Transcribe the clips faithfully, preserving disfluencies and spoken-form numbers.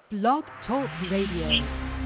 Blog Talk Radio.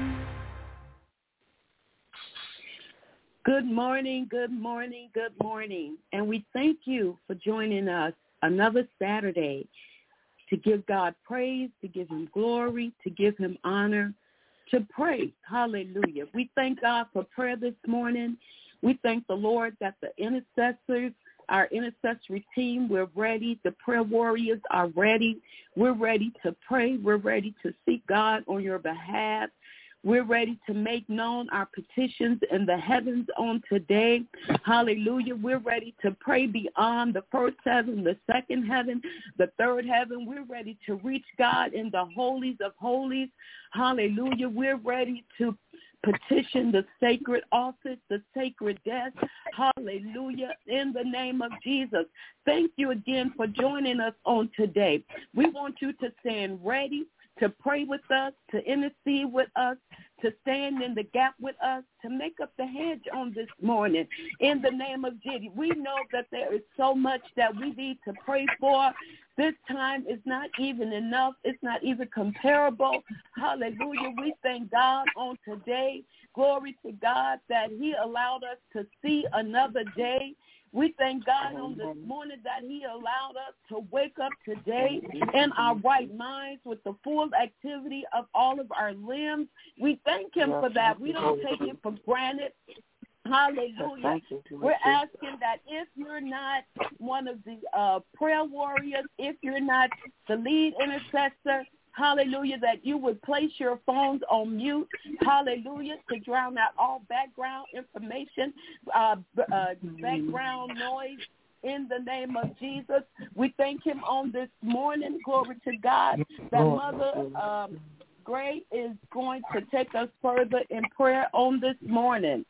Good morning, good morning, good morning. And we thank you for joining us another Saturday to give God praise, to give him glory, to give him honor, to pray. Hallelujah. We thank God for prayer this morning. We thank the Lord that the intercessors, our intercessory team, we're ready. The prayer warriors are ready. We're ready to pray. We're ready to seek God on your behalf. We're ready to make known our petitions in the heavens on today. Hallelujah. We're ready to pray beyond the first heaven, the second heaven, the third heaven. We're ready to reach God in the holies of holies. Hallelujah. We're ready to petition the sacred office, the sacred desk. Hallelujah. In the name of Jesus. Thank you again for joining us on today. We want you to stand ready to pray with us, to intercede with us, to stand in the gap with us, to make up the hedge on this morning. In the name of Jesus, we know that there is so much that we need to pray for. This time is not even enough. It's not even comparable. Hallelujah. We thank God on today. Glory to God that he allowed us to see another day. We thank God on this morning that he allowed us to wake up today in our right minds with the full activity of all of our limbs. We thank him for that. We don't take it for granted. Hallelujah. We're asking that if you're not one of the uh, prayer warriors, if you're not the lead intercessor, hallelujah, that you would place your phones on mute, hallelujah, to drown out all background information, uh, uh, background noise. In the name of Jesus, we thank him on this morning. Glory to God that Mother um, Gray is going to take us further in prayer on this morning.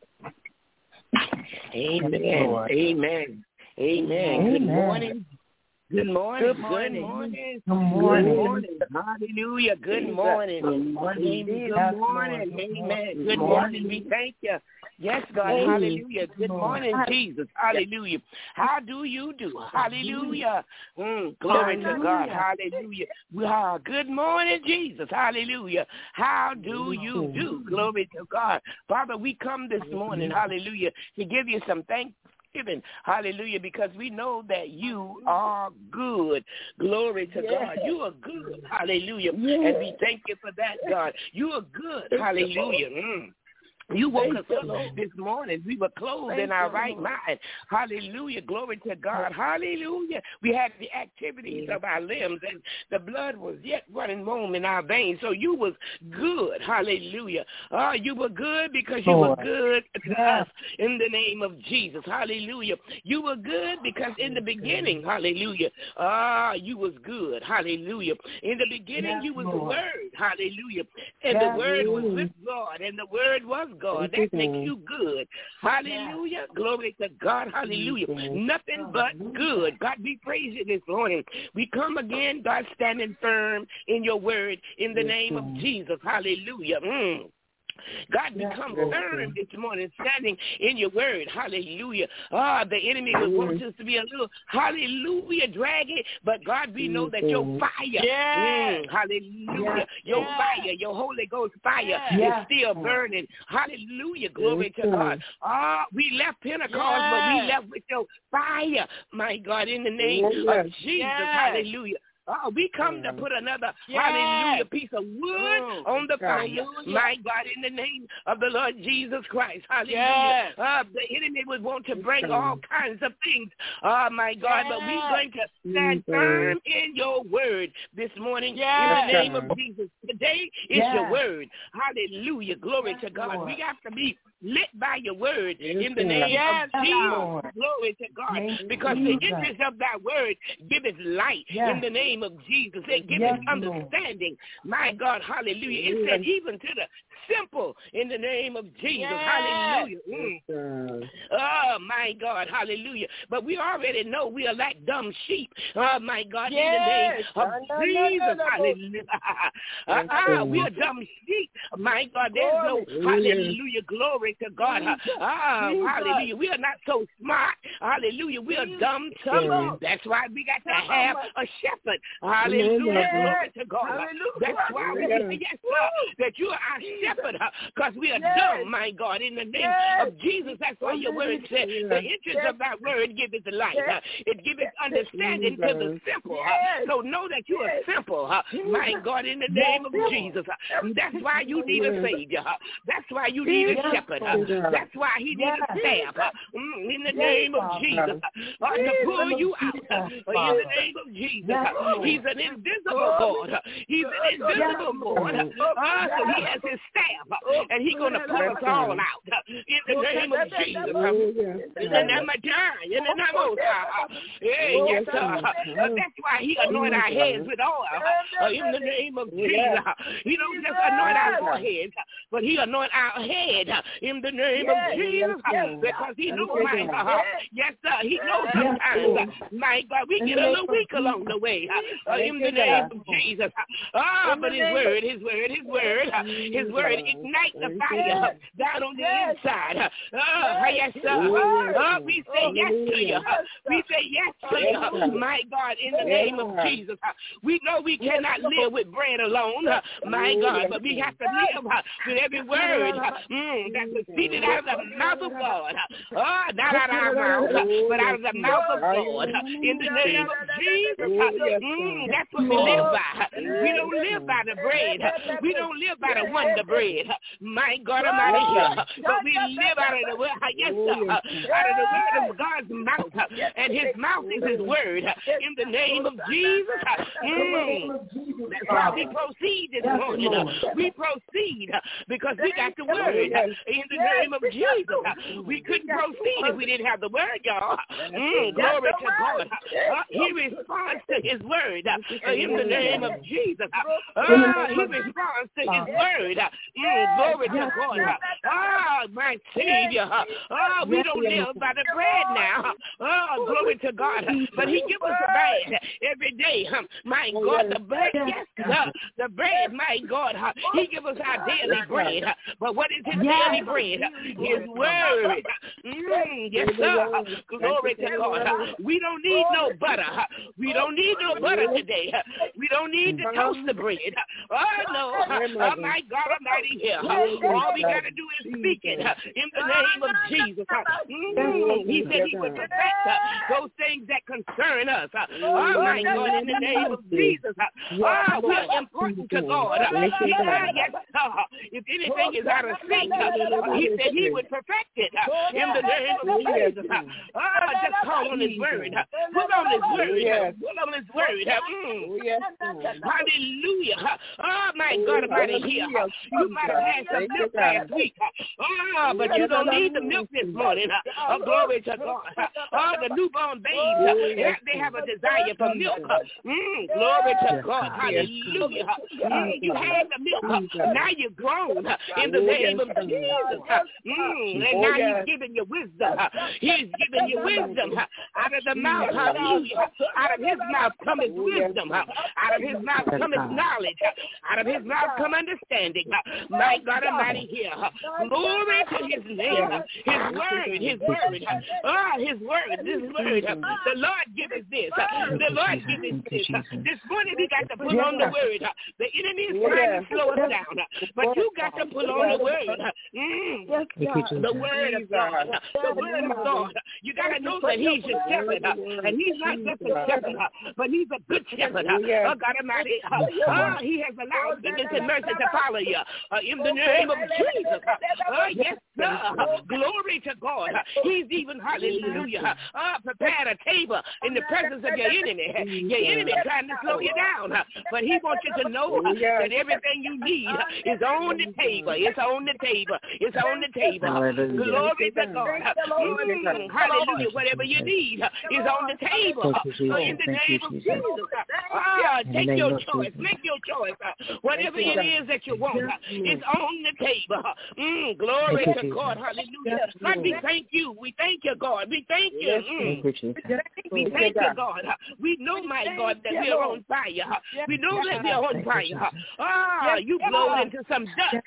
Amen. Amen. Amen. Amen. Good morning. Good morning. Good morning. Good morning. Good morning. Good morning. Hallelujah. Good morning. Good morning. Good morning. Amen. Good morning. We thank you. Yes, God. Hallelujah. Good morning, Jesus. Hallelujah. How do you do? Hallelujah. Mm, glory to God. Hallelujah. Wow. Good morning, Jesus. Hallelujah. How do you do? Glory to God. Father, we come this morning, hallelujah, to give you some thanks. Hallelujah, because we know that you are good. Glory to yes. God. You are good. Hallelujah. Yes. And we thank you for that, God. You are good. Hallelujah. Mm. You woke us up this morning. We were clothed in our right mind. Hallelujah. Glory to God. Hallelujah. We had the activities of our limbs, and the blood was yet running warm in our veins. So you was good. Hallelujah. Oh, you were good because you were good to us in the name of Jesus. Hallelujah. You were good because in the beginning, hallelujah, ah, you was good. Hallelujah. In the beginning, you was the Word. Hallelujah. And the Word was with God, and the Word was God. That makes you good. Hallelujah. Glory to God. Hallelujah. Nothing but good. God, we praise you this morning. We come again, God, standing firm in your word in the name of Jesus. Hallelujah. Mm. God, become firm this morning, standing in your word. Hallelujah. Ah, the enemy would want us to be a little, hallelujah, draggy. But God, we know that your fire, yeah. mm, hallelujah, your yeah. fire, your Holy Ghost fire yeah. is still burning. Hallelujah. Glory to God. Ah, we left Pentecost, yeah. but we left with your fire, my God, in the name yeah. of Jesus. Yeah. Hallelujah. Oh, we come to put another, yes. hallelujah, piece of wood mm. on the fire. Hallelujah. My God, in the name of the Lord Jesus Christ. Hallelujah. Yes. Uh, the enemy would want to bring all kinds of things. Oh, my God, yes. but we're going to stand firm in your word this morning yes. in the name of Jesus. Today is yes. your word. Hallelujah. Glory yes, to God. Lord. We have to be lit by your word yes, in the name yes, of Jesus. Lord. Glory to God. Yes, because Jesus. The interest of that word giveth light yes. in the name of Jesus. It giveth yes, understanding. Lord. My God, hallelujah. It said even to the simple in the name of Jesus. Yes. Hallelujah. Mm. Oh, my God. Hallelujah. But we already know we are like dumb sheep. Oh, my God. Yes. In the name of no, no, Jesus. no, no, no. Hallelujah. Uh, uh, we are dumb sheep. My God. There's no hallelujah. Glory to God. Ah, Jesus. hallelujah. We are not so smart. Hallelujah. We are dumb sheep. That's why we got to have a shepherd. Hallelujah. Yes. Glory to God. Hallelujah. That's why we say, yes, sir, that you are our shepherd, because we are Yes. dumb, my God, in the name Yes. of Jesus. That's why your word said, the interest of that word giveth light. Yes. Uh, it giveth understanding to the simple. Uh, Yes. so know that you are Yes. simple, uh, my God, in the name of Jesus. Uh, that's why you need a Savior. Uh, that's why you need a shepherd. Uh, that's why he needs a staff. Uh, mm, in the name of Jesus. Uh, uh, to pull you out. Uh, in the name of Jesus. Uh, he's an invisible God. Uh, he's an invisible God. Uh, so he has his staff. Uh, and he's going to pull us all out. Uh, in the name of Jesus. Uh, in the name of God. In the name of God. Yeah, yes, sir. Uh, that's why he anointed our heads with oil. Uh, in the name of Jesus. He don't just anoint our foreheads, but he anoint our head uh, in the name Yes. of Jesus. Uh, Yes. because he knows, my God. Yes, sir. He knows sometimes, uh, my God, we get a little weak along the way. Uh, uh, in the name of Jesus. Ah, but his word, his word, his word, uh, his word ignite the fire uh, down on the inside. Uh, uh, yes, sir. Uh, we say yes to you. Uh, we say yes to you. Uh, my God, in the name of Jesus. Uh, we know we cannot live with bread alone, uh, my God, but we have to live uh, with every word uh, mm, that proceeded out of the mouth of God. Uh, oh, not out of our mouth, uh, but out of the mouth of God. Uh, in the name of Jesus. Uh, mm, that's what we live by. We don't live by the bread. Uh, we don't live by the wonder bread. Uh, my God Almighty here. Uh, but we live out of the word. Uh, yes, sir. Uh, out of the word of God's mouth. Uh, and his mouth is his word. Uh, in the name of Jesus. Uh, mm, that's why we proceed this morning. Uh, we proceed uh, because we got the word. Uh, in the name of Jesus. Uh, we couldn't proceed if we didn't have the word, y'all. Mm, glory to God. Uh, he responds to his word uh, in the name of Jesus. Uh, uh, he responds to his word. Uh, mm, glory to God. Ah, uh, my Savior. Uh, uh, we don't live by the bread now. Oh, glory to God. But he gives us a bread every day. Uh, my God, the bread, yes, uh, the bread, my God. Uh, he gives us our daily bread. Uh, but what is his daily bread? Uh, his word. Mm, yes, sir. Uh, glory to God. Uh, we don't need no butter. Uh, we don't need no butter today. Uh, we don't need to toast the bread. Uh, oh, no. Uh, oh, my God Almighty here. Uh, all we got to do is speak it uh, in the name of Jesus. Uh, mm, he said he would perfect uh, those things that concern us. Uh, oh, my God, in the name of Jesus. Uh, oh, we are important to God. Uh, he said, yes, uh, if anything is out of sync, uh, he said he would perfect it uh, in the name of Jesus. Uh, oh, just call on his word. Uh, put on his word. Uh, put on his word. Uh, mm. Hallelujah. Oh, my God Almighty here. Uh, you might have had some milk last week. Uh, oh, but you don't need the milk this morning. Uh, oh, glory to God. Uh, oh, the newborn babes, uh, they have a desire for milk. Uh, mm, glory to God. Hallelujah. Mm, you had the milk. Uh, now you're grown uh, in the name of Jesus. Uh, mm, and now he's giving you wisdom. Uh, he's giving you wisdom uh, out of the mouth. Hallelujah. Out of his mouth cometh wisdom. Uh, out of his mouth cometh knowledge. Uh, out of his mouth come understanding. Uh, my God Almighty here. Uh, glory to his name. Uh, his word. His word. Uh, oh, his word. This word. Uh, the Lord give us this. Uh, the Lord give us this. Uh, this morning we got to put on the word. Uh, the enemy is trying to slow us down. Uh, but you got to put on the word. Uh, mm, the word of God. Uh, the word of God. You got to know that he's your shepherd. Uh, and he's not just a shepherd, uh, but he's a good shepherd. Uh, oh, God Almighty. Uh, uh, he has allowed goodness and mercy to follow you. Uh, in the name of Jesus. Uh, uh, yes, sir. Glory to God. He's even, hallelujah, uh, prepared a table in the presence of your enemy. Your enemy trying to slow you down. But he wants you to know that everything you need is on the table. It's on the table. It's on the table. Hallelujah. Glory to God. Mm, hallelujah. Whatever you need is on the table. So in the name of Jesus, ah, take your choice. Make your choice. Whatever it is that you want is on the table. Mm, glory to God. Hallelujah. God, we thank you. We thank you, God. We thank you. Mm. We thank you, God. We know, my God, that we are on fire. We know that we are on fire. Ah, you blowed into some dust.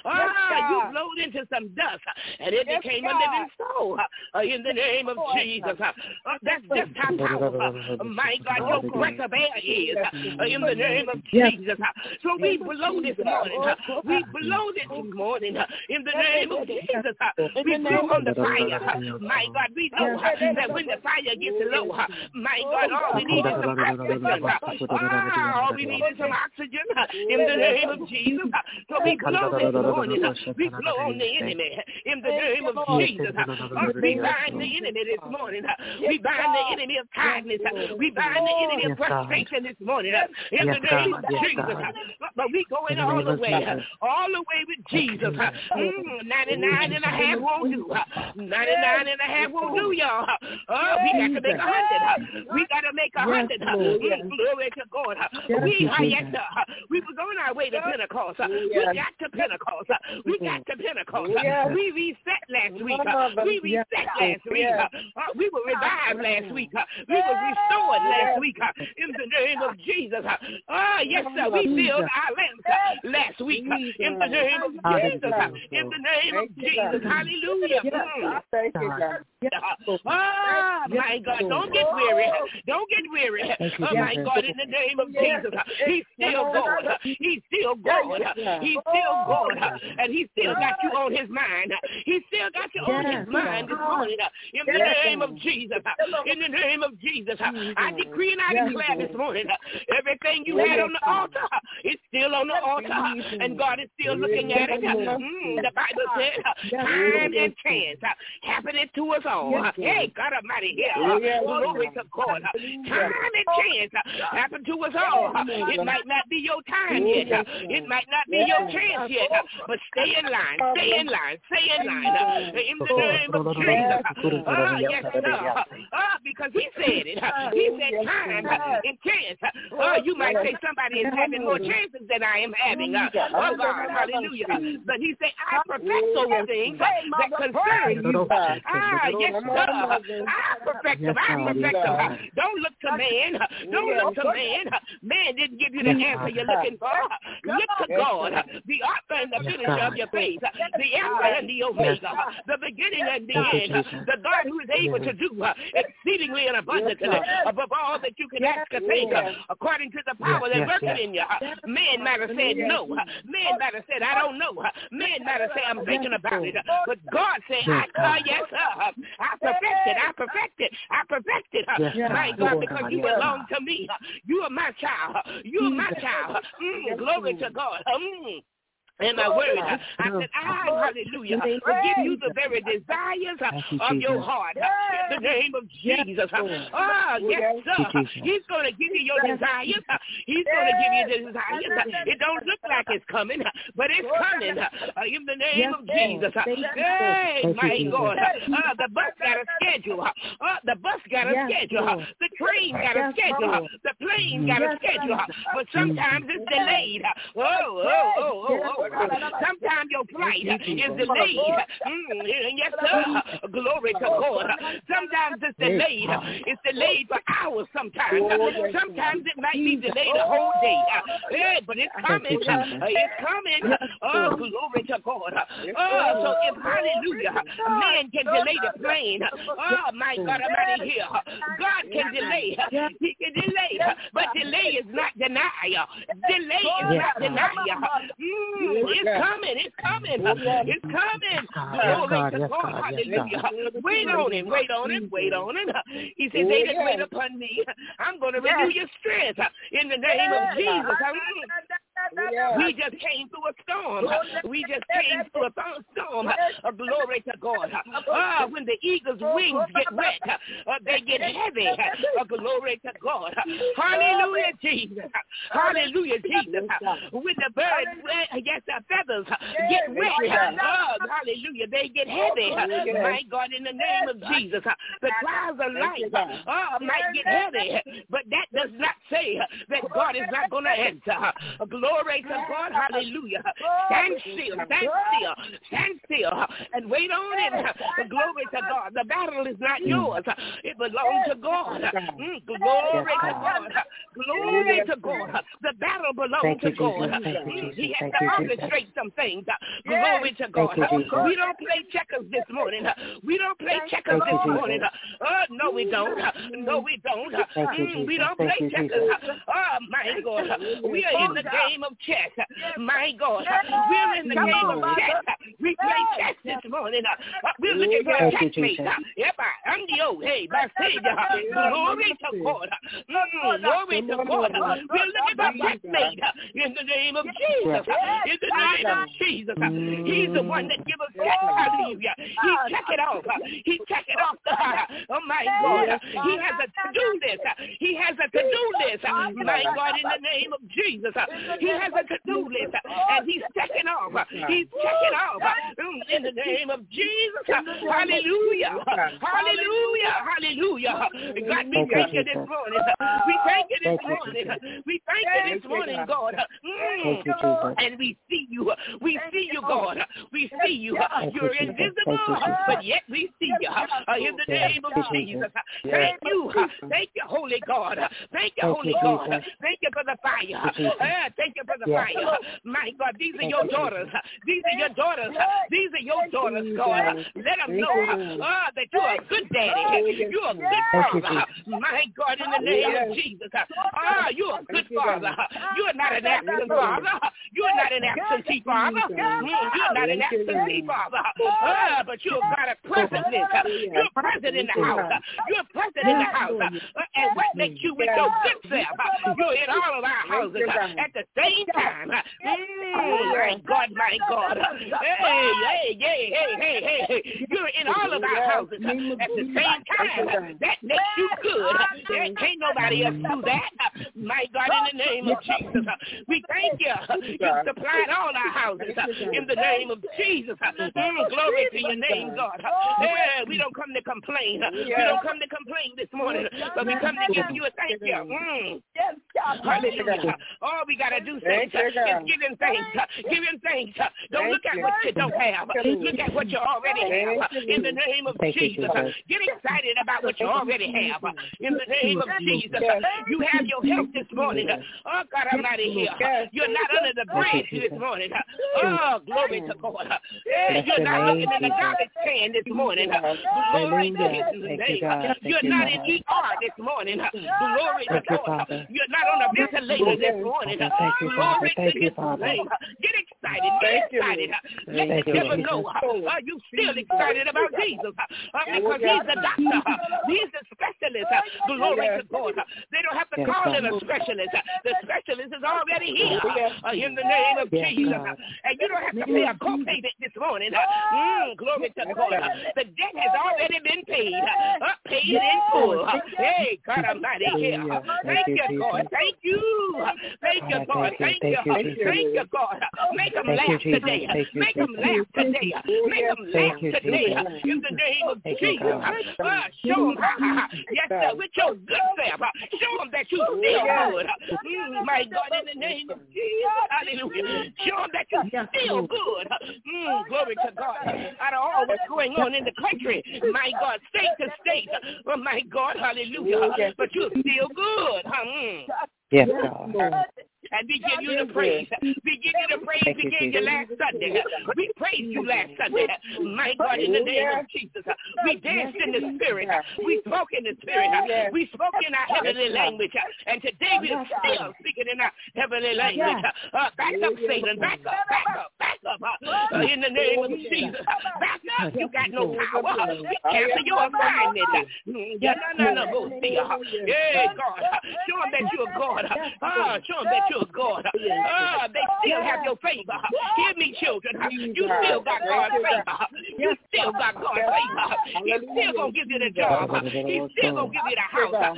Ah, you blowed into some dust, and it became a living soul. Uh, in the name of Jesus. Uh, that's just how powerful, my God, your breath of air is. Uh, in the name of Jesus. Uh, so we blow this morning. Uh, we blow this morning. Uh, in the name of Jesus. Uh, we blow on the fire. Uh, my God, we know uh, that when the fire gets low, uh, my God, all we need is some oxygen. Uh, ah, all we need is some oxygen. Uh, in the name of Jesus. Uh, so we blow this morning. Uh, we blow on the enemy. In the name of Jesus. Uh, we bind the enemy this morning. Uh, we bind the enemy of kindness. Uh, we bind the enemy of frustration this morning. Uh, in the name of Jesus. Uh, but we going all the way. Uh, all the way with Jesus. Uh, mm, ninety-nine and a half won't do. Uh, ninety-nine and a half won't do, y'all. Uh, we got to make a hundred. Uh, we got to make a hundred. Uh, mm, glory to God. Uh, we, uh, yes, uh, we was on our way to Pentecost. Uh, we got to Pentecost. Uh, we got to Pentecost. Uh, we reset last week. Uh, we reset last week. Uh, uh, we were revived last week. Uh, we were restored last week. Uh, in the name of Jesus. Uh, uh, yes, sir. We filled our lamps uh, last week. Uh, in the name of Jesus. Uh, in the name of Jesus. Hallelujah. Mm. Thank you, God. Ah, my God, don't get weary. Don't get weary. Oh, my God, in the name of Jesus. He's still God. He's still God. He's still God. And he still got you on his mind. He still got you on his mind this morning. In the name of Jesus. In the name of Jesus. I decree and I declare this morning, everything you had on the altar is still on the altar. And God is still looking at it. Mm, the Bible said, time and chance happening to us all. Hey, God Almighty, yeah. Glory to God. Time and chance happen to us all. It might not be your time yet. It might not be your chance yet. But stay in line. Stay in line. Stay in line. In the name of Jesus. Ah, yes, sir. Ah, because he said it. He said time and chance. Oh, you might say somebody is having more chances than I am having. Oh, God, hallelujah. But he said, I perfect those things that concern you. Ah, yes, sir. I perfect them. I perfect them. Don't look to man. Don't look to man. Man didn't give you the answer you're looking for. Look to God, the author and the finisher of your faith, the Alpha and the Omega, the beginning and the end, the God who is able to do exceedingly and abundantly above all that you can ask or think, according to the power that works in you. Man might have said no. Man might have said, I don't know. Man might have said, I'm thinking about it. But God said, I, uh, yes, sir. I perfected, I perfected, I perfected. My God, because you belong to me. You are my child. You are my child. Mm, glory to God. Mm. And my word, I said, I, hallelujah, will give you the very desires of your heart. In the name of Jesus. Ah, yes, sir. He's going to give you your desires. He's going to give you the desires. It don't look like it's coming, but it's coming. In the name of Jesus. Hey, my God. Uh, the bus got a schedule. Uh, the bus got a schedule. The train got a schedule. The plane got a schedule. But sometimes it's delayed. Oh, oh, oh, oh, oh. Sometimes your flight is delayed. Mm, yes, sir. Glory to God. Sometimes it's delayed. It's delayed for hours sometimes. Sometimes it might be delayed a whole day. Yeah, but it's coming. It's coming. Oh, glory to God. Oh, so if, hallelujah, man can delay the plane, oh, my God Almighty here, God can delay. He can delay. But delay is not denial. Delay is not denial. Mm, it's coming. It's coming. It's coming. Glory to God. Hallelujah. Wait on him. Wait on him. Wait on him. He said, they that wait upon me, I'm going to renew your strength in the name of Jesus. We just came through a storm. We just came through a storm. Uh, glory to God. Uh, when the eagle's wings get wet, uh, they get heavy. Uh, glory to God. Hallelujah, Jesus. Hallelujah, Jesus. When the birds, uh, yes, the feathers get wet, uh, hallelujah, they get heavy. My God, in the name of Jesus, the clouds of life uh, might get heavy, but that does not say that God is not going to answer. Glory to God, hallelujah. Stand still, stand still, stand still, and wait on it. Glory to God. The battle is not yours. It belongs to God. Mm, glory to God. Glory to God. The battle belongs to God. Mm, he has to orchestrate some things. Glory to God. We don't play checkers this morning. We don't play checkers this morning. Uh, no, we don't. No, we don't. Mm, we don't play checkers. Oh, my God. We are in the game of chess. My God. We're in the game of chess. We play chess this morning. Uh, we're looking for a checkmate. Yep, I'm the old. Hey, my Savior. Glory to God. Mm, glory to God. We're looking for a checkmate in the name of Jesus. In the name of Jesus. He's the one that gives us check. Hallelujah. He check it off. He check it off. Oh, my God. He has a to-do list. He has a to-do list. My God, in the name of Jesus. He has a to-do list. And he's checking off. He's checking off. In the name of Jesus. Hallelujah. Hallelujah. Hallelujah. God, we thank you this morning. We thank you this morning. We thank you this morning, God. Mm. And we see you. We see you, God. We see you. You're invisible, but yet we see you. Uh, in the name of Jesus. Thank you. Thank you, Holy God. Thank you, Holy God. Thank you for the fire. Uh, thank you for the fire. My God, these are your daughters. These are your daughters. These are your daughters, God. Let them know uh, that you're a good daddy. You're a good father. My God, in the name of Jesus. Ah, you're a good father. You're not an absent father. You're not an absentee father. You're not an absentee father. Uh, but you're God of presentness. You're present in the house. You're present in the house. Uh, and what makes you with your good self? You're in all of our houses at the same time. Mm, my God, my God. Hey, hey, hey, hey, hey, hey. You're in all of our houses at the same time. That makes you good. There can't nobody else do that. My God, in the name of Jesus. We thank you. You supplied all our houses in the name of Jesus. Mm, glory to your name, God. Yeah, we don't come to complain. We don't come to complain this morning, but we come to give you a thank you. Mm. Hallelujah. All we got to do is give him thanks. Give him thanks. Don't look at what you don't have. Look at what you already have. In the name of Jesus. Get excited about what you already have. In the name of Jesus. You have your health this morning. Oh, God Almighty here. You're not under the bridge this morning. Oh, glory to God. Yeah, you're not looking in the garbage can this morning. Glory to his name. You're not in E R this morning. Glory to God. You're not on a ventilator this morning. Glory to his name. Get excited. Get excited. Let the devil know. Are you still excited about Jesus? Because he's the doctor. He's the specialist. Glory to God. They don't have to call him a specialist. The specialist is already here. In the name of Jesus. And you don't have to pay a co-payment this morning. Mm, glory to God. The debt has already been paid. Uh, paid in full. Hey, God Almighty here. Thank you, God. Thank you. Thank you, God. Thank you. Thank you, God. Make them laugh today. Make them laugh today. Make them laugh today. In the name of Jesus. Uh, show them, yes, sir, with your good self. Show them that you're still good. Mm, my God, in the name of Jesus. Hallelujah. Show them that you're still good. Mm, glory to God. Out of all what's going on in the country, my God, state to state, oh my God, hallelujah. But you're still good. Mm. Yes, God. And we give you the praise. We give you the praise we gave you last Sunday. We praised you last Sunday. My God, in the name of Jesus. We danced in the Spirit. We spoke in the Spirit. We spoke in our heavenly language. And today we're still speaking in our heavenly language. Uh, back up, Satan. Back up, back up, back up. Uh, in the name of Jesus. Back up. You got no power. We cancel your assignment. Yeah, no, no, no, go see. Yeah, God. Show them that you're God. Uh, show them that you're God. Uh, they have your favor. Hear me, children. You still got God's favor. You still got God's favor. He's still going to give you the job. He's still going to give you the house.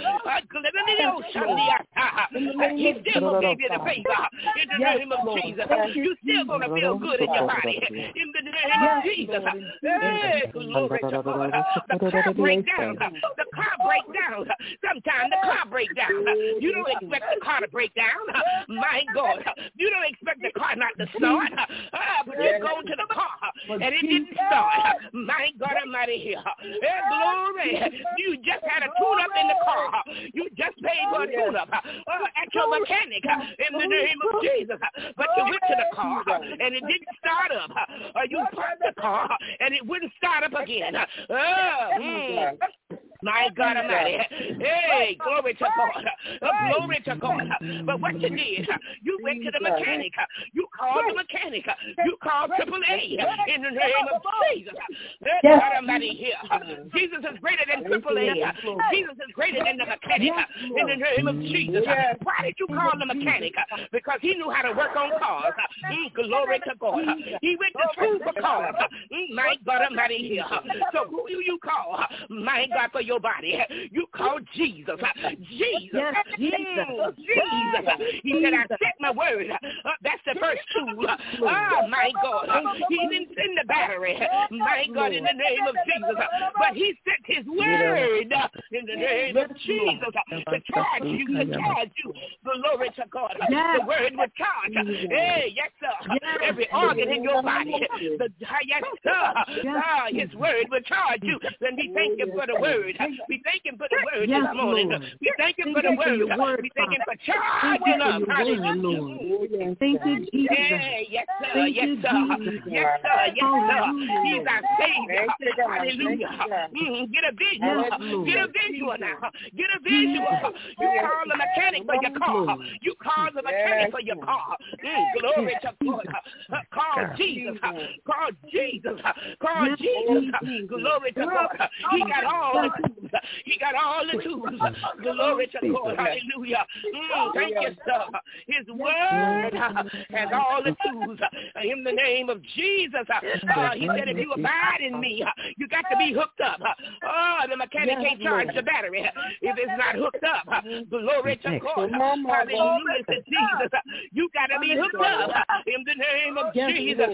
He's still going to give you the favor. In the name of Jesus. You still going to feel good in your body. In the name of Jesus. Hey, glory to God. The car break down. The car break down. Sometimes the car break down. You don't expect the car to break down. My God. You don't expect the car not to start. Uh, but you go to the car and it didn't start. My God Almighty here. Hey, glory. You just had a tune-up in the car. You just paid for a tune-up uh, at your mechanic in the name of Jesus. But you went to the car and it didn't start up. Uh, you parked the car and it wouldn't start up again. Uh, mm. My God Almighty. Hey, glory to God. Uh, glory to God. But what you did, you went to the mechanic. You called the mechanic. You called triple A in the name of Jesus. God Almighty here. Jesus is greater than triple A. Jesus is greater than the mechanic in the name of Jesus. Why did you call the mechanic? Because he knew how to work on cars. Mm, glory to God. He went to school for cars. Mm, my God Almighty here. So who do you call? My God, for your body. You call Jesus. Jesus. Yes, Jesus. Mm, Jesus. He said, I set my word. Uh, that's the first tool. Oh, my God. He didn't send the battery. My God, in the name of Jesus. But he sent his word in the name of Jesus to charge you, to charge you. Glory to God. The word would charge. Hey, yes, sir. Every organ in your body. The, yes, sir. Uh, his word would charge you. Then we thank him for the word. We thank him for the word yes, this morning. Lord. We thank him for the word. word. We thank him for charging us. Hallelujah. Thank you, Jesus. Yeah, yes, sir. Thank yes, you, sir. Jesus. Yes, sir. Yes, sir. Hallelujah. He's our Savior. Hallelujah. Mm, get a visual. Yes, get a visual now. Get a visual. You call the mechanic for your car. You call the mechanic for your car. Mm, glory to God. Uh, call Jesus. Call Jesus. Call Jesus. Glory to God. He got all the tools. He got all the tools. Glory to God. Hallelujah. Mm, thank you, sir. His word has all the tools. In the name of Jesus. Uh, he said, if you abide in me, you got to be hooked up. Oh, the mechanic can't charge the battery if it's not hooked up. Glory to God. Hallelujah to Jesus. You got to be hooked up in the name of Jesus.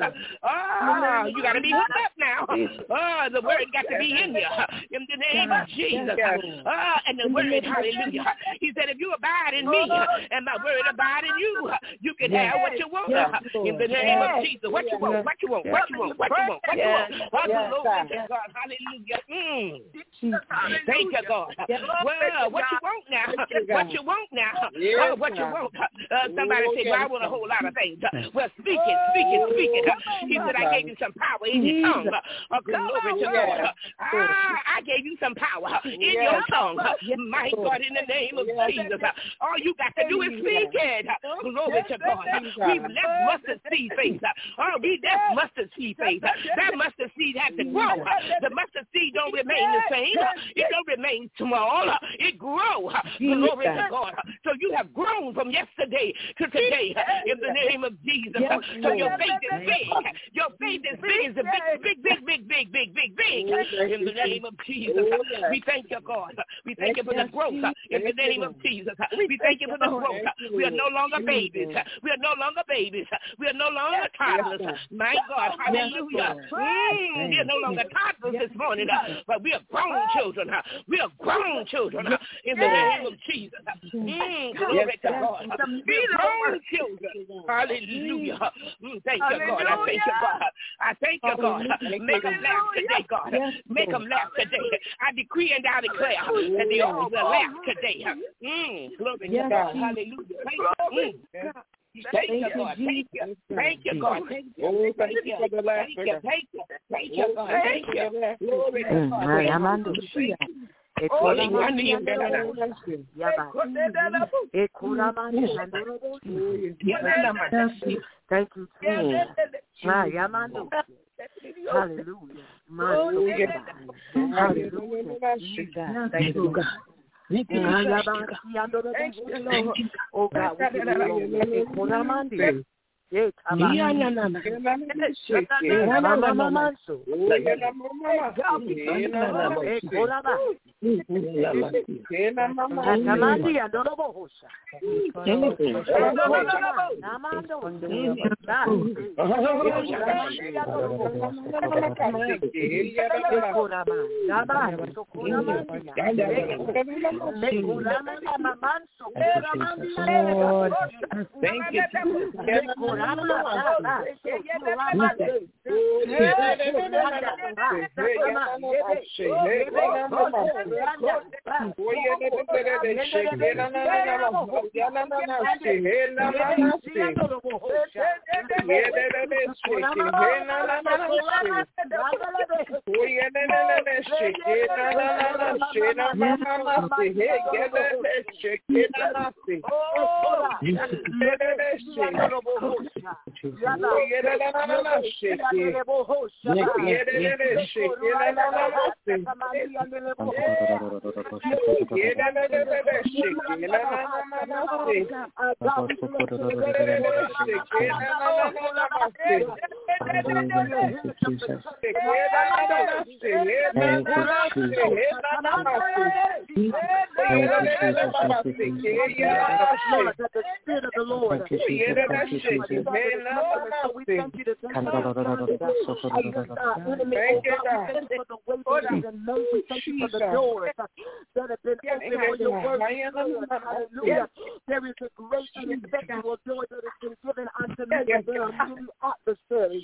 Oh, you got to be hooked up now. Oh, the word got to be in you in the name of Jesus. Oh, and the word, hallelujah. He said, if you abide in me and my word abide in you, you can have what you want in the name of Jesus. What you want, what you want, what you want, what you want, what you want. Oh, glory to God. Hallelujah. Mm. Thank you, God. Well, what you want now? What you want now? Oh, what you want? Uh, somebody said, well, I want a whole lot of things. Well, speak it, speak it, speak it. He said, I gave you some power in your tongue. Oh, glory to God. Ah, I gave you some power in your tongue. My God, in the name of Jesus. All you got to do is speak it. Glory to God. We've left mustard seed faith. Oh, we left mustard seed faith. That mustard seed has to grow. The mustard seed don't remain the same. It don't remain small. It grows. Glory to God. So you have grown from yesterday to today in the name of Jesus. So your faith is big. Your faith is big as a big, big, big, big, big, big, big, big. In the name of Jesus. We thank you, God. We thank you for the growth in the name of Jesus. We thank you for the growth. We are no longer babies. We are no longer babies. We are no longer toddlers. My God, hallelujah. Mm, we are no longer toddlers this morning, but we are grown children. We are grown children in the name of Jesus. Mm, glory to God. We are grown children. Hallelujah. Mm, thank you, God. I thank you, God. I thank you, God. Make them laugh today, God. Make them laugh today. I decree and I declare that they all will laugh today. Mm, glory to God. Hallelujah. Thank you. Thank you, God. Thank you. Thank you, God. Thank you. Thank you. Thank you. Thank you. Thank you, God. Thank you. Glory to God. Thank you, Jesus. Hallelujah. Hallelujah. Hallelujah. Thank you, God. Thank you, God. Oh, God, we give you glory. Yes, Yeah, na na na. Shake it. Mama, mama, mama, so. Oh, yeah, na mama. Yeah, na na na. Eh, Koraba. Yeah, na mama. Atamandi andolo bohosha. Thank you. Hallelujah. There is a great and effectual door that has been given unto me, and there are many adversaries.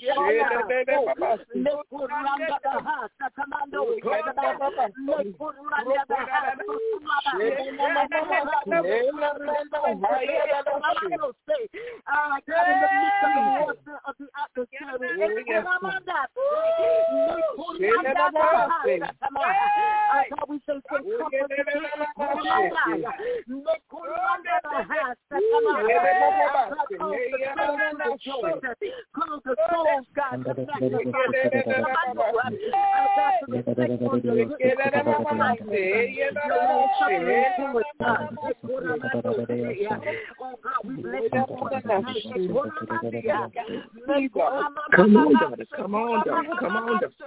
Come on, daughter. Come on, daughter. Come on, daughter.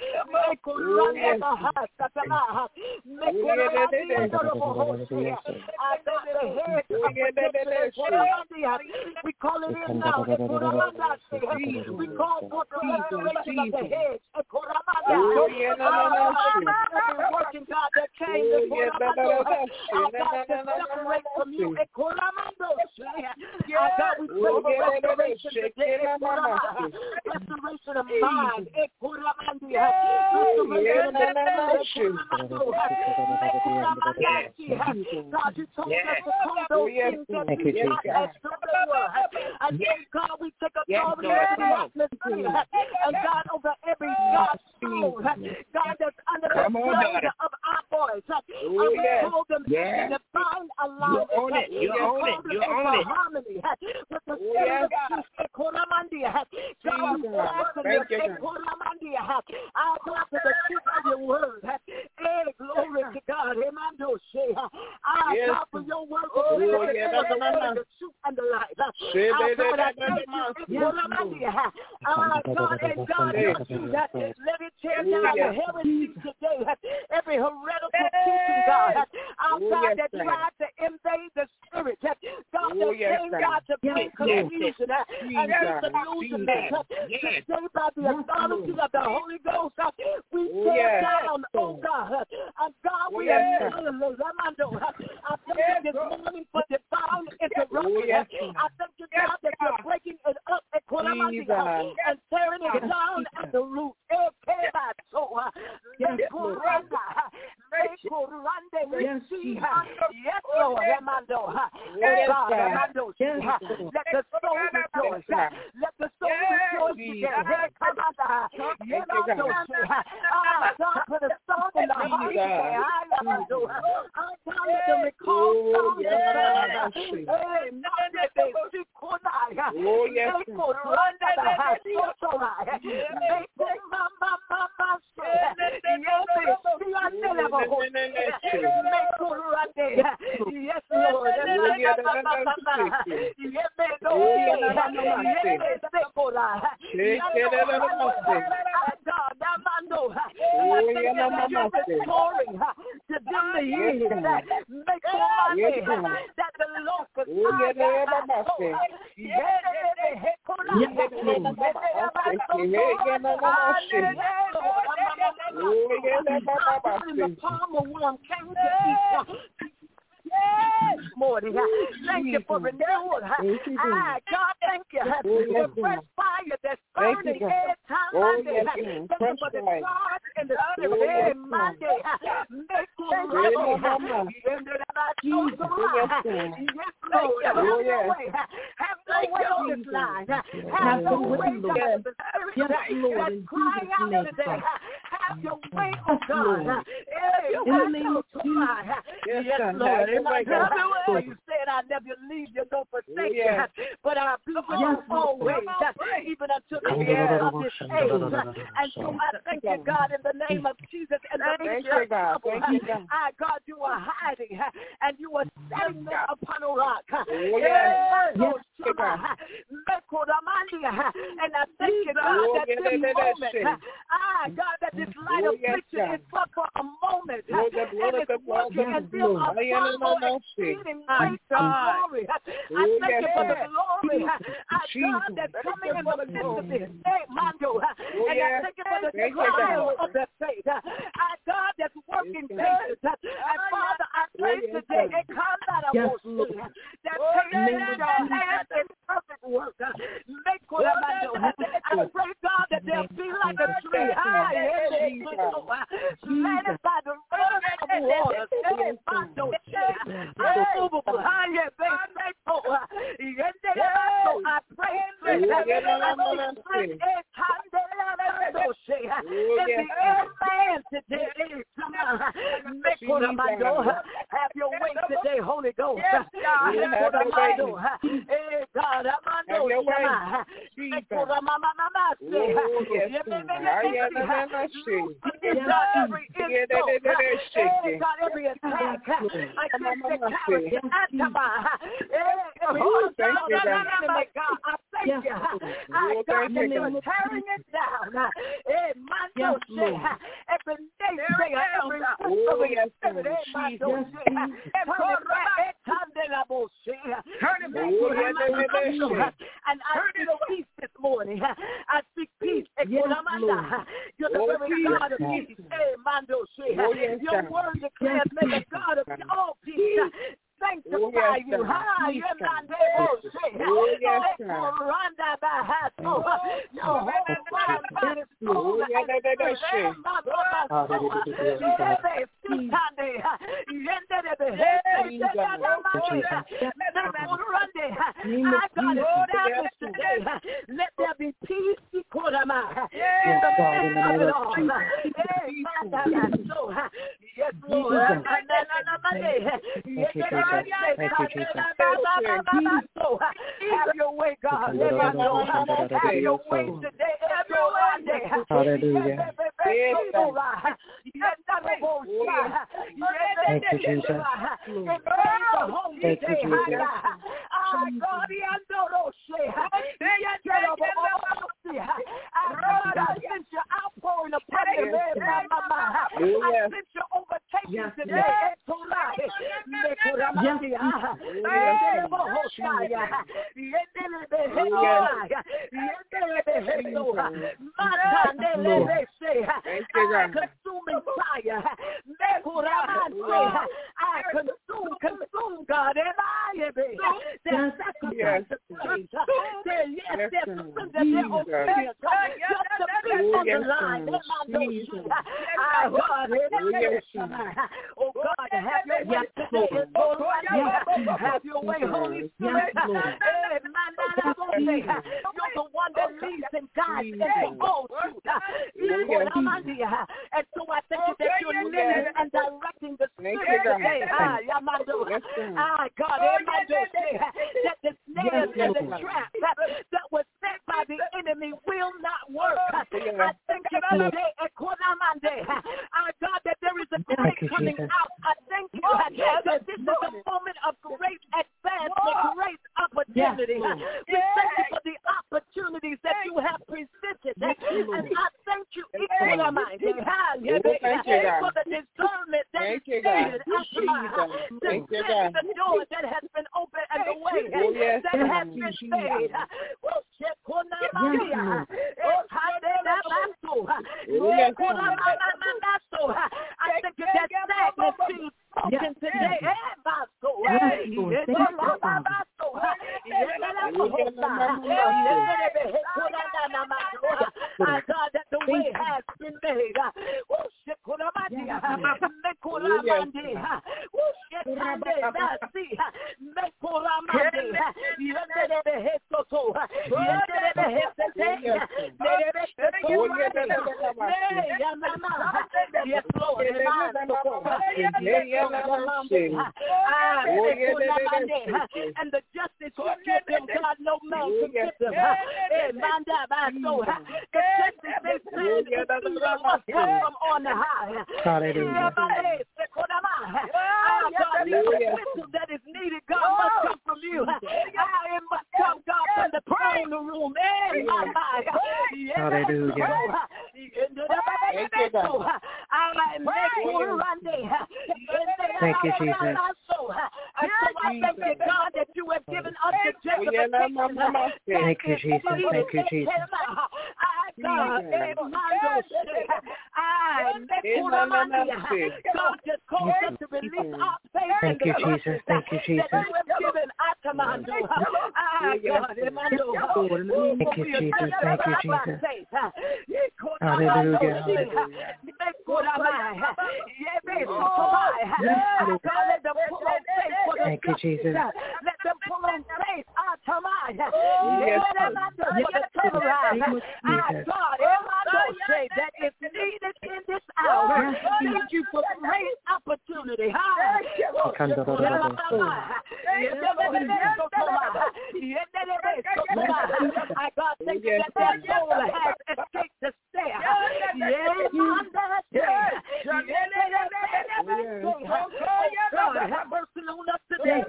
We call it in now. We call for the restoration of the heads. Every working God that came to separate from you. God, we pray for restoration today. Restoration of mind. God, you told us to call those things that we not as though they were. And then, God, we take authority over the atmosphere. And God, over every God soul, God, that's under the pressure of our voice. And we call them in divine alignment. You own it. You own it. You own it. Harmony with the spirit of truth. God, thank you. I talk to the truth of your word. Hey, glory to God. I talk for your word to be the truth and the light. I thank you. Ah, God, and God, let it tear down the heresy today. Every heretical teaching, God, outside that tried to invade the spirit. God, that came, God, to bring confusion and disillusionment. Today, by the authority of the Holy Ghost, we tear down, oh God. And God, we are I thank you this morning for divine interruption. I thank you, God, that you're breaking it up and tearing it down at the root. Yes, yes, Lord. Let the soul rejoice. Let the soul rejoice today. God, put a song in the heart. I'm telling them to call songs. Oh, yes. Yes, Lord. to them the years that make money that the locusts the palmer worm came to eat. Yes, morning. Thank you for renewal. Ah, God, thank you for fresh fire that's burning every time Monday. Thank you for the God and the Spirit every Monday. Make you ready. Yes, Lord. Have your way. Have your way on this line. Have your way, God. The Spirit that's crying out today. Have your way, oh God. In the name of Jesus. Yes, Lord. You said I never leave you, don't forsake you, but I'll be with you always, even until the end of this age. And so I thank you, God, in the name of Jesus. And the name of trouble, I, God, you are hiding, and you are setting me upon a rock. And I thank you, God, that this moment, ah, God, that this light of affliction is but for a moment, and it's working until a exceeding great glory. I thank you for the glory. I God that's coming in the midst of this. Hey, Mando. And I thank you for the trial of the faith. I God that's working patience. And Father, I pray today that patience in perfect work. Make I pray, God, that they'll be like a tree. Planted by the rivers of water. Hey, Mando. Unmovable. I pray in the air man today. Have your way today, Holy Ghost. Yes, God. Hey, God, I'm on every attack. I can't say oh, thank you, God. I thank you. I got you tearing it down. Yes, Lord. Every naysayer, every whispering spirit, every turn it back. And I speak peace this morning. I speak peace. You're the very God of peace. Your word declares, may the God of all peace sanctify you. Hi, you're not there. Oh, yes, sir. Your whole mind is full. Let there be peace in the midst of it all. Yes, Lord. Thank you, Jesus. Have your way, God. Have your way today. Hallelujah. Thank you, Jesus. Thank you, Jesus. I sense your outpouring upon your head, I sense your overtaking today. Consuming fire. I consume, consume, God. There's sacrifice of praise. Yes, there's surrender. There's just to be on the line. Oh, God, have your way today. Have your way, Holy Spirit. You're the one that leads and guides into all truth. And so I thank you that you're leading and directing the Spirit today. Ah, God, that the snares and the traps that was set by the enemy will not work. I thank you today, ah, God, that there is a great coming out. I thank you that this is a moment of great advancement, great opportunity. We thank you for the opportunity And I thank you, even Almighty, for the discernment that is needed to see the door that has been opened and the way that has been made. I think that sadness seems broken today. My God, that the way has been made. Yes, Lord. And the justice you give them, God, no man can give them. The justice they stand must come from on the high. Hallelujah. God, the wisdom that is needed, God, must come from you. It must come, God, from the throne room. Hallelujah. Thank you, Jesus. And so I thank you, God, that you have given us the justification. Thank you, Jesus. Thank you, Jesus. God, just called us to release our faith. Thank you, Jesus. Thank you, Jesus. That you have given our command. Thank you, Jesus. Thank you, Jesus. Hallelujah. Thank you, Jesus. Let them pull on faith. God, that is needed in this hour. Thank you for great opportunity. I God, thank you that that soul has escaped the snare. God, have mercy on us today.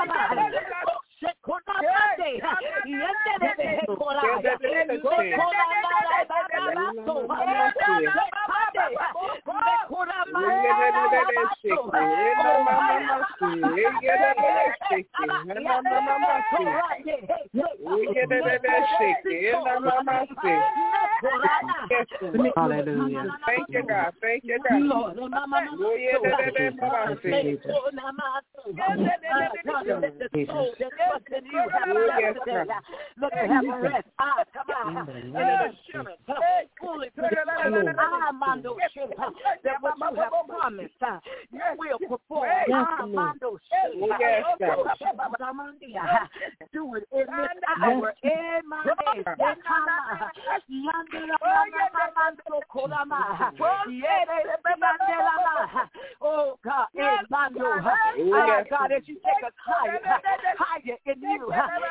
Hallelujah. Thank you, God. Thank you, God. Lord, look at have a rest. Ah, come on. And an assurance. Fully ah, Mando that what you have promised, you will perform. Ah, Mando do it in this hour. In my name. Oh God, oh God, as you take us higher, higher in you.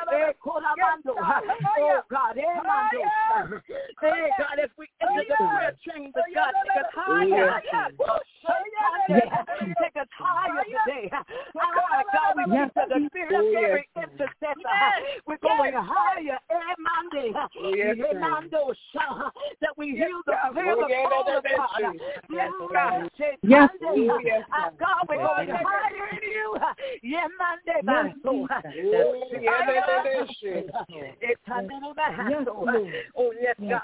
Oh God, hey God, as we enter the prayer chamber, God, take us higher. Take us higher today. Oh God, we need to the spirit of every intercessor. We're going higher. That we heal the prayer of God. Yes, God. Yes, God, we're going higher in you. Yeah, Monday, oh, yes, God.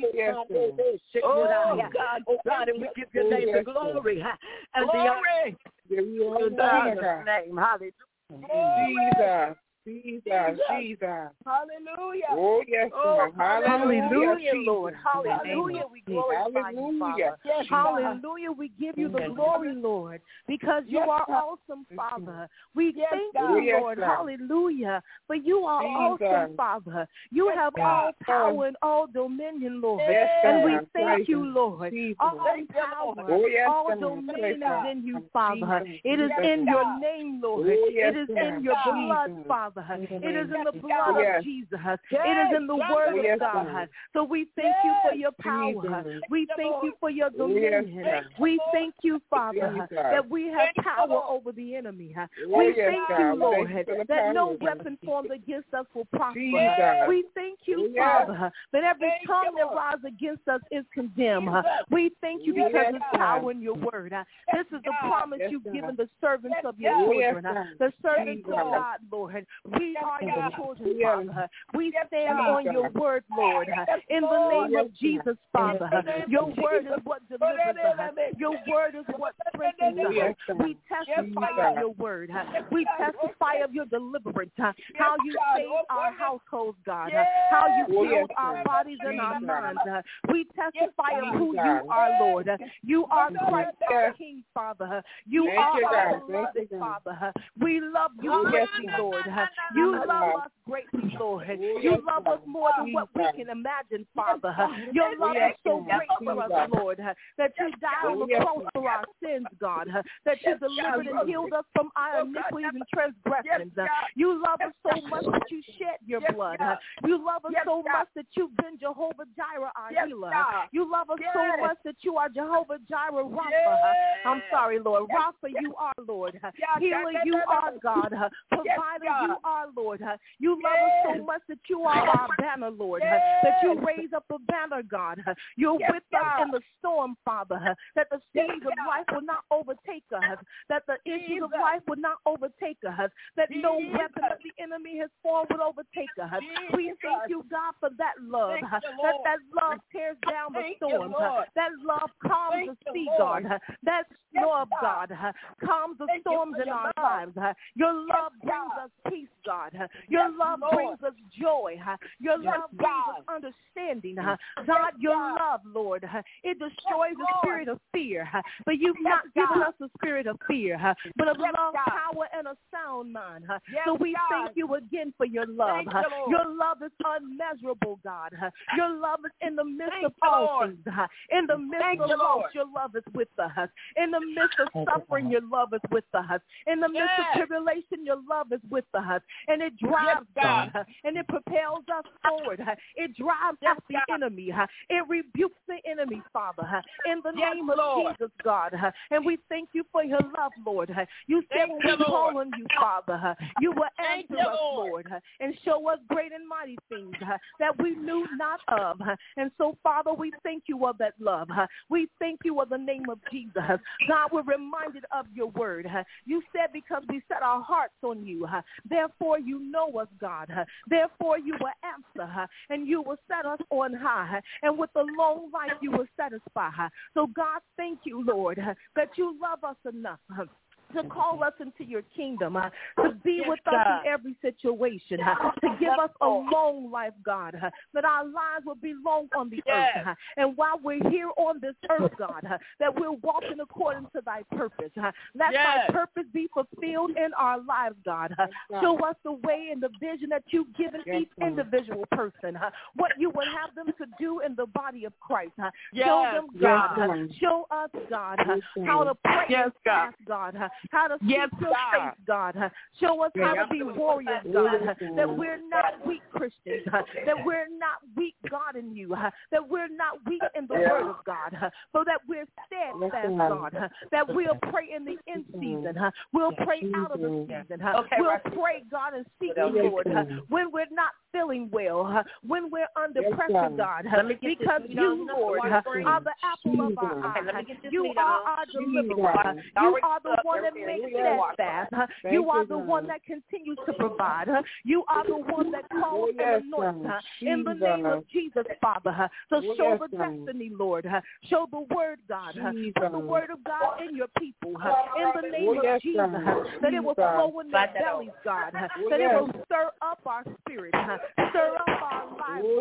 Oh, God. Oh, God, and we give your name the glory and the honor. In Jesus' name. Hallelujah. Jesus. Jesus, Jesus. Hallelujah. Oh, yes, God. Hallelujah, Hallelujah, Jesus. Lord. Hallelujah. We glorify you, Father. Yes, Hallelujah. We give you the glory, Lord, because you Yes, are God. awesome, Father. We Yes, thank God. you, Yes, Lord. God. Hallelujah. For you are Jesus. awesome, Father. You Yes, have God. all power and all dominion, Lord. Yes, And we God. thank Praise you, you. Lord. Jesus. All Thank you, power, Lord. Oh, yes, all God. dominion Praise God. is in you, Father. Jesus. It is Yes, in God. your name, Lord. Oh, yes, It is God. in your blood, Jesus. Father. Father. It is in the blood of Jesus. It is in the word of God. So we thank you for your power. We thank you for your dominion. We thank you, Father, that we have power over the enemy. We thank you, Lord, that no weapon formed against us will prosper. We thank you, Father, that every tongue that rises against us is condemned. We thank you because there's power in your word. This is the promise you've given the servants of your children, the servants of God, Lord. We are your children, Father. We stand on your word, Lord, in the name of Jesus, Father. Your word is what delivers us. Your word is what strengthens us. We testify of your word. We testify of your deliverance, how you saved our households, God, how you healed our bodies and our minds. We testify of who you are, Lord. You are Christ, our King, Father. You are our beloved Father. We love you greatly, Lord. You love us greatly, Lord. You love us more than what we can imagine, Father. Your love is so great for us, Lord, that you died on the cross for our sins, God, that you delivered and healed us from our iniquities and transgressions. You love us so much that you shed your blood. You love us so much that you've been Jehovah Jireh, our healer. You love us so much that you are Jehovah Jireh, Rapha. I'm sorry, Lord. Rapha, you are, Lord. Healer, you are, God. Provider, you are, Lord. You love us so much that you are our banner, Lord, that you raise up a banner, God. You're with us in the storm, Father, that the seas of life will not overtake us, that the issues of life will not overtake us, that no weapon of the enemy has formed will overtake us. We thank you, God, for that love, that that love tears down the storms, that love calms the sea, God, that love, God, calms the storms in our lives. Your love brings us peace, God. Your love brings us joy. Your love brings us understanding. God, your love, Lord, it destroys the spirit of fear. But you've not given us the spirit of fear, but of love, power, and a sound mind. So we thank you again for your love. Your love is unmeasurable, God. Your love is in the midst of all things. In the midst of loss, your love is with us. In the midst of suffering, your love is with us. In the midst of tribulation, your love is with us. And it drives us, and it propels us forward. It drives out the enemy. It rebukes the enemy, Father, in the name of Jesus, God. And we thank you for your love, Lord. You said when we call on you, Father, you will answer us, Lord, and show us great and mighty things that we knew not of. And so, Father, we thank you of that love. We thank you of the name of Jesus. God, we're reminded of your word. You said because we set our hearts on you, therefore you know us, God. Therefore you will answer, and you will set us on high. And with a long life you will satisfy. So, God, thank you, Lord, that you love us enough to call us into your kingdom, uh, to be yes, with us God. in every situation, uh, to give us a long life, God, uh, that our lives will be long on the yes. earth. Uh, and while we're here on this earth, God, uh, that we're walking according to thy purpose. Uh, let yes. thy purpose be fulfilled in our lives, God. Uh, yes, show us the way and the vision that you've given yes, each individual person, uh, what you would have them to do in the body of Christ. Uh, yes. Show them, God. Yes. Uh, show us, God, uh, how to pray yes, and fast, God. Uh, how to seek yes, your face, God. Uh, show us how to be warriors, God. Uh, that we're not weak Christians. Uh, that we're not weak, God, in you. Uh, that we're not weak in the word of God. Uh, so that we're steadfast, God. Uh, that we'll pray in the in season. Uh, we'll pray out of the season. Uh, okay, we'll right. pray, God, and seek the Lord. Uh, when we're not feeling well. Uh, when we're under yes, pressure, God. Uh, because you, Lord, uh, are the apple of our eye. You are our deliverer. You are the one that makes steadfast. Uh, you are the one that continues to provide. Uh, you are the one that calls and anoints. Uh, in the name of Jesus, Father. Uh, so show the destiny, Lord. Uh, show the word, God. Uh, put the word of God in your people. Uh, in the name of Jesus. Uh, that it will flow in their bellies, God. Uh, that it will stir up our spirit. Uh, stir up our lives,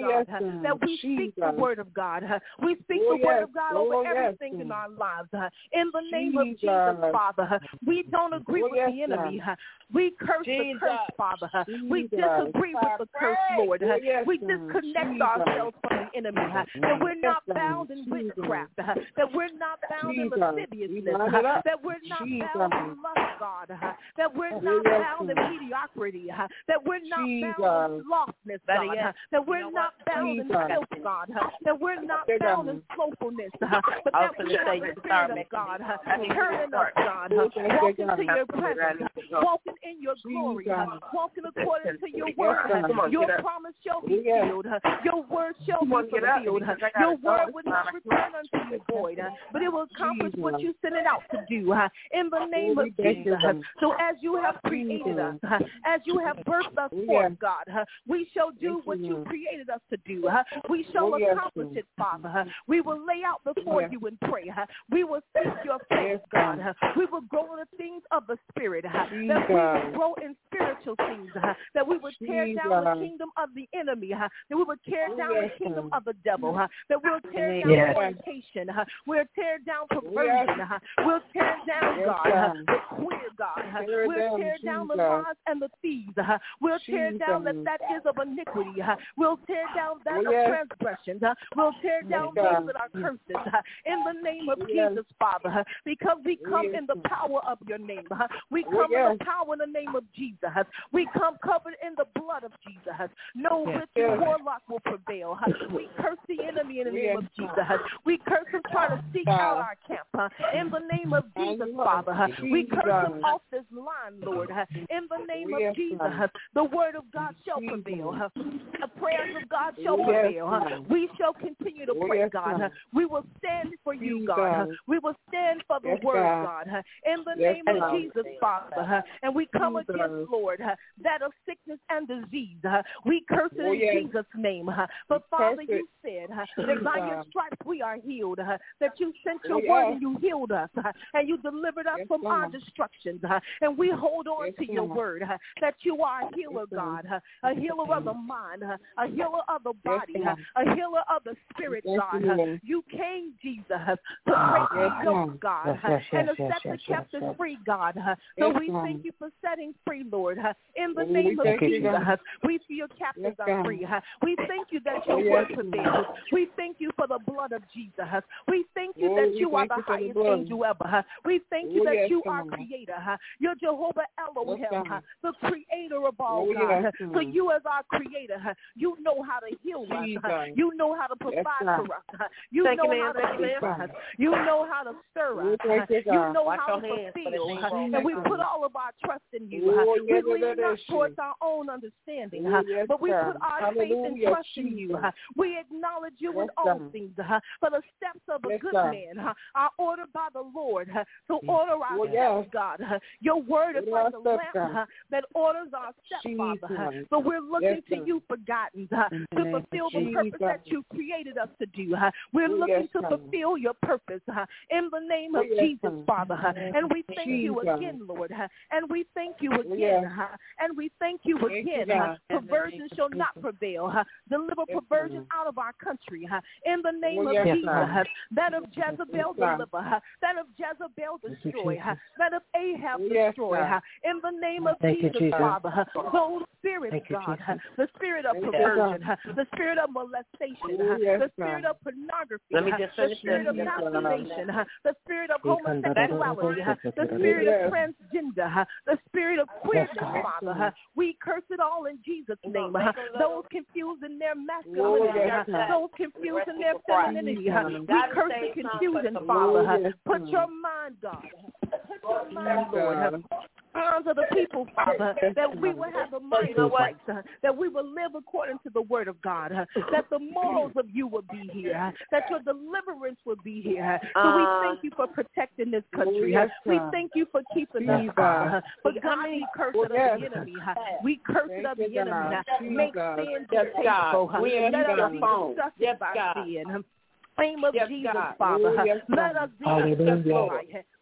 God, that we speak the word of God. We speak the word of God over everything in our lives. In the name of Jesus, Father, we don't agree with the enemy. We curse the curse, Father. We disagree with the curse, Lord. We disconnect ourselves from the enemy. That we're not bound in witchcraft. That we're not bound in lasciviousness. That we're not bound in lust, God. That we're not bound in mediocrity. That we're not bound in slothfulness, God. That we're not bound in filth, God. That we're not bound in slothfulness. But that we have the Spirit of God. Turning us, God. Walking to your presence. Walking in your glory, walking according to your word. Your promise shall be fulfilled. Your word shall be fulfilled. Your word will not return unto you void, but it will accomplish what you sent it out to do. In the name of Jesus. So as you have created us, as you have birthed us forth, God, we shall do what you created us to do. We shall accomplish it, Father. We will lay out before you and pray. We will seek your face, God. We will grow in the things of the Spirit. That we will grow in spiritual things. That we will tear down the kingdom of the enemy. That we will tear down the kingdom of the devil. That we'll tear down fornication. We'll tear down perversion. We'll tear down, God, the queer, God. We'll tear down the lies and the thieves. We'll tear down that that is of iniquity. We'll tear down that of transgressions. We'll tear down those that are curses. In the name of Jesus, Father, because we come in the power of your name. We come in the power in the name of Jesus. We come covered in the blood of Jesus. No witch and warlock will prevail. We curse the enemy in the name of Jesus. We curse him trying to seek out our camp. In the name of Jesus, Father, we curse him off this line, Lord. In the name of Jesus, the word of God shall prevail. The prayers of God shall prevail. We shall continue to pray, God. We will stand for you, God. We will stand for the word, God. In the name of Jesus, Father. And we come against, Lord, that of sickness and disease. We curse it in Jesus' name. But Father, you said that by your stripes we are healed. That you sent your word and you healed us. And you delivered us from our destructions. And we hold on to your word. That you are a healer, God. A healer of the mind. A healer of the body. A healer of the spirit, God. You came, Jesus, to break the yoke, God. And to set the captives free, God. So we thank you for setting free, Lord. In the name of Jesus, we see your captives are free. We thank you that your word prevails. We thank you for the blood of Jesus. We thank you that you are the highest angel ever. We thank you that you are creator. You're Jehovah Elohim, the creator of all, God. So you as our creator, you know how to heal us. You know how to provide for us. You know how to deliver us. You know how to stir us. You know how to fulfill. And we put all of our trust in you. We lean not towards our own understanding, but we put our faith and trust in you. We acknowledge you in all things. For the steps of a good man are ordered by the Lord. So order our steps, God. Your word is like a lamp that orders our steps, Father. So we're looking to you for guidance to fulfill the purpose that you created us to do. We're looking to fulfill your purpose in the name of Jesus, Father. And we thank you again, Lord. And we thank you again. And we thank you again. Perversion shall not prevail. Deliver perversion out of our country. In the name of Jesus. That of Jezebel deliver. That of Jezebel destroy. That of Ahab destroy. In the name of Jesus, Father. Those spirits, God. The spirit of perversion. The spirit of molestation. The spirit of pornography. The spirit of masturbation. The spirit of homosexuality. The spirit of transgender. The spirit of queerness, Father. We curse it all in Jesus' name. Those confused in their masculinity. Those confused in their femininity. We curse the confusion, Father. Put your mind, God. Put your mind, Lord. Arms of the people, Father, that we will have the mind of Christ, uh, that we will live according to the word of God, uh, that the morals of you will be here, uh, that your deliverance will be here. So we thank you for protecting this country. Uh, we thank you for keeping us, Father. Uh, for God, we curse it of the enemy. Uh, we curse it of the enemy. Uh, make sin distasteful. Uh, let us be disgusted by sin. Name of Jesus, Father. Let us be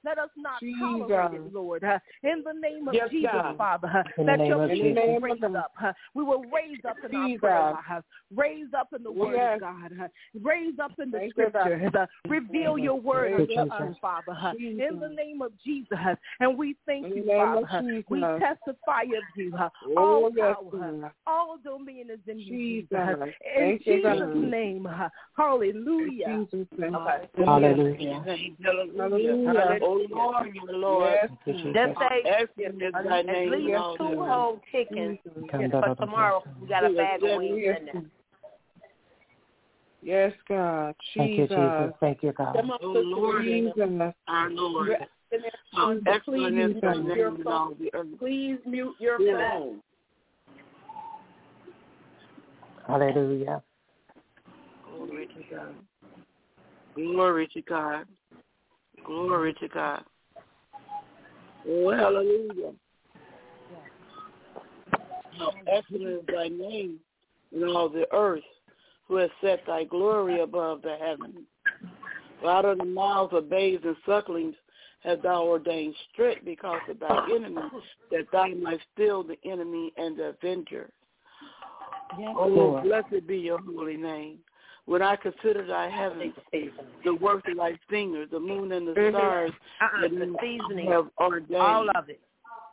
Let us not Jesus. tolerate it, Lord. Uh, in the name of Yes, Jesus, God. Father, uh, In the that name your of people Jesus. will raise up. Uh, we will raise up in our Jesus. prayer lives. Raise up in the word Yes. of God. Uh, raise up in the Thank you, God. scriptures. Uh, reveal your word Thank unto you, us, Jesus. Father. Uh, Jesus. in the name of Jesus. Uh, and we thank In the you, name of Father. Uh, Jesus. we testify of you. Uh, Oh, all yes, power, God. all dominion is in you, Jesus. Jesus. Uh, in Thank you, Jesus' God. name. Uh, hallelujah. Jesus' name. Hallelujah. Hallelujah. Oh, Lord, you Lord. Yes. Thank you, Just Jesus. say Excellent is thy at name, least Lord. two whole chickens. Come, For tomorrow, we got a bag of wings Yes. in there. Yes, God. Thank you, Jesus. Jesus. Thank you, God. Come on, Oh, Sister Lord. Regina. Jesus. Our Lord. You're asking everyone to Excellent is please thy mute your name in phone. all the earth. Please mute your Yeah. phone. Hallelujah. Glory to God. Glory to God. Glory to God. Oh, hallelujah. How excellent is thy name in all the earth, who has set thy glory above the heavens. For out of the mouths of babes and sucklings hast thou ordained strict because of thy enemy, that thou might still the enemy and the avenger. Yes, Oh, Lord. blessed be your holy name. When I consider thy heavens, the work of thy fingers, the moon and the stars, Uh-uh, that the you seasoning, have ordained. all of it.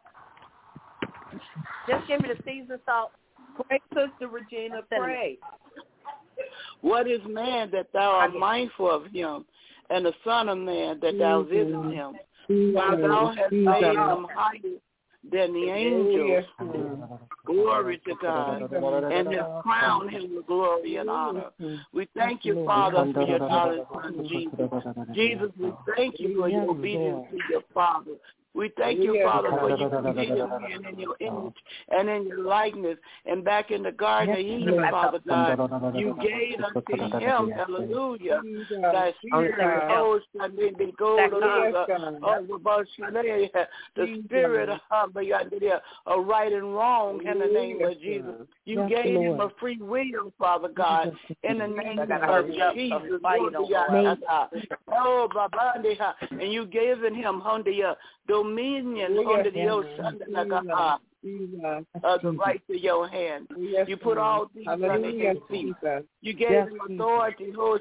Just give me the seasoned salt. Pray, Sister Regina, pray. What is man that thou art mindful of him, and the son of man that thou visitest him? While thou hast made him higher than the angels. Glory to God. And has crowned him with glory and honor. We thank you, Father, for your darling son, Jesus. Jesus, we thank you for your obedience to your Father. We thank you, Father, for you created man in your image and in your likeness. And back in the Garden of Eden, Father God, you gave unto him, hallelujah, that spirit, oh, the gold the spirit of right and wrong in the name of Jesus. You gave him a free will, Father God, in the name of Jesus. Oh, and you given him under your dominion under the ocean, uh, the right to your hand. You put all things under his feet. You gave him authority, of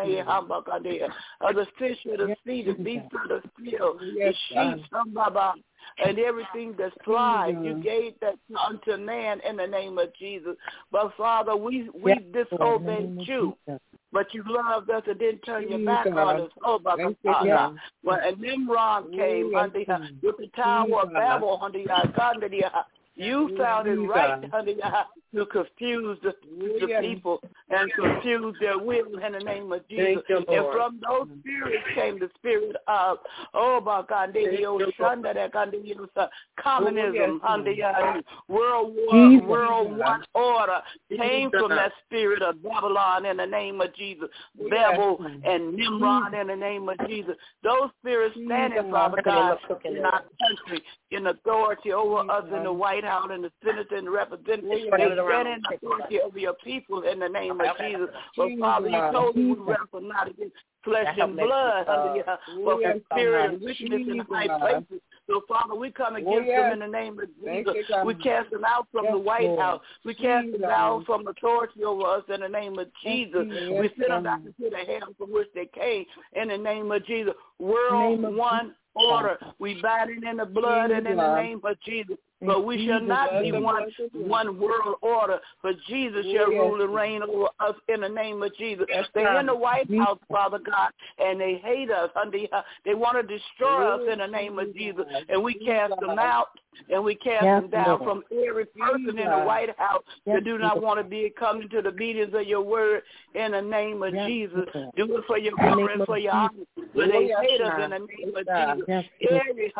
the fish of the sea, the beasts of the field, the sheep, and everything that's flies. You gave that unto man in the name of Jesus. But Father, we we disobeyed you. But you loved us and didn't turn your back on us. Oh, my God. When Nimrod came under with the Tower of Babel under your you found it right under to confuse the, the people and confuse their will in the name of Jesus. You, and from those spirits came the spirit of, oh, my God, communism, under world war, world one order came from that spirit of Babylon in the name of Jesus. Babel and Nimrod in the name of Jesus. Those spirits standing, Father God, in our country, in authority over us in the White House and the Senate and the representatives. They stand in authority over your people in the name of Jesus. But Father, you told me we wrestle not against flesh and blood under your but for spirit and wickedness in high places. So, Father, we come against them in the name of Jesus. We cast them out from the White House. We cast them out from authority over us in the name of Jesus. We send them back into the hell from which they came in the name of Jesus. World one order. We bind it in the blood and in the name of Jesus. But we shall not be one one world order, but Jesus shall rule and reign over us in the name of Jesus. They're in the White House, Father God, and they hate us. They want to destroy us in the name of Jesus, and we cast them out. And we cast yes, them down Lord. From every person in the White House yes, that do not Lord. Want to be coming to the obedience of your word in the name of yes, Jesus. Lord. Do it for your glory and for your honor. But they hate us in the name of Jesus. Yes, every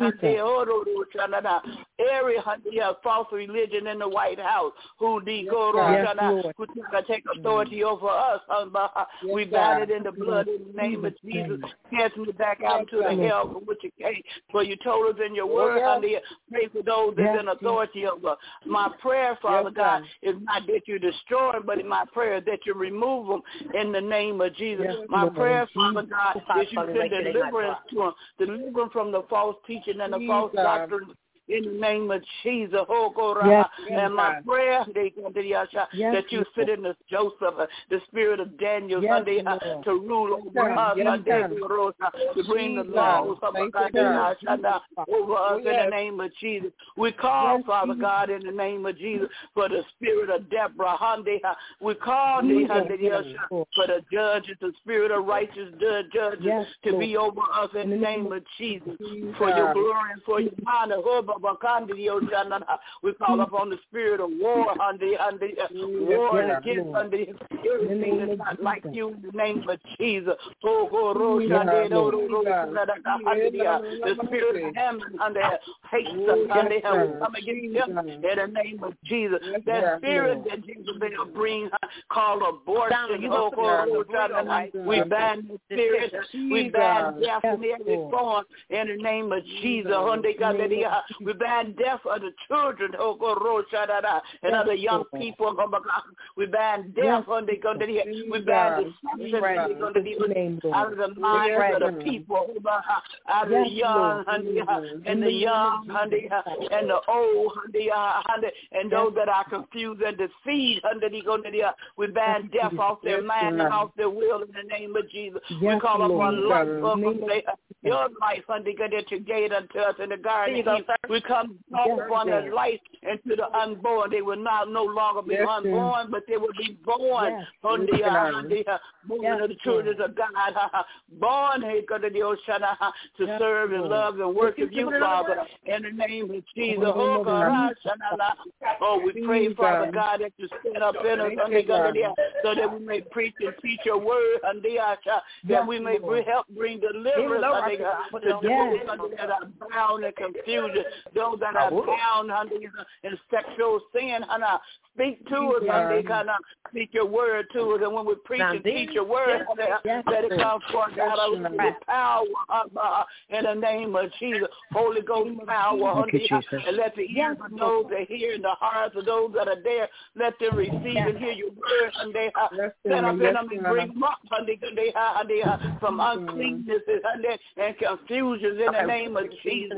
every every false religion in the White House who yes, who try to take authority over us. Yes, we bind it in the blood in the name of Jesus. Cast me back out to the hell from which you came. For you told us in your word, honey, pray for those that's yes, in authority over. My prayer, Father yes, God, is not that you destroy them, but my prayer is that you remove them in the name of Jesus. Yes, my Lord. prayer, Father God, is that you send deliverance to them, deliver them from the false teaching and the Jesus. false doctrine. In the name of Jesus, oh God, yes, and my yes. prayer they, yes, that you sit in the Joseph, the spirit of Daniel, yes, Sunday, uh, to rule over yes, us, yes, Sunday, to bring Jesus. the laws of God, over us yes. in the name of Jesus. We call, yes, Father God, in the name of Jesus, for the spirit of Deborah. We call yes, yes. for the judges, the spirit of righteous judges yes, to Lord. be over us in the name of Jesus, Jesus. for your glory and for your honor. We call upon the spirit of war, under, under, uh, war yes, against yes, under everything that's not like you in the name of Jesus. Oh, oh, oh, yes, the spirit of Hammond under hate us under him. We come against him in the name of Jesus. That spirit that Jesus will bring called abortion. Oh, oh, oh, we ban the spirit. We ban death in every form in the name of Jesus. We ban death of the children, oh God, and other young people. We ban death on the we ban deception out of the minds of the people, out of the young and the young and the old and those that are confused and deceived. We ban death off their mind and off their will in the name of Jesus. We call upon life, your life, that you gave unto us in the garden. We come upon the life into the unborn. They will not no longer be yes, unborn, but they will be born yes, on the, uh, the uh, born yes, of the children of God, born to yes, serve and love and worship you, Father, in the name of Jesus. Oh, God, oh, we pray, Father God, that you stand up in us so that we may preach and teach your word, that we may help bring deliverance to those that are bound and confused, those that are bound in sexual sin. Speak to us, and kind of speak your word to us. And when we preach and teach your word, yes, let it come forth out of the power of, uh, in the name of Jesus. Holy Ghost power. You, and let the ears of those that hear and the hearts of those that are there, let them receive and hear your word. And they uh, stand up in them and bring them up and they, they, uh, they, uh, from uncleanness and, and confusions in the name of Jesus.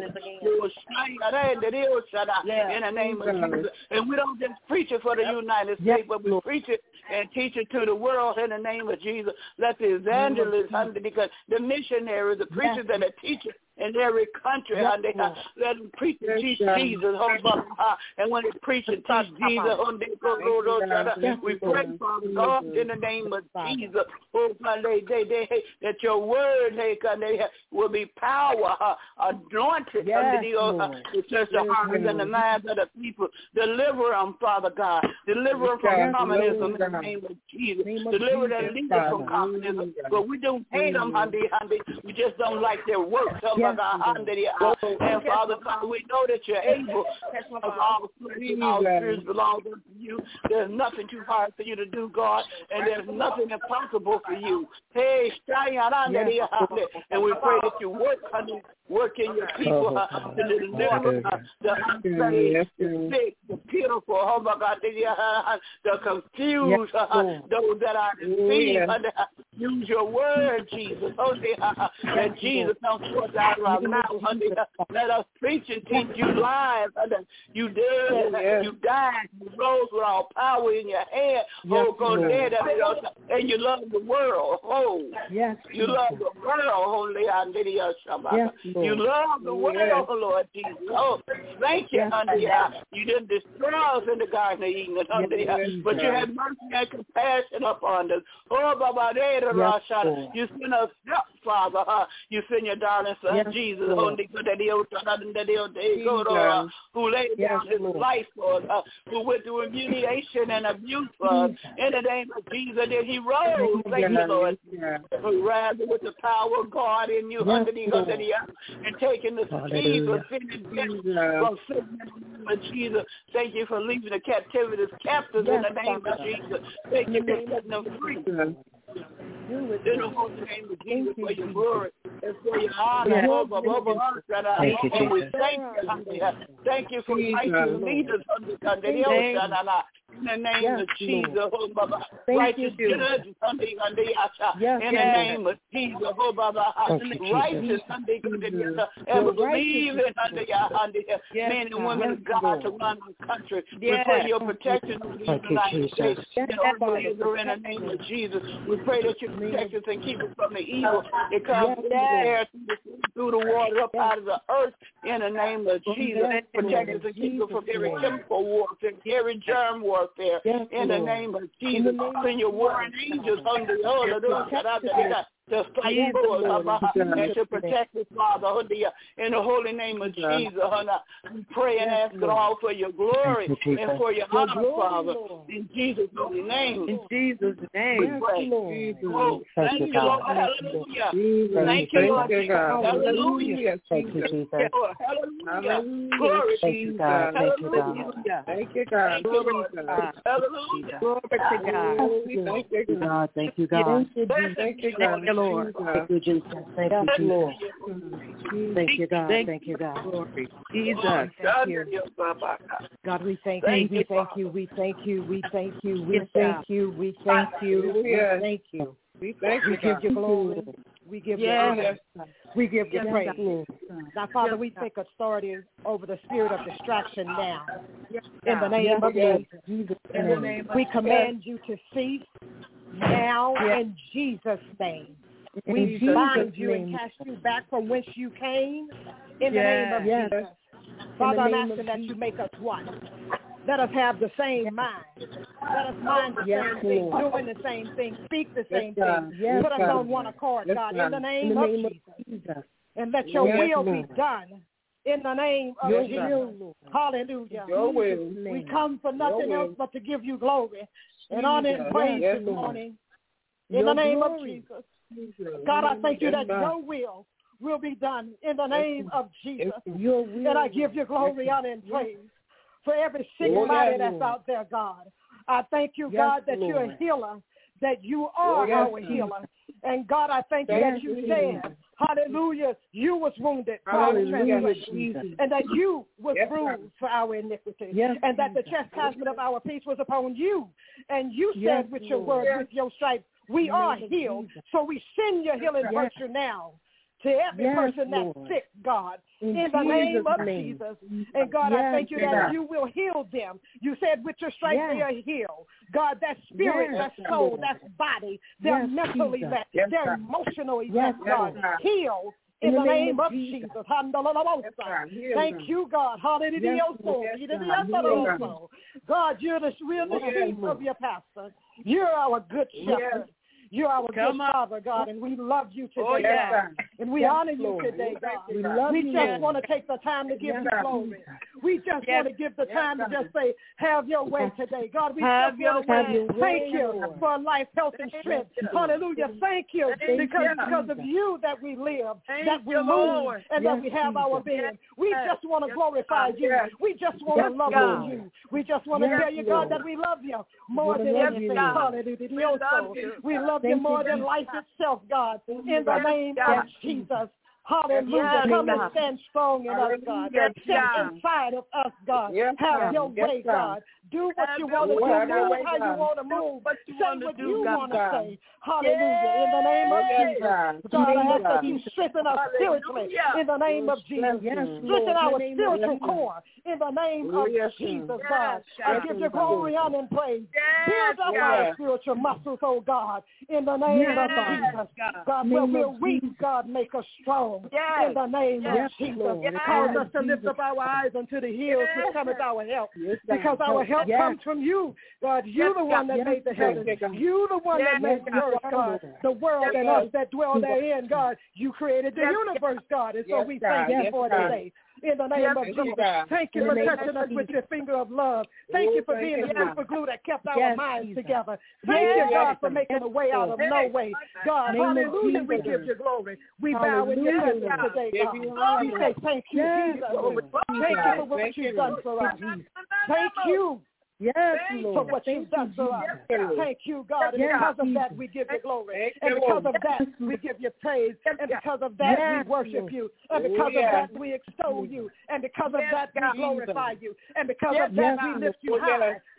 In the name of Jesus. And we don't just preach it for the United States, but we preach it and teach it to the world in the name of Jesus. Let the evangelists, because the missionaries, the preachers and the teachers in every country, yes, they, uh, let them preach and teach yes, Jesus. Uh, and when they preach and teach Jesus, yes, we pray, Father God, in the name of Jesus, oh, they, they, they, that your word they, they, will be power, uh, anointed yes, under the uh, to touch the hearts and the minds of the people. Deliver them, Father God. Deliver them from yes, communism in the name of Jesus. Deliver their leaders from communism. But we don't hate them, honey, honey. We just don't like their work. Yes, and Father God, we know that you're able. All spirits belong to you. There's nothing too hard for you to do, God, and there's nothing impossible for you. Hey, yes, and we pray that you work, honey, work in your people uh, to deliver uh, the unsaved, the sick, the pitiful, oh my God, the, uh, the confused, uh, those that are deceived. Uh, use your word, Jesus. Oh, uh, that Jesus comes forth out of our mouth. Uh, let us preach and teach you live. Uh, you did, uh, you died, you rose with all power in your hand. Oh, God, dead, uh, and you love the world. Oh, yes, you love the world. Holy, yes, you love the world, yes, Lord Jesus. Oh, thank you, yes, you didn't destroy us in the Garden of Eden, yes, but you had mercy and compassion upon us. Oh, Baba, yes, you sent us help, Father. Uh, you sent your darling Son, yes, Jesus, who laid yes, down his Lord. life for us, uh, who went through humiliation and abuse for us. In the name of Jesus, that he rose. Thank you, Lord. Who rise with the power of God in you, yes, under the, under the and taking the keys of sin and death from sin of Jesus. Thank you for leaving the captivities captives yes, in the name of Jesus. Thank you for setting them free. In the holy name of Jesus, for your glory and for your honor. Yes. Over, over us, and, uh, thank you, Jesus. We thank you, thank you for righteous leaders under the ocean. In the name yes, of Jesus, oh, Baba. Thank Righteous you, judge, Sunday, Sunday, yes, in the name of Jesus, oh, Baba. Righteous, Sunday, ever believe in under your men and women of God to run the country. We pray your protection over the United States. In the name of Jesus, we pray that you protect us and keep us from the evil. It comes there through the water up out of the earth. In the name of Jesus, protect us and keep us from every chemical warfare, every germ warfare. In the name of Jesus, send your warring angels under the earth. Just fight for us, and to protect us, Father, in the holy name of Jesus. We pray and ask all for your glory and for your honor, Father, in Jesus' holy name. In Jesus' name. Oh, thank you, Lord. Hallelujah. Thank you, Lord. Hallelujah. Thank you, Jesus. Hallelujah. Glory to you, God. Thank you, God. Thank you, God. Glory to God. Hallelujah. Glory to God. Thank you, God. Thank you, God. Thank you, God. Lord. Thank you, Jesus. Thank you, Jesus. Thank you, God. Thank you, God. Glory. Jesus. Thank you. God, we thank you. We thank you. We thank you. We thank you. We thank you. We thank you. We thank you. We thank you. We give you glory. We give you honor. We give you praise. Now, Father, we take authority over the spirit of distraction now. In the name of Jesus. In the name of we command you to cease now in Jesus' name. We bind you and cast you back from whence you came in the name of Jesus. Father, I'm asking that you make us one. Let us have the same mind. Let us mind the same thing, doing the same thing, speak the same thing. Put us on one accord, God, in the name of Jesus. And let your will be done in the name of Jesus. Hallelujah. We come for nothing else but to give you glory and honor and praise this morning in the name of Jesus. God, I thank you that your will will be done in the name of Jesus. And I give you glory, honor, and praise for every sick body that's out there, God. I thank you, God, that you're a healer, that you are our healer. And God, I thank you that you said, hallelujah, you was wounded for our transgression, and that you was bruised for our iniquity, and that the chastisement of our peace was upon you. And you said with your word, with your stripes, we are healed. So we send your healing virtue now to every yes, person that's Lord. Sick, God, in, in the name of name. Jesus. And God, yes, I thank you that God. You will heal them. You said with your stripes yes. they are healed. God, that spirit, yes, that soul, Lord. That body, their yes, mental Jesus. Event, yes, their God. Emotional event, yes, God, God. Heal in, in the, the name, name of Jesus. Jesus. Thank you, God. Hallelujah. Yes, God, you're the real the sheep of your pastor. You're our good shepherd. Yes. You're our Come good on. Father, God, and we love you today, oh, yes, God. And we yes, honor you Lord. Today, God. We, love we you, just Lord. Want to take the time to give yes, you glory. We just yes. want to give the time yes, to just say, have your way today. God, we have just want to say, thank you Lord. For life, health, and strength. Hallelujah. Thank you thank because, you. Because of you that we live, thank that we move, Lord. And yes, that we have Jesus. Our being. We yes. just want to glorify yes. you. We just want yes, to love God. You. We just want to yes, tell you, God, that we love you more than anything. Hallelujah. We love you more than life itself, God, in the name of Jesus. Hallelujah. Yes, come God. And stand strong in us, God. Yes, Step God. Inside of us, God. Yes, have your yes, way, God. Do what have you want to do. Move way, how God. You want to move. What you say what do, you want to say. Hallelujah. Yes. In the name of yes, Jesus. God, God I ask that you strengthen us spiritually in the name of Jesus. Yes, strengthen our spiritual core in the name of yes, Jesus, God. Yes, I give you glory, honor, and praise. Yes, build up yes. our spiritual muscles, oh God, in the name yes, of Jesus. God, God where we're weak, God, make us strong yes. in the name yes, of Jesus. Yes. Cause us to lift up our eyes unto the hills yes. which cometh our help. Yes, because our help yes. comes from you. God, you yes, the one that yes, made the heavens. Yes, you the one yes, that made the earth, God. The world yes, and us that dwell therein, God. You created the yes, universe, God. And so yes, we thank you yes, for God. Today. In the name yes, of Jesus. God. Thank you for touching us with your finger of love. Thank you for being the super glue that kept our yes, minds Jesus. Together. Thank yes, you, God, for making a way out of no way. God, hallelujah, we give you glory. We bow in your presence today, God. We say thank you, Jesus. Thank you for what you've done for us. Thank you. Yes, Lord. For what you've done for us. Thank you, God. And because of that, we give you glory. And because of that, we give you praise. And because of that, we worship you. And because of that, we extol you. And because of that, we glorify you. And because of that, we lift you high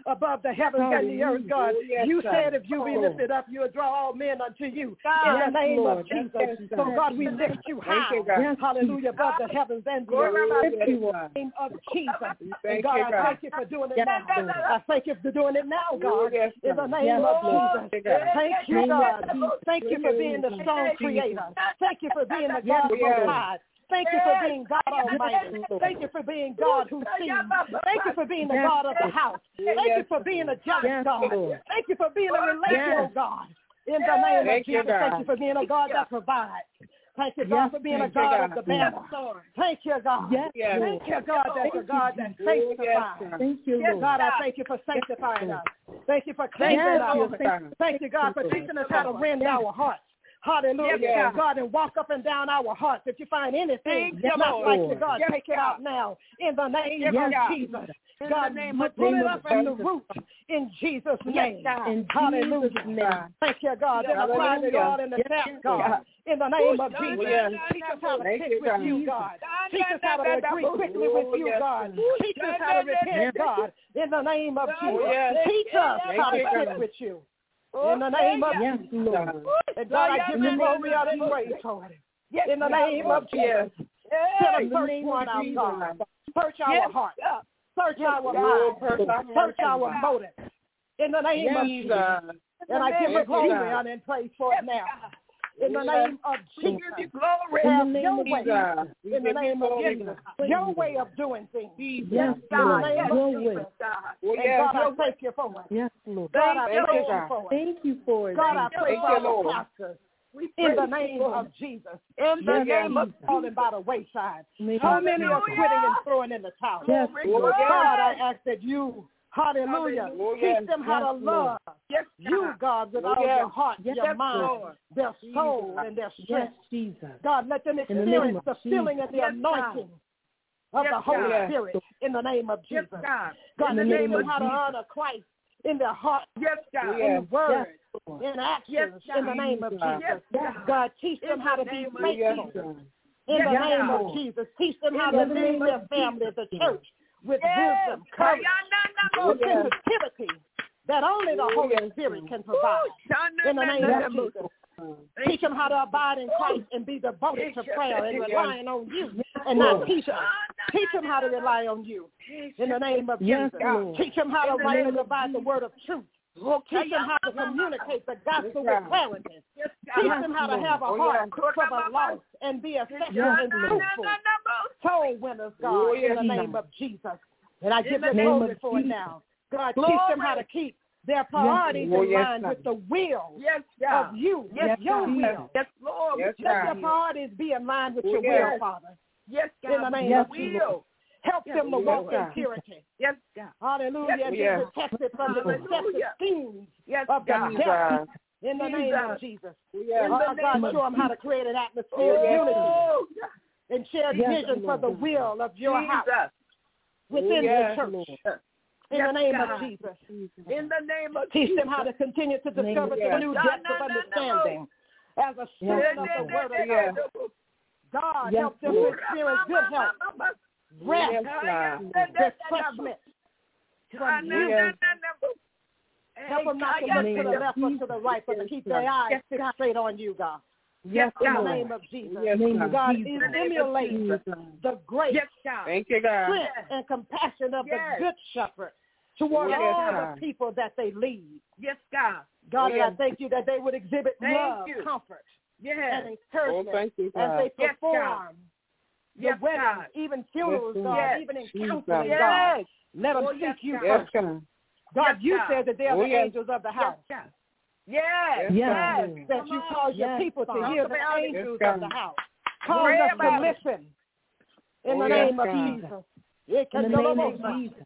above the heavens and the earth, God. You said if you be lifted up, you will draw all men unto you. In the name of Jesus. So, God, we lift you high. Hallelujah, above the heavens and the earth. In the name of Jesus. And God, I thank you for doing it now. I thank you for doing it now, God. In the name of Jesus. Thank you, God. Thank you for being the strong creator. Thank you for being the God who provides. Thank you for being God Almighty. Thank you for being God who sees. Thank you for being the God of the house. Thank you for being a jealous God. Thank you for being a relational God. In the name of Jesus, thank you for being a God that provides. Thank you, God, for being a God of the banner. Thank you, God. Thank you, God, that's a God that sanctifies. Thank you, God, I thank you for sanctifying us. Thank you for cleansing us. Thank you, God, for teaching us how to rend our hearts. Hallelujah, yes, God. God, and walk up and down our hearts. If you find anything yes, not like you, God, yes, take it out now in the name yes, of God. Jesus. In God, name of pull it up from the root in Jesus' name. Yes, in Hallelujah. Jesus name. Thank you, God. Then apply the God in the tap, God. In the name of Jesus. Yes. Teach us how to sit with you, God. Teach us how to agree quickly with you, God. Teach us how to repent, God. In the name of Jesus. Teach us how to sit with you. In the name of yes, Jesus. And God, I give you glory out and praise for it. In the name of Jesus. Search one out, God. Search our heart. Search our mind. Search our motive. In the name of Jesus. And I give you glory out and praise for it now. In the name of Jesus. Have your way. In the name of Jesus. Your way of doing things. Yes, God. In the name of Jesus. And God, I thank you for it. Yes, Lord. God, I praise you for it. Thank you for it. God, I pray for our pastors. In the name of Jesus. In the name of falling by the wayside. So many are quitting and throwing in the towel. Yes, Lord. God, I ask that you Hallelujah. Oh, yes. Teach them how yes, to love yes, you, God, with oh, all yes. your heart, yes, your mind, Lord. Their soul, Jesus. And their strength. Yes, God, let them experience the, the filling and the yes, anointing God. Of yes, the Holy God. Spirit in the name of Jesus. Yes, God, God let them teach them how to honor Christ in their heart, yes, God. In words, yes, in actions, yes, in the name of Jesus. Yes, God. God, teach them how to be faithful in the name of Jesus. Teach them how to lead their family, the church, with yes. wisdom, courage, oh, yes. sensitivity that only the Holy Spirit can provide. In the name of Jesus. Teach them how to abide in Christ and be devoted to prayer and relying on you and not people. Teach them how to rely on you. In the name of Jesus. Teach them how to write and provide the word of truth. Teach them how to communicate the gospel with clarity. Teach them how to have a heart for the lost and be effective and fruitful. Soul winners, God, in the name of Jesus. And I give you glory for it now. God, teach them how to keep their priorities in line with the will of you, with your will. Yes, Lord. Let their priorities be in line with your will, Father. Yes, God. In the name of Jesus. Help yes, them to walk in purity. Yes, God. Hallelujah. Yes, and be yes. protected from the deceptive schemes yes, of the devil. In the Jesus. Name of Jesus. Yes. Oh, God, show them how to create an atmosphere of oh, unity yes. and share yes, vision Lord. For the will of your Jesus. House within yes, the church. Lord. In yes, the name God. Of Jesus. In the name of Teach Jesus. Them how to continue to discover yes. the new depths of understanding as a student yes. of the word of yes. God. God, yes, help them Lord. To experience good health. Rest, yes, refreshment from you. Yes. Help them not to look to the left or to the right, but to keep their eyes yes, fixed straight on you, God. Yes, in the name of Jesus. Yes, God, God stimulate the grace, yes, Thank you, God. Strength, and compassion of yes. the good shepherd toward yes, all God. The people that they lead. Yes, God. God, yes. I thank you that they would exhibit thank love, you. Comfort, yes. and encouragement oh, thank you, God. As they perform. Yes, the yes, weddings, God. Even funerals, yes, God, yes. even in counseling, yes. God. Let them oh, seek yes, you yes, first. God, God yes, you God. Said that they are oh, the yes. angels of the house. Yes, yes. yes. yes. That Come you cause yes. your people to hear the angels yes, of the house. Cause us to listen in oh, the name yes, of Jesus. In the name of Jesus.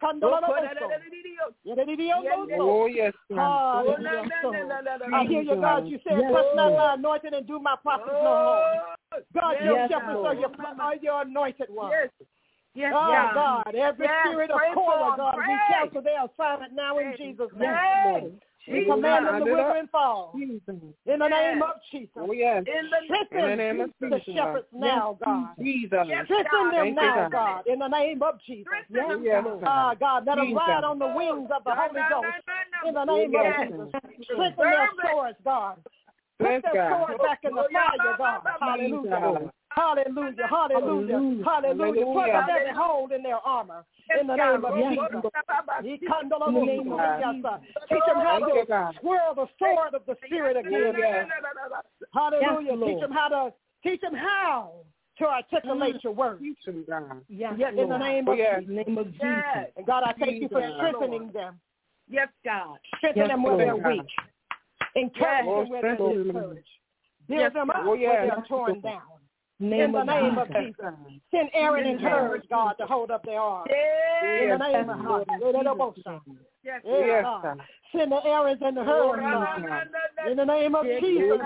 Oh, yes, God. Oh, no, no, no, no, no, I hear you, God. You said, touch not my anointed and do my prophets no harm. God, yes, your shepherds are your, are your anointed ones. Yes. Yes, oh, yes. God. Every yes, spirit of Korah, God, we cancel their assignment now in Jesus' name. Yes. We command them to wither and fall. In the name of Jesus. Oh, yes. Strengthen the shepherds now, God. Jesus. Strengthen them now, God. In the name of Jesus. Yes, uh, God, let them ride on the wings of the Holy Ghost. In the name of Jesus. Strengthen their swords, God. Put their sword back in the fire, God. Hallelujah. Hallelujah. Hallelujah. Hallelujah. Put up every hole in their armor. In the name of Jesus. Teach them how to swirl the sword of the Spirit again. Hallelujah. Teach them how to teach them how to articulate your word. Yes, in the name of Jesus. And God, I thank you for strengthening them. Yes, God. Strengthen them where they're weak. Encourage them where they're discouraged. Build them up where they're torn down. In the name of Jesus. Send Aaron and Hers, God, to hold up their arms. In the name of God. Yes, God. Send the Aarons and the Hers, God. In the name of Jesus.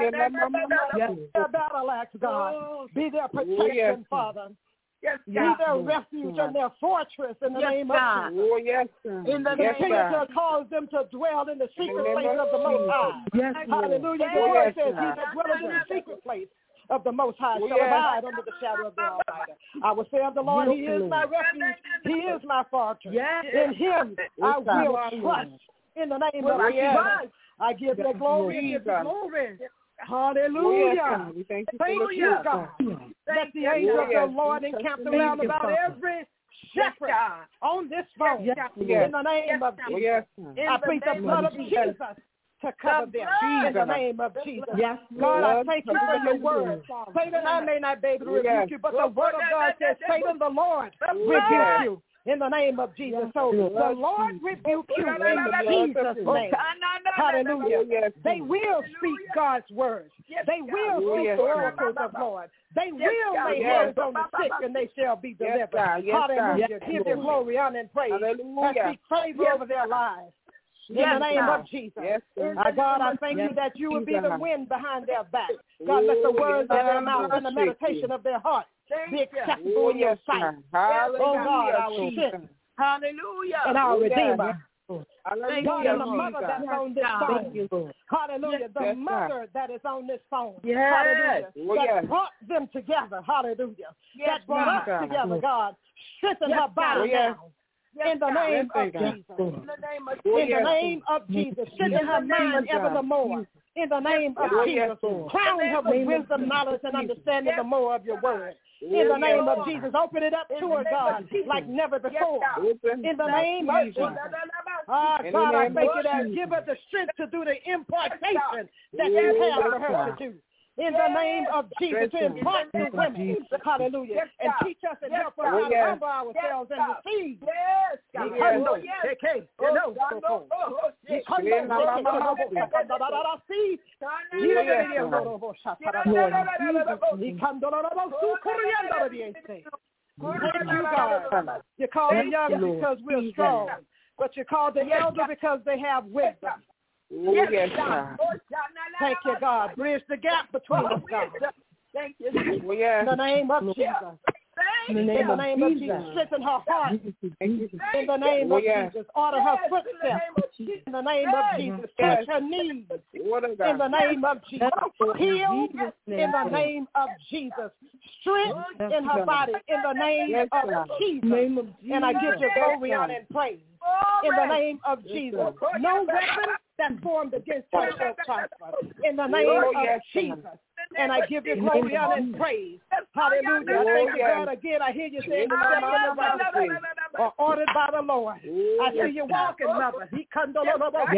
Their battle axe, God. Be their protection, Father. Yes, be their refuge and their fortress in the yes, name God. of Jesus. Oh, yes, God. In the yes, name God. to cause them to dwell in the secret place of the Most High. Yes, hallelujah. Oh, The word yes, says, God. he that dwelleth in the secret place of the Most High Oh, shall yes. abide under the shadow of the Almighty. I will say of the Lord, Yes, he is Lord. my refuge. He is my fortress. Yes. In him I Yes, God. will trust. In the name Well, of I Jesus. trust. I give you glory and give you Jesus. glory. Oh, yes, Hallelujah. God. We thank you for Thank what you, you've God. done. Let the you. angels Oh, yes. of the Lord We encamp trust in around you, about Father. every Yes, shepherd God. on this phone. Yes, yes. In the name Yes, of God. Oh, Jesus. yes, God. In I the plead the name blood of of Jesus. Jesus to cover The them. blood. In the name of Jesus. Yes, God, I Lord. thank you for your word. Satan, I may not be able to rebuke Yes. you, but the word of God says, Satan, the Lord The rebuke blood. you. In the name of Jesus. So The the blood. Lord rebuke you in blood. Jesus' Oh, name. Hallelujah. Oh, yes. They will speak God's words. Yes, They God. will Oh, speak yes, the God. oracles of Lord. They Yes, will God. lay Yes. hands on the sick and they shall be Yes, delivered. God. Yes, God. Hallelujah. Yes, Give you Lord. glory, honor, and praise. And Hallelujah. speak favor Yes, over their lives. In Yes, the name God. of Jesus. Yes, God. My God, I thank Yes, you that you would be the God. wind behind their back. God, let the Oh, words yes, of their mouth God. and the meditation of their heart Thank be you. acceptable Oh, in your yes, sight. God. Hallelujah. Oh, God, our Jesus. strength Hallelujah. and our Oh, yes. Redeemer. Hallelujah. God, and the Jesus. mother that's on this God. phone. Thank you, Lord. Hallelujah. Yes, The yes, mother that is on this phone. Yes. Hallelujah. Oh, that yes. brought them together. Hallelujah. Yes, that brought God. us together, God. Strengthen Yes, her body God. Yes. now. Yes, In the God. name Yes, of God. Jesus. In the name of Oh, In the yes. name of Jesus. Strengthen her In the name mind of ever the God. more. In the name of Oh, yes, Jesus. Lord. Crown her with name of wisdom, knowledge, and understanding Yes, the more of your God. word. Oh, In the yes, name of Lord. Jesus. Open it up In to the her, name of God, Jesus. like never Yes, before. God. Open In the up name of Jesus. Jesus. Ah, In the God, I name thank of you that Jesus. give her the strength to do the impartation that Yes, you have for yes, her to God. do. In the name of Jesus, to Yes, God. impart to In the name of women. Jesus. Hallelujah. Yes, And God. teach us and Yes, help us God. how to Yes. humble ourselves Yes, and God. receive. Yes, God. Yes. Oh, yes. Take care. Oh, No, God, so no, cool. oh, oh, He shit. come Yeah, down, mama, take it, mama, oh, yeah. da, da, da, da, see. Oh, He yes, let it God. go, oh, shut yes, up. Lord. He come down, oh, oh, so Korean, oh, the say. Thank you, God. You call the young Lord. because we're strong, but you call the elder because they have wisdom. Oh, yes, God. Thank you, God. Bridge the gap between us, God. Thank you. Oh, yes. In the name of Jesus. Thank In you. the name of Jesus. Strengthen her heart. Thank you. In the name Oh, of yes. Jesus. Order her Yes, footsteps. In the name of Jesus. Yes. Touch her knees. What a In God. the name of Jesus. Heal Jesus' name. in the name of Jesus. Strength in her body in the name Yes, of God. Jesus. Name of And I give you Jesus. glory, honor, and praise. In the name of Jesus. No weapon that's formed against her shall prosper. In the name Oh, of yes, Jesus. God. And I give you glory, honor, and praise. Hallelujah. I thank you, God. Again, I hear you saying the steps of the righteous are ordered by the Lord. I see you walking, mother. He come to He come to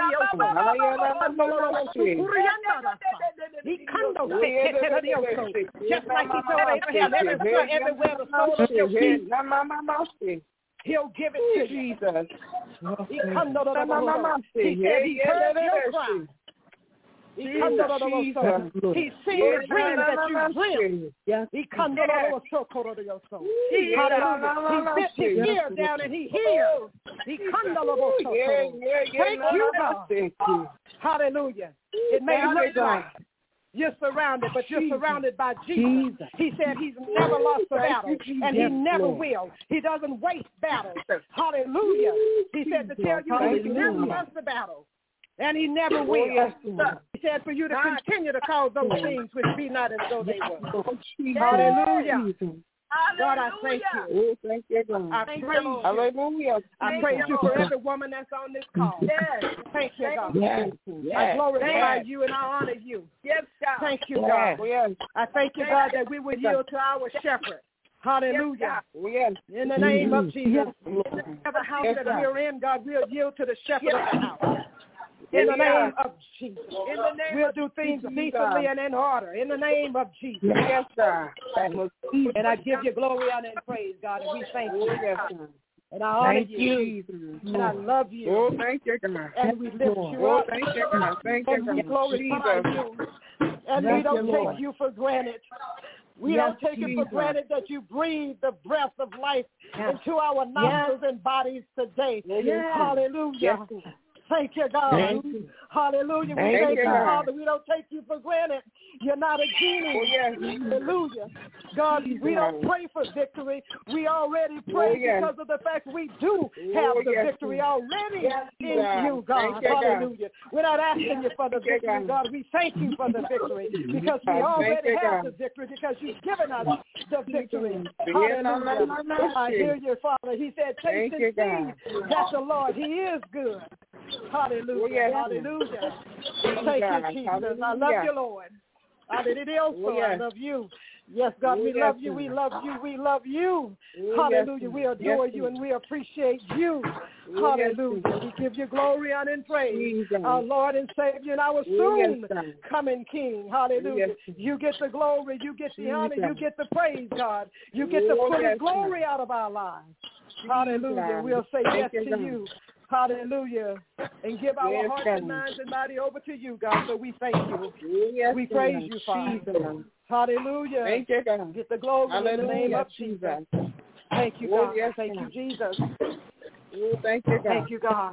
just like he told Abraham, everywhere, everywhere the sole of your feet, he'll give it to you. Jesus. He come to He said he heard your cry. He come to He's seen the dreams that you dreamed. He come to your soul. Hallelujah. He bit his ear down and he healed. He come to Thank you, God. Hallelujah. It may look like you're surrounded, but you're surrounded by Jesus. He said he's never lost a battle, and he never will. He doesn't waste battles. Hallelujah. He said to tell you that he's never lost a battle. And he never will. Oh, yes. He said for you to continue to cause those things which be not as though they were. Oh, Hallelujah. Hallelujah. God, I thank you. Oh, thank you, God. I praise you. Hallelujah. I praise you for every woman that's on this call. Yes. Thank you, God. Yes. I glorify Yes. you and I honor you. Yes, God. Thank you, Yes. God. Yes. I thank you, God, that we will yield to our shepherd. Hallelujah. Yes. In the name of Jesus. Yes. In every house Yes, that God. we're in, God, we'll yield to the shepherd of the house. In the Yes. name of Jesus. In the name We'll of do things Jesus. decently and in order. In the name of Jesus. Yes, God. And I give you glory, honor, and praise, God, and we thank Oh, you. yes, God. And I honor Thank you. you. And I love you. Oh, thank you, God. And we lift you Oh, up. thank you, God. Thank you, And we God. glorify Jesus. you. And Thank we don't you, take Lord. you for granted. We Yes, don't take it for Jesus. granted that you breathe the breath of life into our nostrils and bodies today. Yes. Hallelujah. Yes. Thank you, God. Thank you. Hallelujah. We Thank thank you, you, God. Father. We don't take you for granted. You're not a genie. Oh, yes. Hallelujah. God, we don't pray for victory. We already pray Oh, yes. because of the fact we do have Oh, the yes. victory already Yes, in God. you, God. Thank you, God. Hallelujah. We're not asking you for the Thank you, victory, God. God. We thank you for the victory because we Thank already you, have God. the victory because you've given us the victory. Yeah, no, no, Hallelujah. no, no. I hear you, Father. He said, taste Thank and you, see God. that the Lord, he is good. Hallelujah. Oh, yes. Hallelujah. Thank Thank God. you, Jesus. I love Hallelujah. you, Lord. Hallelujah. Oh, yes. I love you. Yes, God, Oh, we yes, love you. God. We love you. We love you. Oh, yes, Hallelujah. God. We adore Yes, you God. and we appreciate you. Oh, yes, Hallelujah. God. We give you glory, honor, and praise. Jesus. Our Lord and Savior and our Oh, yes, soon God. coming King. Hallelujah. Yes, God. You get the glory. You get the honor. You Jesus. get the praise, God. You get the Oh, full yes, glory God. out of our lives. Hallelujah. God. We'll say Thank yes you, to God. you. Hallelujah. And give our Yes, hearts God. and minds and body over to you, God. So we thank you. Oh, yes, We God. praise you, Father. Jesus. Hallelujah. Thank you, God. Get the glory in the name Hallelujah, of Jesus. Jesus. Thank you, Oh, God. yes, Thank God. you, Jesus. Oh, thank you, God. Thank you, God.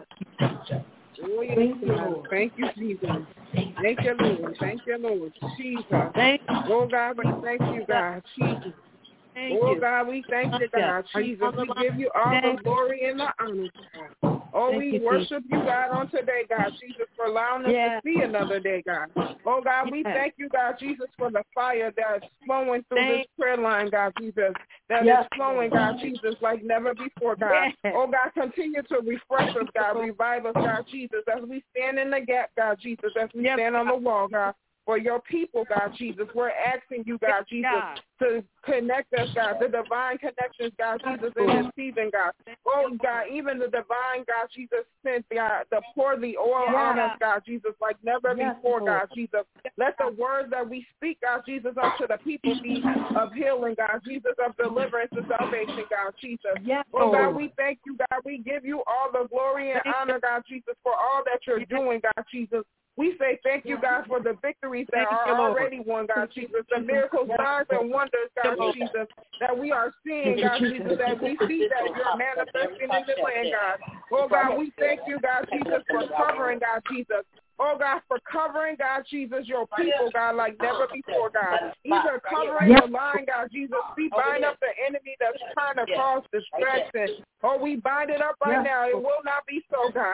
Oh, yes, Thank you, God. Lord. Thank you, Jesus. Thank you, Lord. Thank you, Lord. Jesus. Thank you. Oh, God, we thank you, God. Jesus. Thank Oh, you. God, we thank you, God. Are you Jesus, on the we line? give you all the Thank you. glory and the honor, God. Oh, Thank we you, worship you, God, on today, God. Jesus, for allowing us Yeah. to see another day, God. Oh, God, we Yeah. thank you, God, Jesus, for the fire that's flowing through Thank- this prayer line, God, Jesus. That Yes, is flowing, God, Jesus, like never before, God. Yeah. Oh, God, continue to refresh us, God. Revive us, God, Jesus, as we stand in the gap, God, Jesus, as we Yes, stand on the God. wall, God. For your people, God, Jesus. We're asking you, God, Yes, Jesus, God. to connect us, God, the divine connections, God, Jesus, in this season, God. Oh, God, even the divine, God, Jesus, sent, God, to pour the oil Yeah. on us, God, Jesus, like never Yes, before, Lord. God, Jesus. Let the words that we speak, God, Jesus, unto the people be of healing, God, Jesus, of deliverance and salvation, God, Jesus. Yes, Oh, God, Lord. we thank you, God. We give you all the glory and honor, God, Jesus, for all that you're doing, God, Jesus. We say thank you, God, for the victories that Thank are you, Lord. already won, God, Jesus, the miracles, signs, and wonders, God, Jesus, that we are seeing, God, Jesus, that we see that you're manifesting in the land, God. Oh, God, we thank you, God, Jesus, for covering, God, Jesus. Oh, God, for covering, God, Jesus, your people, God, like never before, God. Even covering the line, God, Jesus. We bind up the enemy that's trying to cause distraction. Oh, we bind it up right now. It will not be so, God.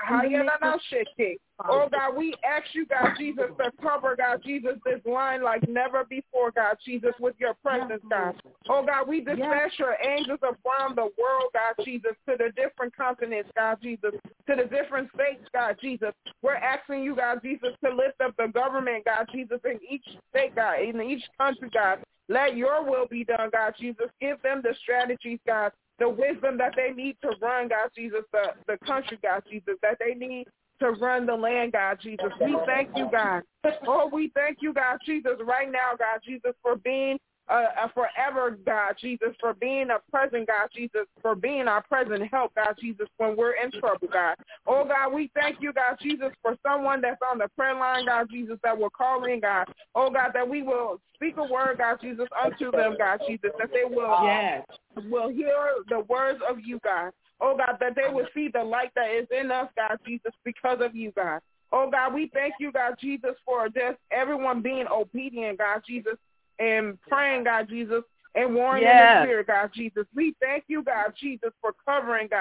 Oh, God, we ask you, God, Jesus, to cover, God, Jesus, this line like never before, God, Jesus, with your presence, God. Oh, God, we dispatch your angels around the world, God, Jesus, to the different continents, God, Jesus, to the different states, God, Jesus. We're asking you, God, Jesus, to lift up the government, God, Jesus, in each state, God, in each country, God. Let your will be done, God, Jesus. Give them the strategies, God, the wisdom that they need to run, God, Jesus, the, the country, God, Jesus, that they need to run the land, God, Jesus. We thank you, God. Oh, we thank you, God, Jesus, right now, God, Jesus, for being uh, a forever, God, Jesus, for being a present, God, Jesus, for being our present help, God, Jesus, when we're in trouble, God. Oh, God, we thank you, God, Jesus, for someone that's on the prayer line, God, Jesus, that will call in, God. Oh, God, that we will speak a word, God, Jesus, unto them, God, Jesus, that they will, Yes. will hear the words of you, God. Oh, God, that they will see the light that is in us, God, Jesus, because of you, God. Oh, God, we thank you, God, Jesus, for just everyone being obedient, God, Jesus, and praying, God, Jesus, and warring Yes. in the spirit, God, Jesus. We thank you, God, Jesus, for covering, God.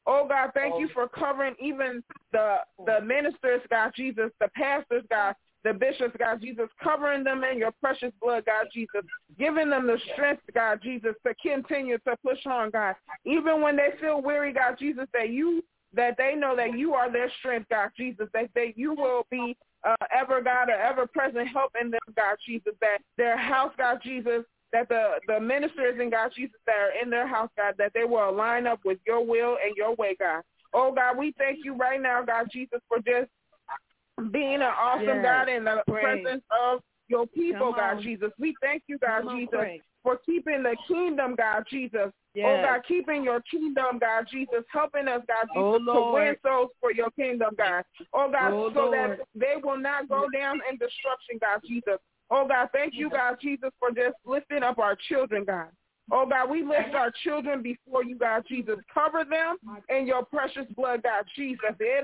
Oh, God, thank you for covering even the the ministers, God Jesus, the pastors, God, the bishops, God Jesus, covering them in your precious blood, God Jesus, giving them the strength, God Jesus, to continue to push on, God. Even when they feel weary, God Jesus, that you, that they know that you are their strength, God Jesus, that they, you will be uh, ever, God, or ever-present help in them, God Jesus, that their house, God Jesus, that the, the ministers and God Jesus that are in their house, God, that they will align up with your will and your way, God. Oh, God, we thank you right now, God Jesus, for just being an awesome yes. God in the pray. presence of your people, God Jesus. We thank you, God Come Jesus, on, for keeping the kingdom, God Jesus. Yes. Oh, God, keeping your kingdom, God Jesus, helping us, God Jesus, oh, to win souls for your kingdom, God. Oh, God, oh, so Lord. that they will not go down in destruction, God Jesus. Oh, God, thank you, God Jesus, for just lifting up our children, God. Oh, God, we lift our children before you, God Jesus. Cover them in your precious blood, God Jesus.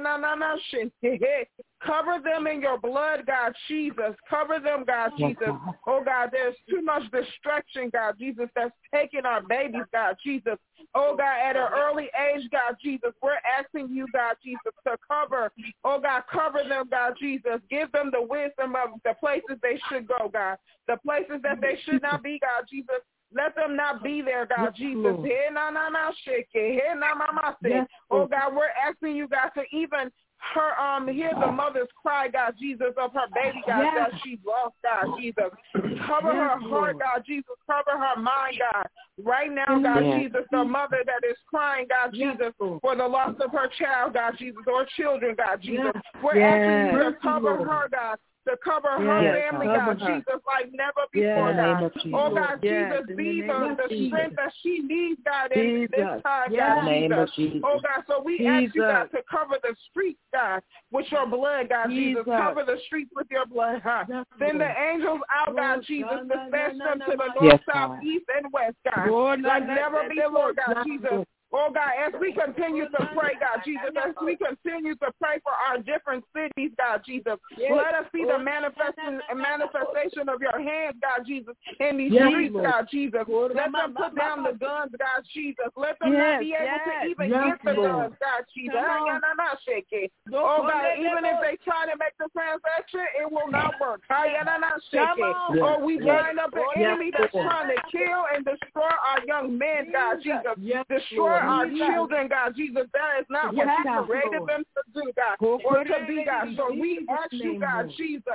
Cover them in your blood, God Jesus. Cover them, God Jesus. Oh, God, there's too much distraction, God Jesus, that's taking our babies, God Jesus. Oh, God, at an early age, God Jesus, we're asking you, God Jesus, to cover. Oh, God, cover them, God Jesus. Give them the wisdom of the places they should go, God. The places that they should not be, God Jesus. Let them not be there, God Jesus. Hey, na, na, na, shake it. Hey, na, mama, say. Oh, God, we're asking you, God, to even her um hear the mother's cry, God Jesus, of her baby, God, yes. that she's lost, God Jesus. Cover yes, her heart, God Jesus. Cover her mind, God. Right now, God yes. Jesus, the mother that is crying, God yes. Jesus, for the loss of her child, God Jesus, or children, God Jesus. Yes. We're yes. asking you to cover Lord. her, God. To cover her yes, family, God, her. Jesus, like never before, yes, God. Oh, God, yes, Jesus, be the, the, the strength that she needs, God, in Jesus. this time, yes. God, Jesus. Jesus. Oh, God, so we Jesus. ask you, God, to cover the streets, God, with your blood, God, Jesus. Jesus. Cover the streets with your blood, God. Yes, Send the angels out, God, Jesus, dispatch them to the north, yes, south, God. east, and west, God, Lord, like never before, God, Jesus. Oh, God, as we continue to pray, God, Jesus, as we continue to pray for our different cities, God, Jesus, yes. let us see the manifestation, manifestation of your hands, God, Jesus, in these yes, streets, Lord. God, Jesus. Let them put down the guns, God, Jesus. Let them yes, not be able yes, to even yes, get the Lord. guns, God, Jesus. Oh, God, even if they try to make the transaction, it will not work. Oh, we bind up the enemy that's trying to kill and destroy our young men, God, Jesus. Destroy our children, God, Jesus. That is not what you created them to do, God, or to be, God. So we ask you, God, Jesus.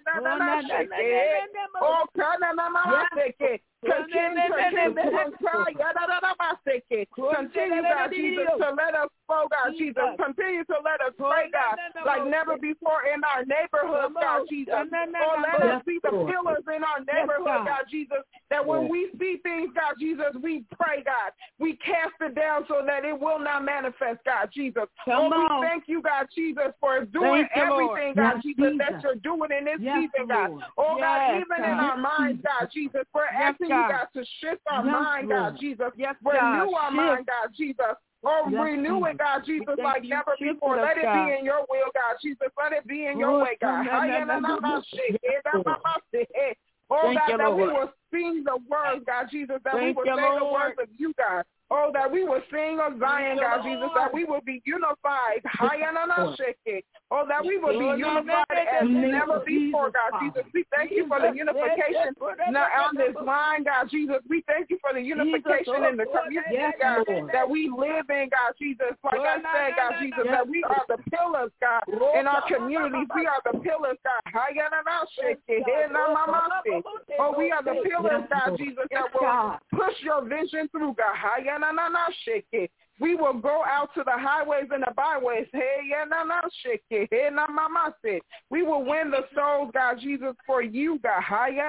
Oh, Continue, continue, continue, God, Jesus, to let us flow, God, Jesus. Continue to let us pray, God, like never before in our neighborhood, God, Jesus. Oh, let us be the pillars in our neighborhood, God, Jesus, that when we see things, God, Jesus, we pray, God. We cast it down so that it will not manifest, God, Jesus. Oh, we thank you, God, Jesus, for doing everything, God, Jesus, that you're doing in this season, God. Oh, God, even in our minds, God, Jesus, we're asking you, God, to shift our yes, mind, God, Jesus. Yes, Renew God. our shift. mind, God, Jesus. Oh, yes, renew it, God, Jesus, like never before. Let it God. be in your will, God, Jesus. Let it be in your oh, way, God. Oh, God, you, that Lord. we will sing the words, God, Jesus, that Thank we will say Lord. the words of you, God. Oh, that we will sing of Zion, God, Jesus, that we will be unified. Oh, that we will be unified as never before, God, Jesus. We thank you for the unification now on this line, God, Jesus. We thank you for the unification in the community, God, that we live in, God, Jesus. Like I said, God, Jesus, that we are the pillars, God, in our communities. We are the pillars, God. Oh, we are the pillars, God, Jesus, that will push your vision through, God. We will go out to the highways and the byways. We will win the souls, God, Jesus, for you, God.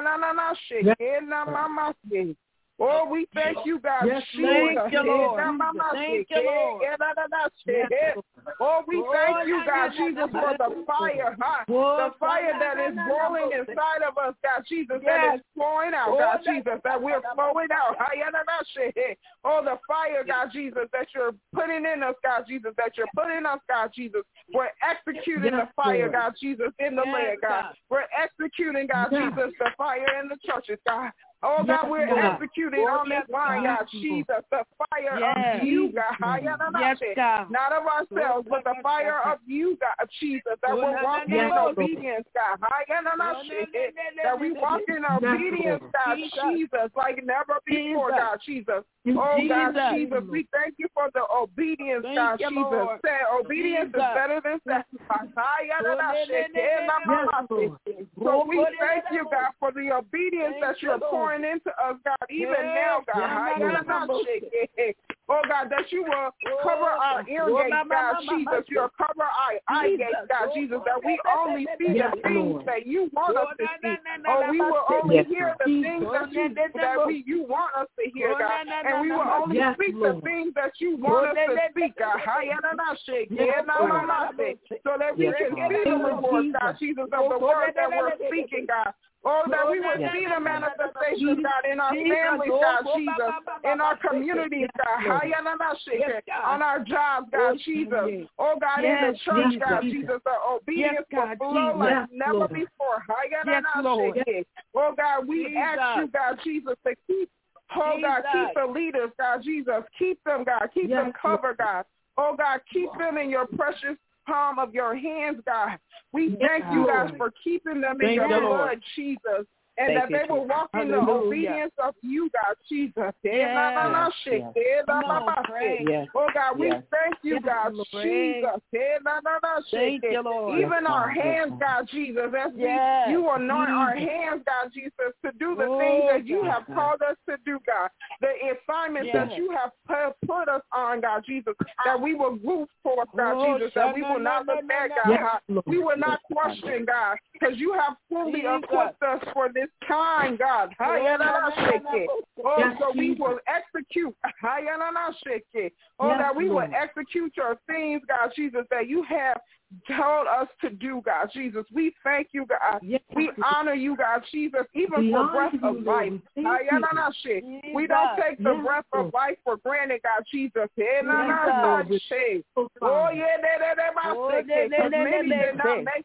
Oh, we thank you, God. Yes, thank you, Lord. Thank you, Lord. Oh, we thank you, God, Jesus, for the fire, huh? The fire that is boiling inside of us, God, Jesus, that is flowing out, God, Jesus, that we're flowing out. Oh, the fire, God, Jesus, that you're putting in us, God, Jesus, that you're putting us, God, Jesus. We're executing the fire, God, Jesus, in the land, God. We're executing, God, Jesus, the fire in the churches, God. Oh, Yes, God, we're God. executing Oh, on this yes, line, God. God. Jesus, the fire Yes. of you, God. Yes, God. Not of ourselves, but the fire of you, God, Jesus, that Oh, we're na, na, walking na, in na. obedience, God. Oh, na, na, That we walk in obedience, God, Jesus, like never before, God, Jesus. Oh, God, Jesus, we thank you for the obedience, God, you, Jesus. Lord. Say obedience is Jesus. better than sacrifice. Yes, Lord. So we thank you, God, for the obedience Thank that you, you're Lord. pouring into us, God, even Yes, now, God. yes, Oh, God, that you will cover our ear Oh, gates, ma, ma, God, ma, ma, Jesus. You'll cover our eye Jesus. gates, God, Jesus, that we only see Yes, the things Lord. that you want us to Oh, na, see. na, na, Oh, na, we na, will na, only yes, hear the Jesus. things that you, that we, you want us to hear, Oh, God. na, na, na, And we na, will na, only yes, speak Lord. the things that you want us to speak, God. So that we can see the rewards, God, Jesus, of the word that we're speaking, God. Oh, that we will see the manifestation, God, in our families, God, Jesus, in our communities, God, on our jobs, God, Jesus. Oh, God, in the church, God, Jesus, the obedience will flow like never before. Oh, God, we ask you, God, Jesus, to keep, oh, God, keep the leaders, God, Jesus. Keep them, God. Keep them covered, God. Oh, God, keep them in your precious palm of your hands, God. We thank you, God, for keeping them in your blood, Jesus. And that they will walk in the obedience of you, God, Jesus. Yes. Oh, God, we thank you, God, Jesus. Thank you, Lord. Even our hands, God, Jesus, as we, Yes. you anoint our hands, God, Jesus, to do the things that you have called us to do, God. The assignments Yes. that you have put us on, God, Jesus, that we will move forth, God, Oh, Jesus, that we will not look back, God. Yes. We will not question, God, because you have fully Jesus. equipped us for this time, God. Oh, so we will execute. Oh, that we will execute your things, God, Jesus, that you have told us to do, God, Jesus. We thank you, God. We honor you, God, Jesus, even for breath of life. We don't take the breath of life for granted, God, Jesus. Oh, yeah, many did not make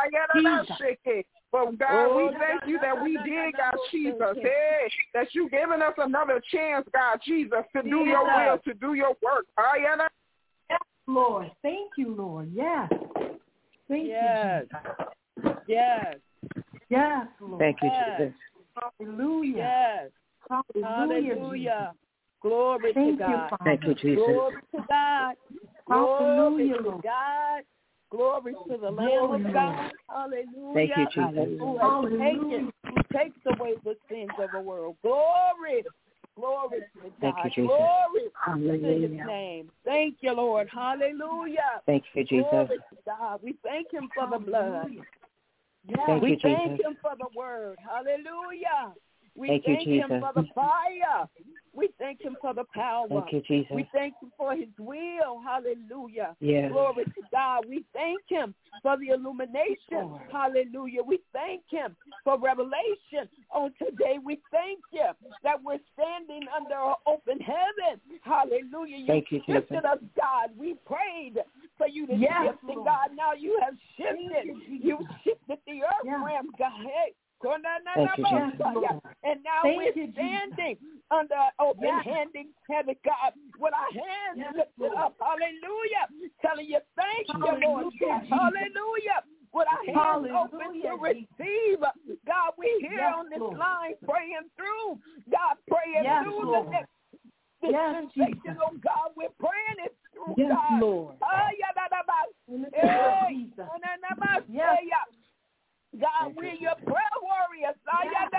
it. But God, we thank you that we did, God, Jesus. Hey, that you given us another chance, God, Jesus, to do your will, to do your work. Yes, Lord. Thank you, Lord. Yes. Thank yes. you. Yes. Yes, Lord. Thank you, Yes. Jesus. Hallelujah. Yes. Hallelujah. Hallelujah. Glory Thank to you, God. Father. Thank you, Jesus. Glory to God. Glory Hallelujah, to Lord. God. Glory to the Lamb Glory, of God. Hallelujah. Thank you, Jesus. Who has Hallelujah. taken, who takes away the sins of the world. Glory. Glory to God. Thank you, Jesus. Glory Hallelujah. to his name. Thank you, Lord. Hallelujah. Thank you, Jesus. Glory to God. We thank him for the blood. Yes. Thank We you, thank Jesus. him for the word. Hallelujah. We Thank you, thank him Jesus. for the fire. We thank him for the power. Thank you, Jesus. We thank him for his will. Hallelujah. Yes. Glory to God. We thank him for the illumination. Hallelujah. We thank him for revelation. On today, we thank you that we're standing under an open heaven. Hallelujah. You Thank you, shifted Jesus. us, God. We prayed for you to Yes, shift, and Lord. God, now you have shifted. You shifted the earth Yes. realm, God. Hey. Thank you, Jesus. And now Thank we're you, standing under open Yes. handing heaven, God, with our hands Yes, lifted Lord. up. Hallelujah. Telling you, thank you, Lord. Hallelujah, God. Jesus. Hallelujah. With our hands open to Hallelujah, receive. God, we here Yes, on this Lord. line praying through. God, praying Yes, through Lord. the next Yes, dispensation, Jesus. oh God. We're praying it through, Yes, God. Lord. Ah, yeah, da, da, ba. In the name Hey. of Jesus. Oh, na, na, ba, Yes. say, yeah. God, we're your prayer warriors. Yes.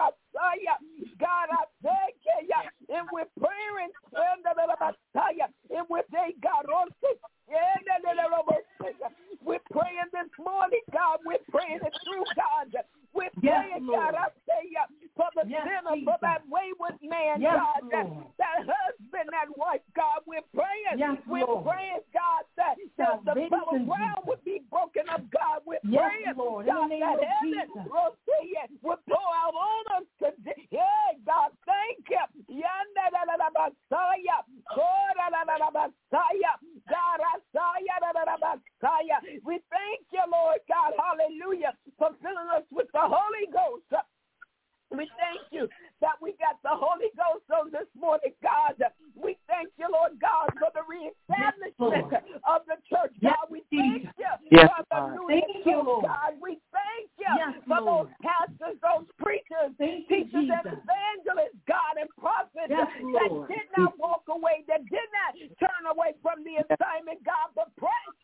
God, I thank you. And we're praying. And we're thank God. We're praying this morning, God. We're praying it through, God. We're Yes, praying, Lord. God, I say, for the Yes, sinner, Jesus. for that wayward man, Yes, God, that, Lord. that husband, that wife, God. We're praying. Yes, we're Lord. praying, God, that, that the Salvation, fellow ground Jesus. would be broken up, God. We're Yes, praying, Lord. In the God, name that of heaven Jesus. Rosia, would pour out on us today. Yeah, God, thank you. Yanda da da da Messiah. God, da da da da Messiah. God, I saw ya, da da da Messiah. We thank you, Lord God, hallelujah, for filling us with the Holy Ghost. We thank you that those preachers, Thank teachers, you, and evangelists, God, and prophets yes, that did not walk away, that did not turn away from the assignment, God, but pressed.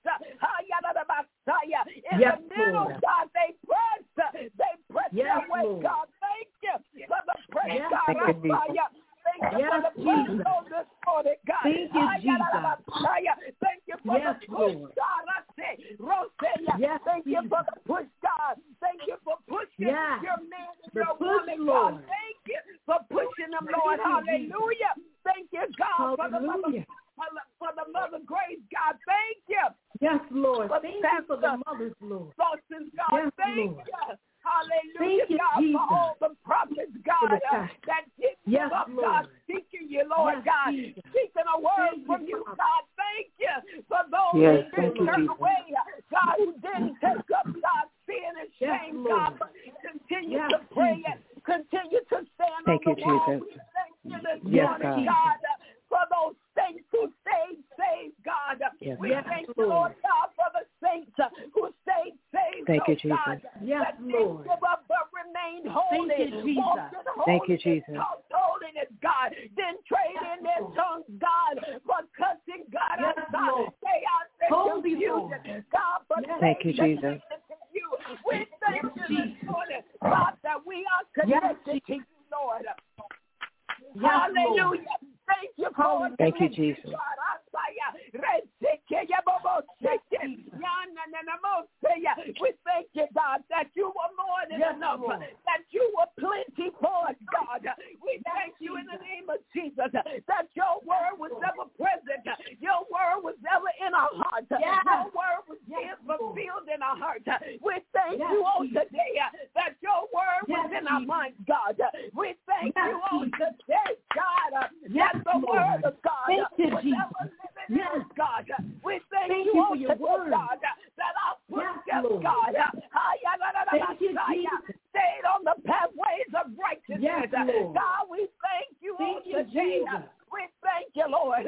In yes, the middle, Lord. God, they pressed. They pressed yes, their way, Lord. God. Thank you for the press, yes, God. Thank you, Thank you yes, for the push on this morning, God. Thank you, Jesus. Thank you for yes, the push, Lord. God. I say, Roselia. Yes, Thank you Jesus. for the push, God. Thank you for pushing yes. your man and the your push, woman, Lord. God. Thank you for pushing them, Lord. Thank you, Hallelujah. Thank you, God, for the mother, Hallelujah. for the mother Grace, God. Thank you. Yes, Lord. For Thank Pastor you for the mothers, Lord. Boston, God. Yes, Thank Lord. you. Hallelujah, Thank you, God, Jesus. for all the prophets, God, the uh, that did Yes, up, Lord. God, seeking you, Lord, Yes, God, Jesus. seeking a word Thank from you, you, Father. God. Thank you for those Yes, who thank didn't you, turn Jesus. away, God, who didn't take up, God, sin and Yes, shame, Lord. God, but continue Yes, to pray Jesus. and continue to stand Thank on you, the wall. Jesus. We thank you this Yes, morning, God. God, uh, for those saints who stayed saved, God. Yes, We God. thank Yes, you, Lord. Lord God, for the saints uh, who stayed saved, Thank you, oh, God, Jesus. Yes, that Lord. didn't give up but remained holy. Thank you, Jesus. Walked in Thank you, holiness, Jesus. taught holiness, God. Didn't trade in their tongues, God, for cussing, God, Yes, outside. Lord. Stay out there Holy confusion, God, for Yes. Thank you, faith Jesus. to you. We thank Yes, you Jesus. this morning, God, that we are Yes, connected to you, Lord. Yes, Hallelujah. Lord. Thank you for it. Thank you, Jesus. We thank you, God, that you were more than Yes, enough, Lord. that you were plenty for us, God. We thank you in the name of Jesus that your word was ever present, your word was ever in our hearts, Yes. your word was Yes, being fulfilled in our hearts. We thank Yes, you on Jesus. today that your word was Yes, in our Jesus. minds, God. We thank Yes, you on Jesus. today, God, Yes, that the Lord. word of God Thank you, was Jesus. ever living in Yes. us, God. We thank, Thank you you on for your today, word. God, that our Yes, footsteps, Lord. God, Thank you, Jesus. stayed on the pathways of righteousness. Yes, Lord. God, we thank you Thank on you, today. Jesus. We thank you, Lord,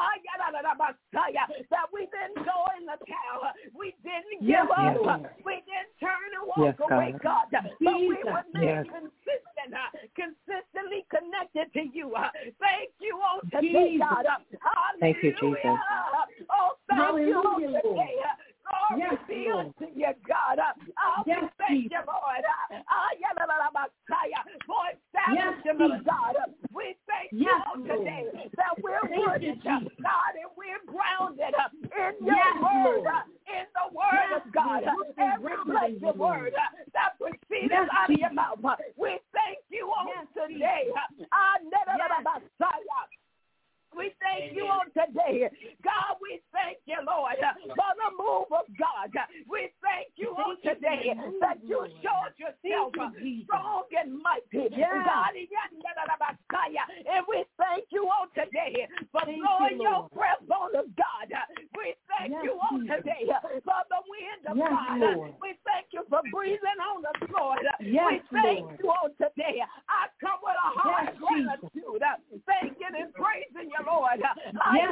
that we didn't go in the towel. We didn't give Yes, up. Lord. We didn't turn and walk Yes, away, God. God. But we Jesus. remain Yes. consistent, uh, consistently connected to you. Uh, thank you on today, Jesus. God. Uh, Thank you, hallelujah. Jesus. Oh, thank you on Hallelujah, today. Lord. Uh, Glory Yes, be Lord. unto you, God. Uh, oh, Yes, we thank Jesus. you, Lord. Uh, ah, yeah, la, la, la, Messiah, for establishment, Yes, of God. Uh, we thank you Yes, on Lord. today that we're Thank you, rooted, uh, Jesus. God, and we're grounded uh, in your Yes, word, Lord. uh, in the word Yes, of God. we're Uh, rooted and every grounded in blessed your word word. uh, that proceeds Yes, out of your Jesus. mouth. Uh, we thank you on Yes, today. Uh, ah, la, la, la, la, Yes. Messiah. We thank you on today. God, we thank you, Lord, uh, for the move of God. Uh, We thank you on Thank you for today your move, that you Lord. showed yourself Thank you, uh, Jesus. strong and mighty. Yes. God, and we thank you on today for Thank blowing you, your Lord. breath on us, God. Uh, We thank Yes, you on Jesus. today uh, for the wind of Yes, God. Lord. Uh, We thank you for breathing on us, Lord. Uh, Yes, we thank Lord. you on today. I come with a heart Yes, of gratitude, uh, thanking and praising you, Lord. Uh, Yes,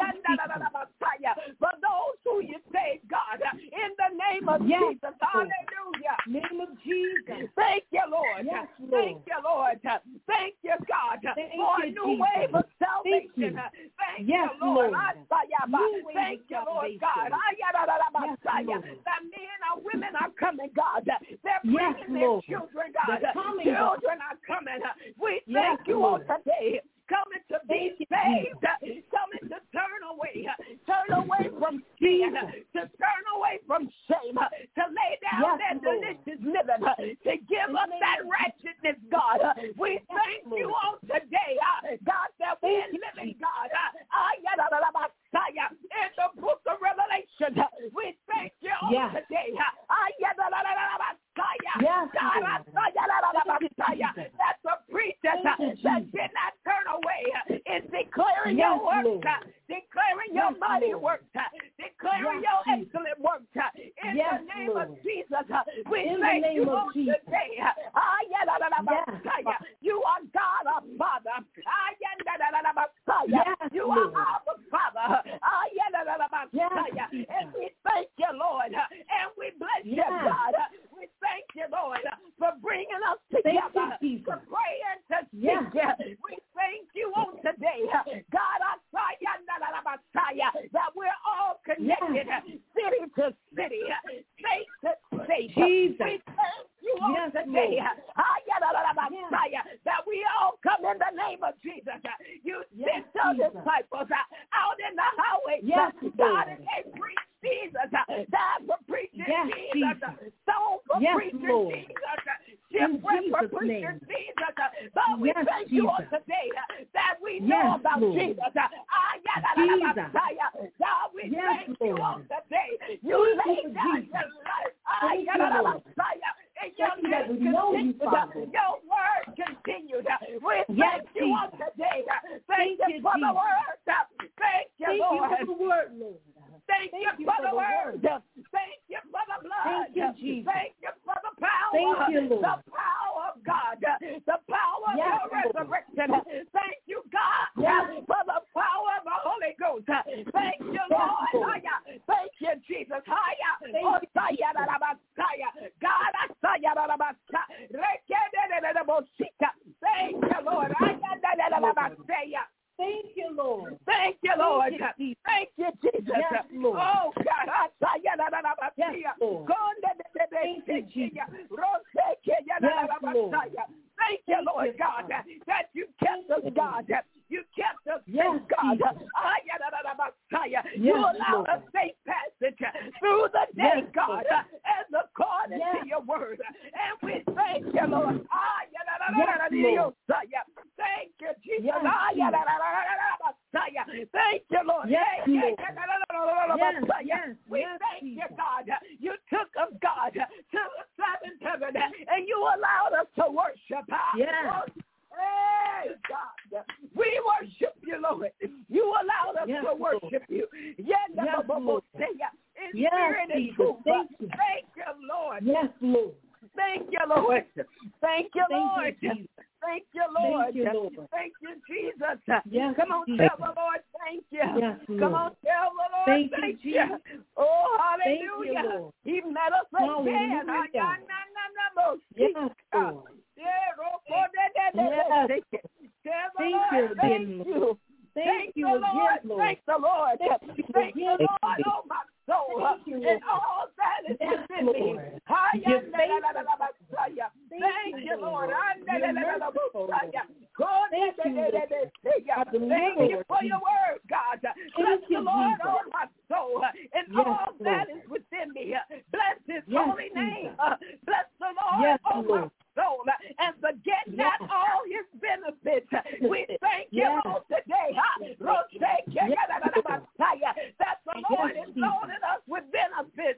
For those who you saved, God, uh, in the name of Yes, Jesus. Lord. Hallelujah. Name of Jesus. Thank you, Lord. Yes, Lord. Thank you, Lord. Thank you, God, Thank for a you, new Jesus. wave of Thank salvation. you. Thank Yes, you, Lord. Lord. I say, New wave Thank of you, Lord salvation. God. I Yes, Lord. That men and women are coming, God. They're Yes, bringing their Lord. children, God. They're coming, God. Children are coming. We Yes, thank you Lord. on today. Coming to be Thank you, saved, coming to turn away, turn away from sin, to turn away from shame, to lay down Yes, their Lord. delicious living, to give up that ratchetness, God. We Yes, thank Lord. you on today, uh, God, that we're Thank you, living, God, uh, in the book of Revelation. We thank you on Yes. today. uh, Yes, God, Lord. that's a preacher uh, Thank you, that Jesus. did not turn away. uh, It's declaring Yes, your works, Lord. uh, declaring your Yes, mighty Lord. works, uh, declaring Yes, your Jesus. excellent works. uh, In Yes, the name Lord. of Jesus, uh, we In the thank name you of on Jesus. today. uh, ah, yeah, la, la, la, Yes. Messiah. You are God our Father. Ah, yeah, la, la, la, la, Messiah. Yes, You Lord. are our Father. Ah, yeah, la, la, la, Yes, Messiah. Jesus. And we thank you, Lord, uh, and we bless you, Yes. God. Uh, We thank you, Lord, uh, for bringing us Thank together Father, to pray and to seek you. We thank you on today, God, I that we're all connected, city to city, state to state. Jesus. We thank you on Yes, today, Lord. that we all come in the name of Jesus. You sent your disciples out in the highway, Yes, God, Lord. and they preach Jesus, died for preaching Yes, Jesus, stone for Yes, preaching Lord. Jesus, In shipwreck for Jesus' preaching name. Jesus. But we Yes, thank you on Jesus. today that we know Yes, about Lord. Jesus. Jesus. God, we Yes, thank you Lord. on today. You laid down Jesus. your life. Thank you, Lord. And your Thank you that we name know you, continued. Father. Your word continued. We Yes, thank you on Jesus. today. Thank Thank you you, for the Jesus. word. Thank you, Thank Lord. you for the word, Lord. Thank, Thank you, you for, for the the word. word. Thank you for the blood. Thank you, Jesus. Thank you for the power. Thank you, Lord. The power of God. The power Yes, of your Lord. resurrection. Thank you, God, Yes. for the power of the Holy Ghost. Thank you, Yes, Lord. Lord. Thank you, Jesus. Thank you, Oh, Jesus. God, I saw you. Thank you, Lord. Thank you, Lord. Thank you, Lord. Thank you, Thank you, Jesus. Yes, Lord. Oh, God. I saw you. Yes, Lord. Thank you, Jesus. Yes, Lord. Thank you, Lord you, God, Father. that you kept us, God. You kept us, Yes, God. Jesus. You Yes, allowed Lord. us safe passage through the day, Yes, God, Lord. as according Yes. to your word. And we thank you, Lord. Yes, Lord. Thank you, Jesus. Yes, Jesus. Thank you, Lord. Yes, Thank you. Lord. Yes, yes, We yes, thank you, Jesus. God. You took us, God, to the seventh heaven, and you allowed us to worship. Yes. Hey, God. We worship you, Lord. You allowed us Yes, to worship you. Yes, Yes, Lord. In Yes, spirit and Jesus. truth. Thank you. Thank you, Lord. Yes, Lord. Thank you, Lord. Thank you, Thank you, Lord. Jesus. Thank you, Lord. Thank you, Lord. Thank you, Jesus. Yes, Come on, Jesus. tell the Lord, thank you. Yes, Come Lord. on, tell the Lord, Thank you, thank you. Jesus. Oh, Thank you, hallelujah. Lord. He met us again. Hallelujah. Yes, Lord. Yes, Thank you again, thank Lord. you. Thank Thank you the again, Lord. Lord. Thank the Lord. Thank you Thank the again, Lord, Lord. oh my soul, Thank you, and Lord. all that is Yes, within me. Lord. You're faithful. Thank you, Lord. You're merciful, Lord. Thank Thank you, Lord. Thank you for your word, God. Bless you, the Lord, Jesus. oh my soul, and Yes, all that Lord. is within me. Bless his Yes, holy Jesus. name. Bless the Lord, Yes, oh my Lord. soul, and forget Yes. not all his benefits. We thank you Yes. on today. That the Lord Yes, is loading us with benefits.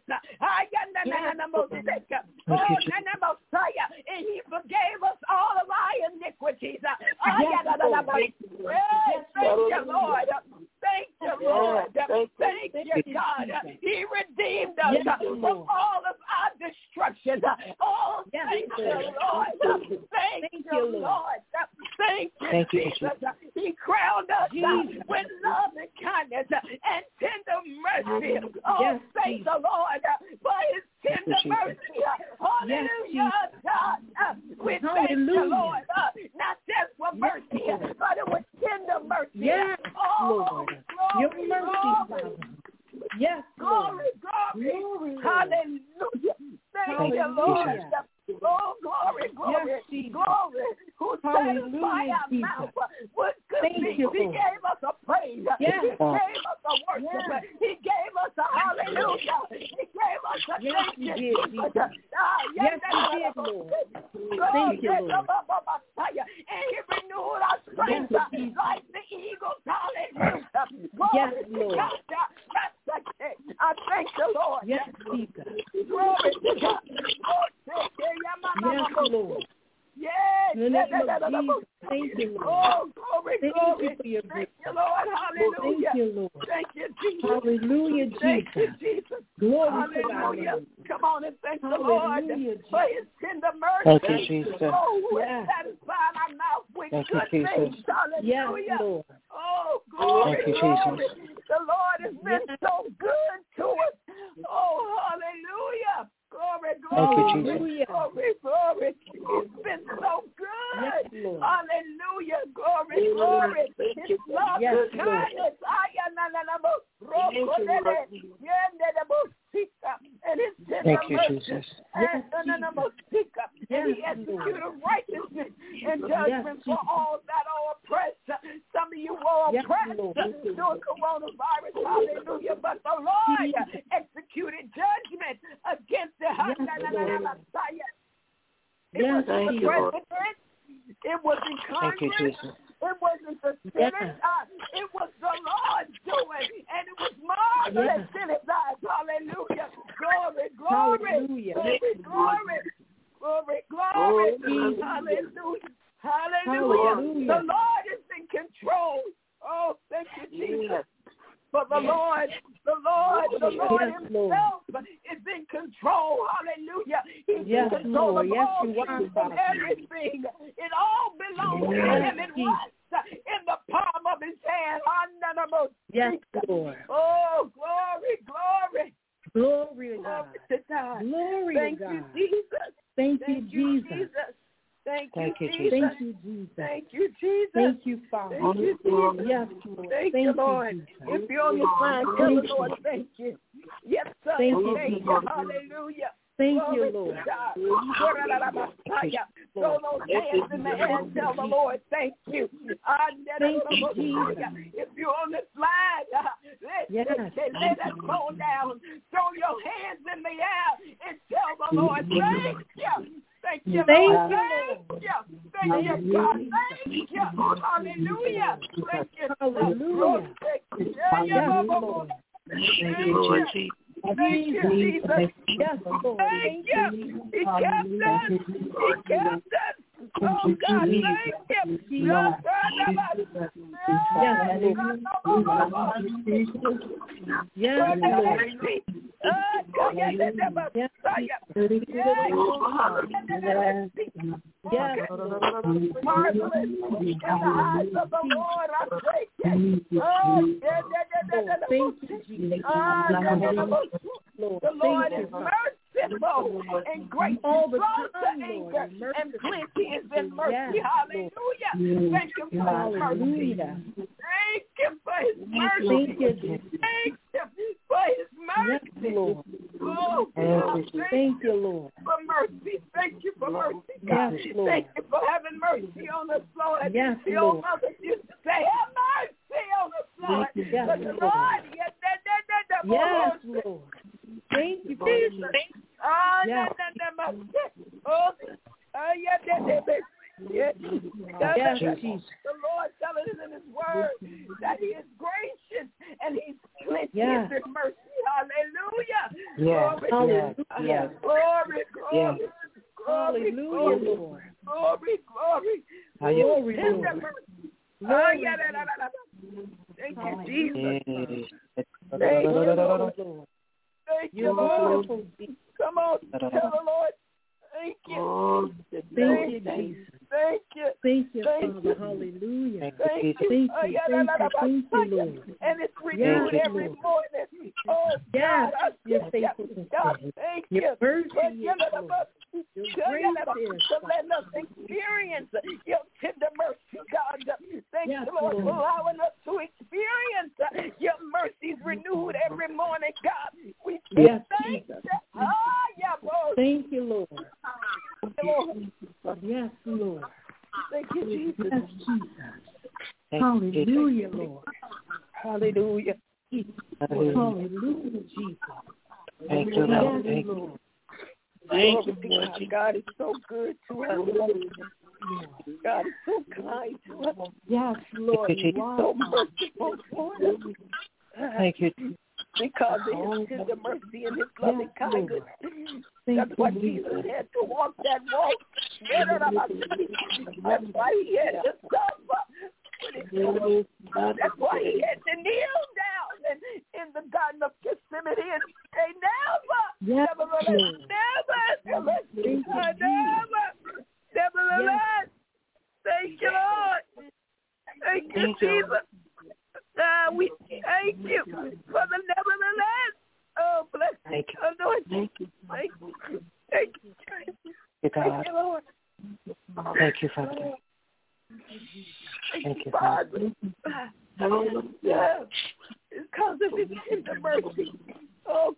And he forgave us all of our iniquities. Yes, Lord. Hey, thank you, Lord. Thank you, Lord. Thank you, God. He redeemed us Yes, from Lord. all of our destruction. Oh, Yes, thank you, Lord. Lord. Thank Thank you, you, Lord. Lord. Thank you, Thank you, Jesus. He crowned us Jesus. with love and kindness and tender mercy. Oh, Yes, thank Jesus. the Lord for his tender Jesus. mercy. Hallelujah, God. We thank you, Hallelujah. Lord. Uh, not just for mercy, Yes, Lord. but it was tender mercy. Yes, oh, Lord. Glory, Your mercy, glory, Father. Yes, Lord. glory, glory. Glory, Lord. Hallelujah. Thank you, Hallelujah. Lord. Oh, glory, glory, Yes, Jesus. glory. Who satisfy Hallelujah, our Jesus. mouth with good Thank things. you, He Lord. gave us a praise. Yes. He gave us a worship. Yes. He gave us a hallelujah. He gave us a Yes, thank you you, did, Jesus. Jesus. Ah, Yes, you did, Lord. Thank you, Lord. And he renewed our strength Yes, uh, Jesus. like the eagles. Hallelujah. Glory Yes, to Lord. God. That's the king. I thank the Lord. Yes, Jesus. Glory to God. Yes, Lord. Yes. In the name of Jesus, thank you, Lord. Oh, glory, Thank glory. you for your Thank grace. you, Lord. Hallelujah. Thank you, Lord. Thank you, Jesus. Hallelujah, Thank you, Jesus. Jesus. Glory to thy Hallelujah. name. Come on and thank the Lord Hallelujah, for Jesus. his tender mercy. Thank you, Jesus. Oh, we Yes. satisfy our mouth with Thank you, good Jesus. things. Yes, Hallelujah. Lord. Oh, glory, Thank you, glory. Jesus. The Lord has been Yes. so good to us. Oh, hallelujah. Glory, Thank you, glory, Jesus. glory, glory. He's been so Hallelujah. Glory, glory. His love and kindness. And his tender mercy. And he executed righteousness and judgment for all that are oppressed. Some of you were oppressed during coronavirus. Hallelujah. But the Lord executed judgment against the Messiah. It was the president. It was in Congress. It wasn't the Senate. Uh, it was the Lord doing, and it was marvelous in his eyes. Hallelujah. Glory, glory, Hallelujah. glory, glory, glory, glory. Hallelujah. Hallelujah. Hallelujah. The Lord is in control. Oh, thank you, Jesus. But the Lord, the Lord, the Lord yes, himself Lord. is in control. Hallelujah. He's yes, in control Lord. of yes, all you things are, and everything. It all belongs to him. It rests in the palm of his hand. Yes, Lord. Oh, glory, glory. Glory to God. Glory to God. Glory Thank to God. you, Jesus. Thank, Thank you, you, Jesus. Jesus. Thank, Thank you, you, Jesus. Thank you, Jesus. Thank you, Jesus. Thank you, Father. Thank you, Jesus. Yes, Lord. Thank, Thank you, Lord. You, if you're on your line, tell the Lord, thank you. Yes, sir. Thank you, thank you. Hallelujah. Thank Glory you, Lord. Throw those hands in the air and tell the Lord, thank you. Thank you, Jesus. If you're on this line, uh, let, yes. let that phone down. Throw your hands in the air and tell the Lord, thank you. Thank you, Thank Lord. you. Thank you. Thank you, God. Thank you. Hallelujah. Thank you. Hallelujah. Yes, Lord. Thank you. Thank you, Jesus. Yes, Lord. Thank you. He kept us. He kept us. Oh, God, thank you. Yes, Lord. Yes, Yes, marvelous in the eyes of the Lord. I thank you. Oh, thank you, Jesus. The Lord is merciful and gracious, slow to anger, and plenty is in mercy. Hallelujah. Thank you for his mercy. Thank you for his mercy. Thank you for his mercy. Oh, thank you, Lord. For mercy. Thank you for mercy. Yes, Lord. Thank you for having mercy on us, Lord. Yes, the Lord. old mothers used to say, have mercy on us, Lord. Yes, but Lord. Lord, yes, that, that, that, that, yes, Lord. Lord. Thank you, Jesus. Ah, yes. that, that, that, that, oh, ah, yeah, that, that, that. Yes, yes, yes, Jesus. The Lord telling us in his word that he is gracious and he's plenty yes. in mercy. Hallelujah. Yes, glory, yes, yes. glory, glory, yes. glory, Hallelujah, glory, Lord. glory, glory, glory, glory. Lord. Oh, yeah, da, da, da, da. Thank you, Jesus. Yes. Thank you, Lord. Thank you, You're Lord. wonderful. Come on, tell the Lord. Thank you. Thank Thank you, Jesus. Thank you. Thank you, Thank Father. you. Hallelujah. Thank you. Thank you. Thank you. Thank you, Lord. And it's renewed yes, every Lord. morning. Oh, yes, God, your I faithfulness. God, thank you. Your mercy is, Your grace is, to let us experience your tender mercy, God. Thank yes, you, Lord, Lord, for allowing us to experience your mercies renewed every morning, God. We yes, thank Jesus. you. Ah, yeah, Lord. Thank you, Lord. Lord. Yes, Lord. Thank you, Jesus. Yes, Jesus. Hallelujah, Lord. Hallelujah. Hallelujah, Jesus. Thank you, Lord. Yes, Lord. Thank you, Lord. God is so good to us. God is so kind to us. Yes, Lord. Thank you, so merciful for us. Thank you. Because of his tender mercy and his loving yes, kindness. Thank That's why Jesus had to walk that walk. That's why he had to suffer. That's why he had to kneel down in, in the Garden of Gethsemane and say, never, yes, nevertheless, never, nevertheless, never, nevertheless. Thank you, Lord. Thank you, Jesus. Uh, we thank you for the nevertheless. Oh, bless thank you. Oh, Lord. Thank you. Thank you. Thank you. Thank you, God. Thank you, Lord. Thank you, Father. Thank you, Father. Yeah. It's because of his tender mercy. Oh,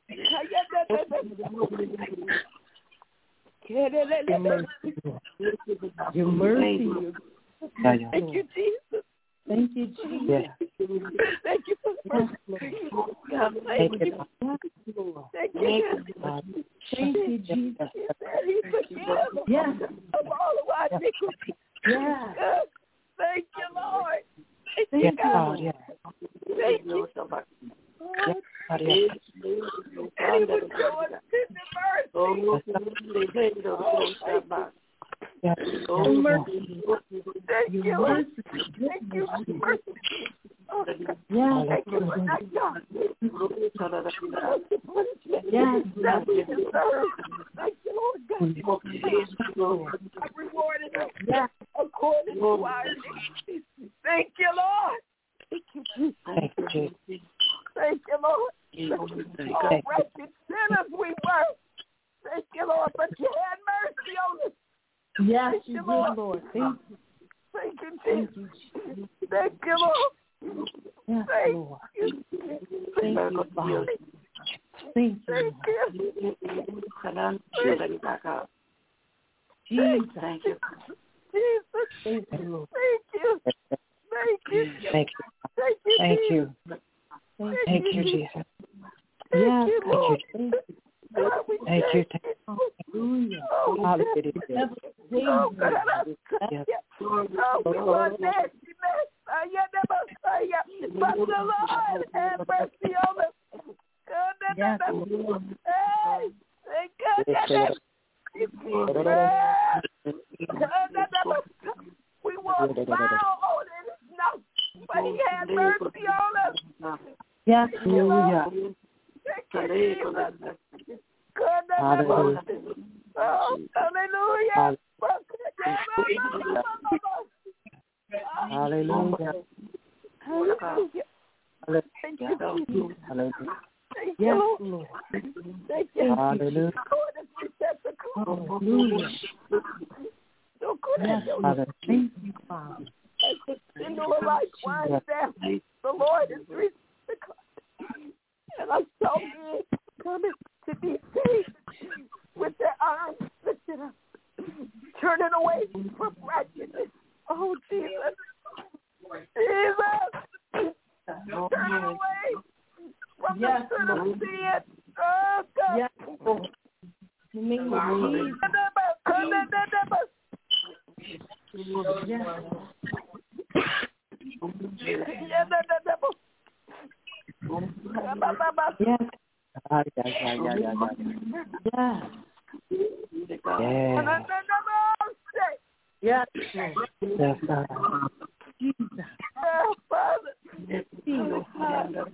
your mercy. Your mercy. Thank you, Jesus. Thank you, Jesus. Yes. Thank you for the mercy. God, thank you. Thank you. Thank you, Jesus. He forgives Yes. of all of our iniquities. Yes. Thank you, Lord. Yes, Thank you, God. Yes. Thank you. Yes, God. Yes. And he would show us tender mercy. Oh, Yes. Oh, mercy. Thank you, Lord. Thank you for mercy. Oh, Yes. thank you for that, God. Yes. That we deserve. Thank you, Lord God. I rewarded us Yes. according to our needs. Thank you, Lord. Thank you, Jesus. Thank you, Jesus. Thank you, Lord. Oh, wretched sinners we were. Thank you, Lord, but you had mercy on us. Yes, Thank you you, did, Lord. Lord. Thank you. Thank you, Thank Jesus. you. Thank you, Lord. Yes, Thank Lord. you. Thank you, Father. Thank you. Thank you. Jesus. Thank you. Jesus. Thank you, Lord. Thank you. Thank you. Thank you. Thank you. Thank you. Thank Thank you, Jesus. Yes, you, Thank Lord. you. God, we Thank you. thank you. Hallelujah. Oh, Hallelujah. oh, God, I thank you. Oh, we were nasty mess. I never say you. But the Lord have mercy on us. God, Yes. hey, thank God. We were foul on it, no, but He had mercy on us. Yes, Hallelujah. Thank you, Jesus. God, Hallelujah. oh, hallelujah. Hallelujah. Hallelujah. Thank you, Jesus. Hallelujah. Thank yes, you, Lord. Thank you. Hallelujah. Hallelujah. So good Yes, at your Lord. Thank you, Father. as the single life winds down, the Lord is reaching the cloud. And I saw men coming to be saved with their arms lifted up, turning away from righteousness. Oh, Jesus. Jesus. Turning away from Yes, the sin of Lord. sin. Oh, God. Yes, Lord. In the name of Jesus. Yes. Yes. Ah, yeah, yeah, yeah, yeah, yeah. Yes. Yes. Yes. Yes, God. Jesus. Oh, Father. Jesus. Father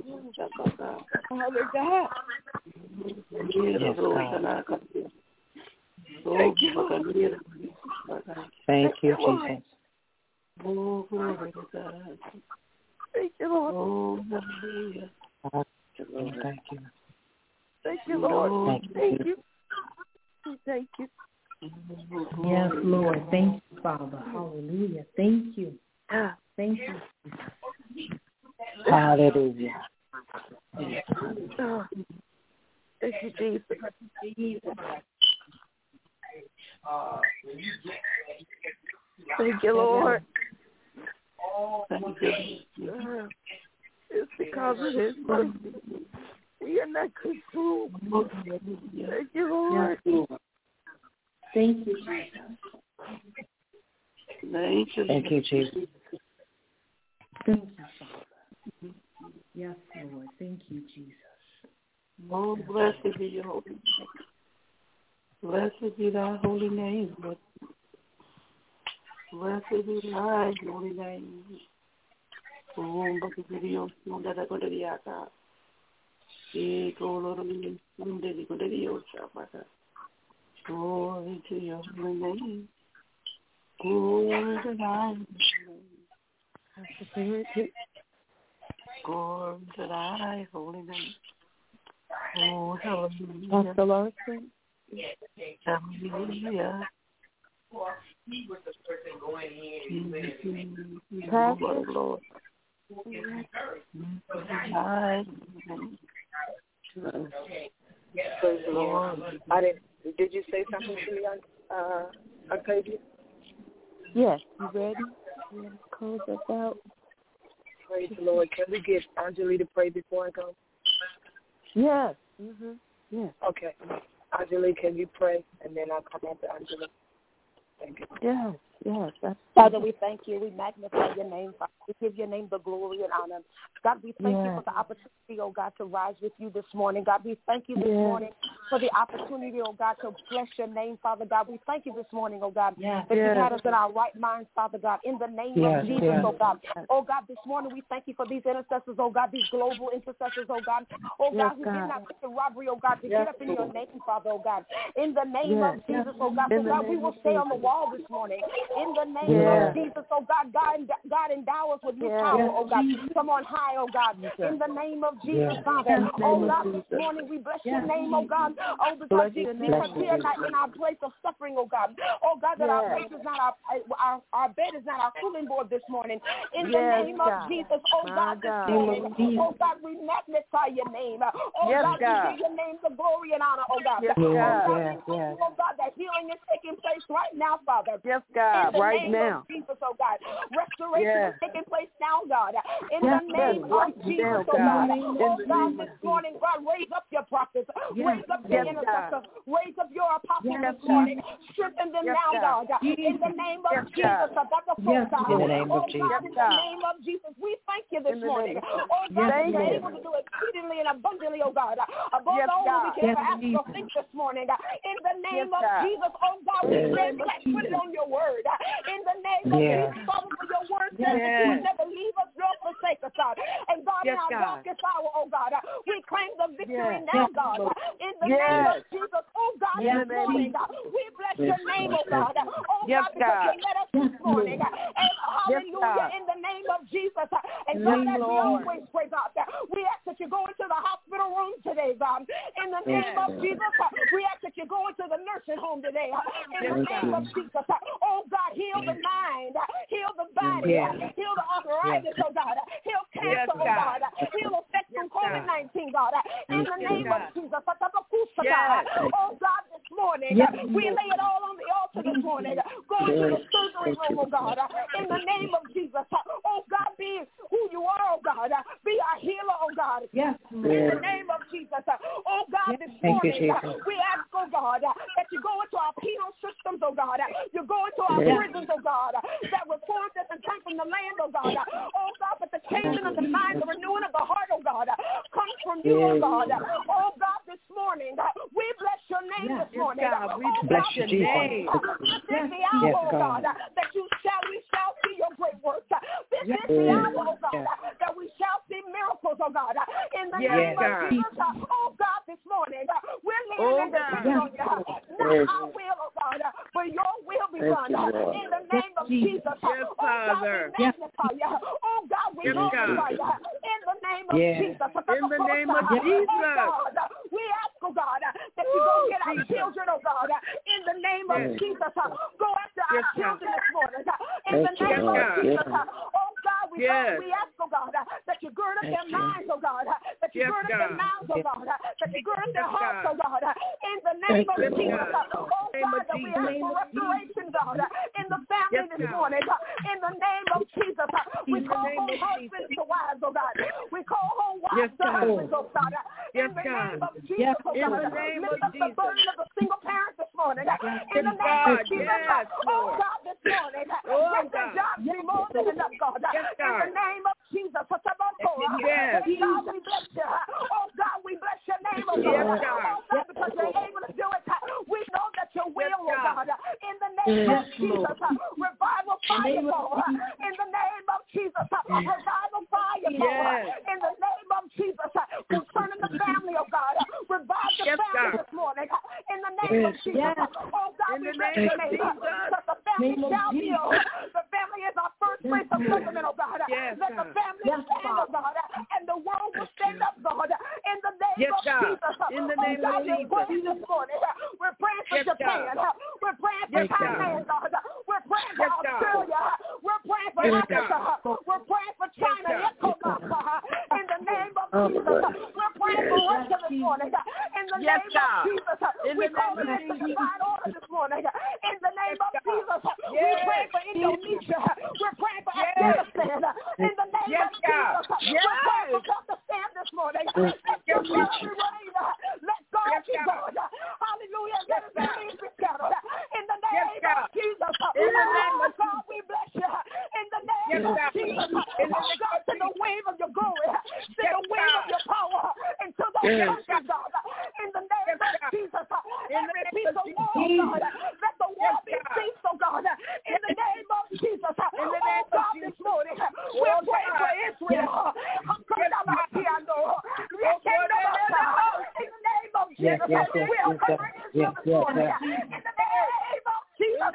God. Yes, God. Thank you, Lord. Thank you, Jesus. Oh, glory to God. Thank you, Lord. Oh, hallelujah. Thank you. Thank you, Lord. Thank Thank you. Thank you. Yes, Lord. Thank you, Father. Hallelujah. Thank you. Thank you. Hallelujah. Oh, thank you, Jesus. Thank you, Lord. Thank you. It's because of His mercy. We are not consumed. Thank you, Lord. Thank you, Jesus. Thank you. Thank you, Jesus. Thank you, Father. Yes, Lord. Thank you, Jesus. Oh, blessed be your holy name. Blessed be thy holy name, Lord. Blessed be thy holy name. Oh, blessed be your son that I go to the Aka. E Lord, Sunday, go to the Oshabaka. Glory to your holy name. Glory to thy name. Glory to thy holy name. Oh, hallelujah. Pastor Larson. Hallelujah. Pastor, Lord. Praise the Lord. I didn't. Did you say something to me, uh, Octavia? Yes. You ready? You ready to close us out? Praise the Lord. Can we get Anjali to pray before I go? Yes. Mhm. Yes. Okay. Anjali, can you pray, and then I'll come after Anjali. Thank you. Yes. Yes. That's Father, we thank you. We magnify your name. Father. We give your name the glory and honor. God, we thank yes. you for the opportunity, oh God, to rise with you this morning. God, we thank you this yes. morning for the opportunity, oh God, to bless your name, Father God. We thank you this morning, oh God, yes. that yes. you had us in our right minds, Father God, in the name yes. of Jesus, yes. oh God. Oh God, this morning we thank you for these intercessors, oh God, these global intercessors, oh God. Oh God, yes, who God. did not take the robbery, oh God, to yes. get up in your name, Father, oh God. In the name yes. of Jesus, oh God. So God, we will stay on the wall this morning. In the name yes. of Jesus, oh God, God, God endow us with your yes. power, oh God, from on high, oh God, in the name of Jesus, yes. Father. Oh God, this morning we bless yes. your name, oh God, oh because Jesus, because we are not in our place of suffering, oh God, oh God, that yes. our place is not our, our, our bed is not our cooling board this morning, in the yes, name God. of Jesus, oh God, this morning, oh God, we magnify your name, oh yes, God, God, we give your name the glory and honor, oh God, yes, oh God, God. Yes, we yes. oh God, that healing is taking place right now, Father, yes, God, right name now. Of Jesus, oh God. Restoration yes. is taking place now, God. In yes, the name yes. of Jesus, now, oh God. God. Oh God, this morning, God, raise up your prophets. Yes. Raise up your yes, intercessors. God. Raise up your apostles yes, this morning. Strengthen them yes, now, God. God. In the name of yes, Jesus, oh God. Yes, God. In the name of Jesus. God, in the name of Jesus, we thank you this morning. Oh God, yes, you're able to do exceedingly and abundantly, oh God. Above yes, all that we can yes, ever ask or think this morning. In the name yes, of God. Jesus, oh God, we stand flat footed on your word. In the name of yeah. Jesus, Father, for your word says yeah. that you would never leave us nor forsake us, God. And God, yes, in our God. darkest hour, oh God, we claim the victory yes. now, yes. God. In the yes. name of Jesus, oh God, yes. this morning, God, we bless yes. your name, oh God. Oh yes, God, because God. you met us this morning. And hallelujah, yes, in the name of Jesus. And God, as we always pray, God, we ask that you go into the hospital room today, God. In the name yes. of Jesus, we ask that you go into the nursing home today. In the yes, name God. of Jesus, oh God, heal the mind, heal the body, yes. heal the arthritis, yes. oh God, heal cancer, yes, oh God, heal effects from COVID nineteen, God, in the name yes. of Jesus. Yes. Oh God, this morning, yes. we lay it all on the altar this morning. Go into the surgery room, oh God, in the name of Jesus. Oh God, be who you are, oh God, be our healer, oh God, yes. in the name of Jesus. Oh God, this morning, we ask, oh God, that you go into our penal systems, oh God, you go into our yes. prisons, oh God, that reforms us and come from the land, oh God. Oh God, but the changing of the mind, the renewing of the heart, oh God, comes from you, oh God. Oh God, this morning, we bless your name yes, this morning. God, we oh bless God, your name. This yes, is the hour, yes, oh God, that you shall, we shall see your great works. This yes, is the hour, oh God, yes. that we shall see miracles, oh God. In the yes, name God. of Jesus, oh God, this morning, we're leaning oh, depending on you. Not yes. our will, oh God, but your will be done. In the name of Jesus, yes, oh God, we magnify you. Oh God, we yes, glorify you. In the name of yes. Jesus. In the name of Jesus. Oh God, we ask, oh God, that you go get our Jesus. children, oh God. In the name of yes. Jesus. Go after yes, our children this morning. In the name yes, of Jesus. Oh God, we, yes. we ask, oh God, that you gird up their minds, oh God. That you yes, gird up God. their mouths, oh God. That you gird up their hearts, oh God. In the name of yes, Jesus. Oh God, that we ask for restoration, God. In the family yes, this morning. In the name of Jesus. We call home husbands to wives, oh God. We call home wives to husbands, oh God. In the name of Jesus, oh God. Lift up the burden of the single parent this morning. In the name of Jesus. Oh God, this morning. Let the jobs be more than enough, God. In the name of Jesus. Oh God, we bless you. Oh God, we bless your name, oh God. Oh God, because you're able to do it. We know that you will, oh God. In the name of Jesus. Revival fire fall. In the name of Jesus. Revival fire fall. In the name of Jesus. Concerning the family, oh God. Revive the yes, family God. this morning. In the name yes. of Jesus. Yes. Oh God, in we bless your name. Because the family shall heal. The family is our first place of settlement, oh God. Yes, Let the family yes, stand, oh God. And the world will stand up, God. In the name yes, of God. Jesus. In the name oh God, of Jesus. We're praying this morning. We're praying for yes, Japan. God. We're praying for yes, Thailand, God. We're praying for Australia. We're praying for Africa. We're praying for China. In the name of Jesus. We're praying for Russia this morning. In the name of Jesus. We call it into divine order this morning. In the name of Jesus. We pray for Indonesia. We're praying for Afghanistan. In the name of Jesus. We're praying for Pakistan this morning. Let your blood be rained. Let God be God. Hallelujah. Let the things be scattered. In the name of Jesus. In the name of God, we bless you. In the name of Jesus. Oh God, to the wave of your glory. To the wave of your power. And to the mountain, God. In the name of Jesus. Every piece of wall, God. Let the wall be ceased, oh God. In the name of Jesus. Oh God, this morning. We're praying for Israel. In the name of Jesus. We are covering Israel this morning. In the name of Jesus.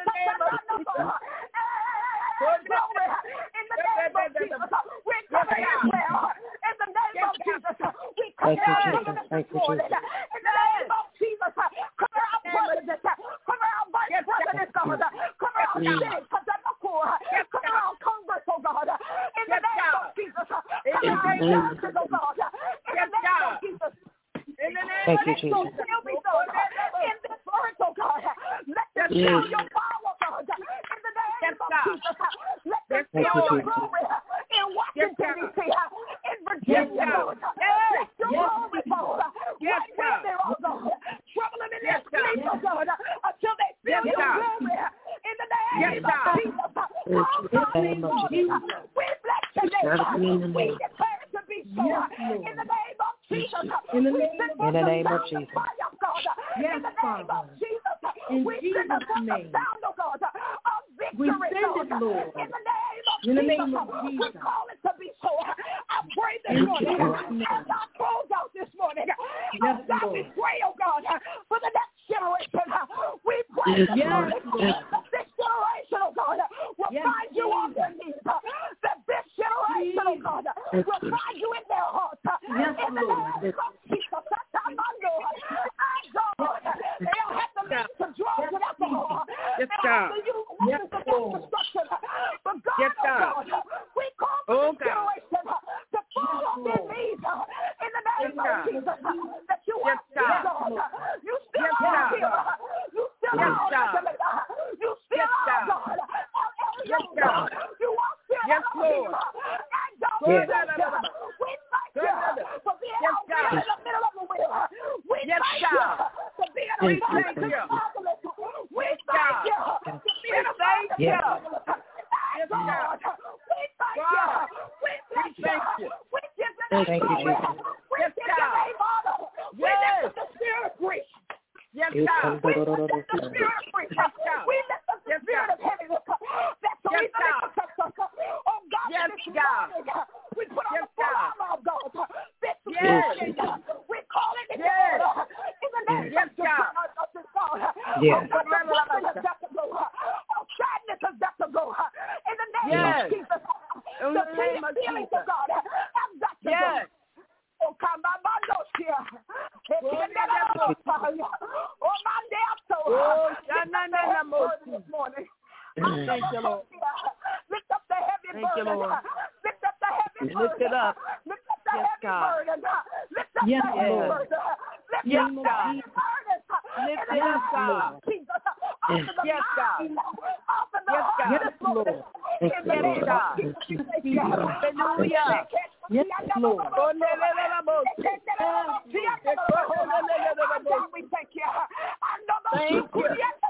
Glory. In the name of Jesus. We're covering Israel. In the name of Jesus. We cover our government this morning. In the name of Jesus. Cover our president. Cover our vice president, God. Cover our Senate. Cover our Congress, oh God. In the name of Jesus. Cover our judges, oh God. In the name of Jesus. In the name Thank of you, Jesus. Jesus. In this earth, oh God. Let them feel your power, God. In the name of Jesus. Let them feel your glory in Washington, D C, in Virginia, God. Let your glory fall right where they are, God. Trouble them in their sleep, oh God, until they feel your glory. In the name of Jesus. Oh God, we bless your name. We declare it to be so. In the name of Jesus. In the name, in the name of Jesus. Yes, in the name of Jesus. In we Jesus' send the name. sound, oh God, of victory, We send Lord. it, Lord. In the name of In the Jesus. name of Jesus. We call it to be so. I pray this In morning Jesus' as I close out this morning. Yes, oh God, Lord. we pray, oh God, for the next generation. We pray this Yes, morning Lord. that this generation, oh God, will Yes, find you on their knees. That this generation, oh God, will find you in their hearts. Yes, in the Lord. name of Jesus. I God, they don't have to lead to drugs and alcohol. Yes, they don't God. have to use Yes, weapons of Lord. destruction. But God, Yes, oh God. God, we call for Oh, this God. generation to fall on their knees in the name Yes, of God. Jesus. That you Yes, are still God. God. You still Yes, are God. healer. You still Yes, are God. regulator. You still Yes, are God. God. El Yes, Elyon, God. You are still Yes, Elohim. Lord. And God, Yes. we thank you. We thank you for being Yes, out God. here in the middle of the wheel. We Yes, thank God. you for being a We father thank to you. the fatherless. We Yes, thank God. you for being a thank father to you. the fatherless. Yes, God, God. we thank God. you. We bless We thank you. you. We give you Thank the you, glory. Jesus. We Yes, give you God. the honor. We Yes. lift up the spirit of grief. Yes, Yes, God. We lift up the spirit of grief. Yes, God. We lift up the Yes, spirit God. of heaviness. That's so Yes, easily God. affects us. Oh God, Yes, this God. morning, we put on Yes, the full God. armor of God. This Yes. morning, we call it into Yes. order. In the name Yes, of God. of this God. Yes. Oh God, depression has got to go. Oh, sadness has got to go. In the name Yes. of Jesus. In The the name of feelings Jesus. of God have got to Yes. go. Oh, come on, my nose here. Oh, my damn soul. Oh, Lift up the heavy burden this morning. Thank you, Lord. Lift up the heavy Thank you, burden. Lord. Lift up the heavy burden. Lift it up. Lift up the Yes, heavy God. burden. Lift up Yes, the heavy Lord. burden. Lift Yes, up the God. heavy burden. Lift In it the up, name God. of Jesus. Off of the Yes, God. mind. Off of the Yes, heart God. this morning. In the Yes, name God. of Jesus. Thank you. Hallelujah. Yes, Lord. Oh, God, we thank you. Thank you. Oh,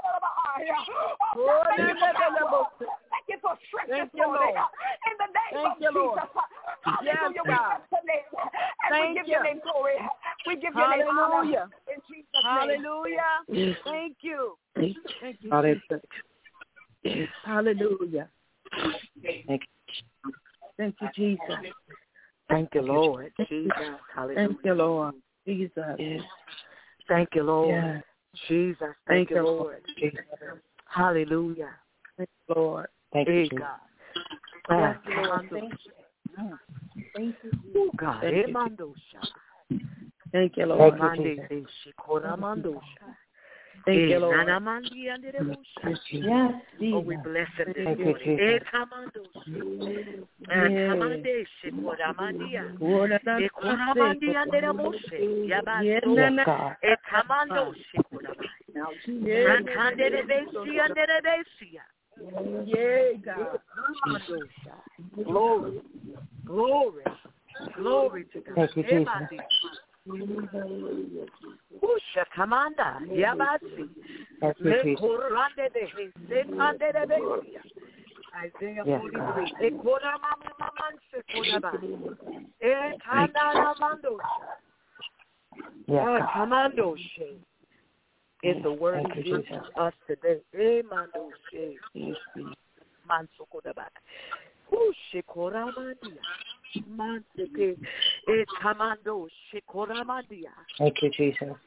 God, thank you for power. Thank you for strength Thank this you, morning. Lord. In the name Thank of you, Lord. Jesus. Hallelujah. Yes, We God. bless the name. And Thank we give you. your name glory. We give your name honor. Hallelujah. In Jesus' name. Hallelujah. Yes. Thank you. Thank you. Hallelujah. Yes. Hallelujah. Thank you. Thank you, Jesus. Thank you, Lord. Jesus. Hallelujah. Thank you, Lord. Jesus. Yes. Thank you, Lord. Yes. Jesus. Thank, Thank you, you, Lord. Jesus. Hallelujah. Thank you, Lord. Thank Hey, you, Jesus. God. Yes, Ah, Lord. Thank you. Thank you. Oh, God. Thank you, Emandosha. Thank you, Thank Lord. you, Mande Jesus. se shikora mandosha. Thank you, Lord. Yes, Oh, we bless him this Thank you, morning. Jesus. Eh, tamando. Eh, tamande, shikoramandia. Eh, koramandia andere moshe. Yabaso. Yes, God. Eh, tamando, shikoramai. Rakandere besi andere besia. Yeah, God. Glory, glory, glory to God. Thank you, Jesus. Usha kamanda, yabasi. Thank you, Me Jesus. korande behe, sekande de besia. Isaiah Yes, forty-three. God. E korama maman se koraba. E tanda mando. Yes, Ah, God. kamando she. Is the word Thank you, he gives Jesus. to us today. E mando she. Manso kodaba. Ushe koramandia. Manseke. E tamando she koramandia. Thank you, Jesus.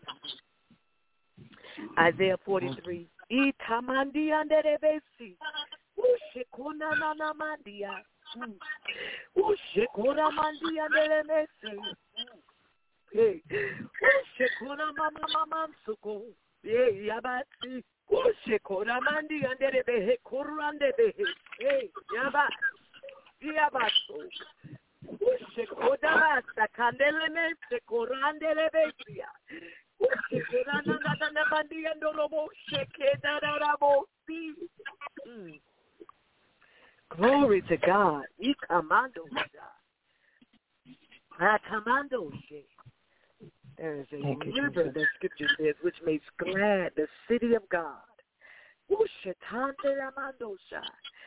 Isaiah forty-three. E tamandia nderebesi. Ushe kona na mandia. Ushe koramandia nderebesi. Hey. Ushe kona mama mama suko. Hey, yabati. Ushe koramandia nderebehe korandebehe. Hey, yabati. Yabaso. Ushe kodabasa kandeleme se korandelebesia. Ushe korana na na mandia ndorobo sheke darabo si. Glory to God. Ikamando sha. Akamando she. There is a Thank you, river, Jesus. the scripture says, which makes glad the city of God. Ushe tante ramando sha.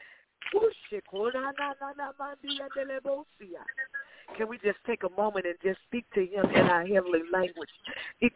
Can we just take a moment and just speak to him in our heavenly language? And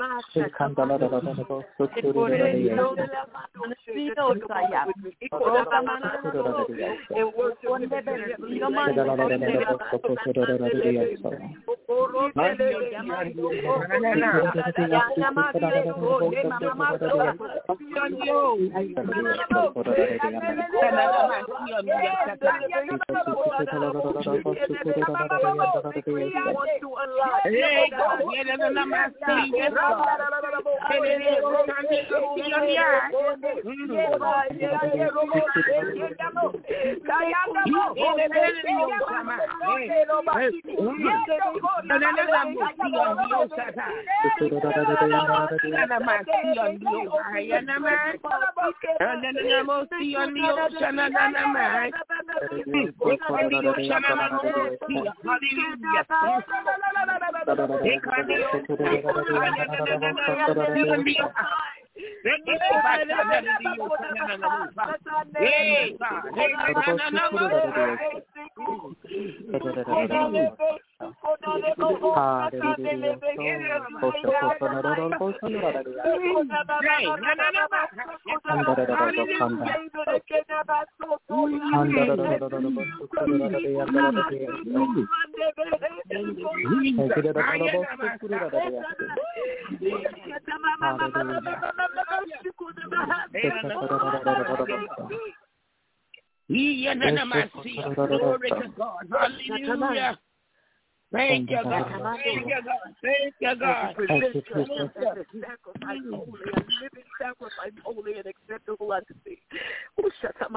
Glory to God. Hallelujah. Thank you, God. Thank you, God. Thank you, God. Present yourself as a sacrifice, holy, a living sacrifice, holy and acceptable unto thee. You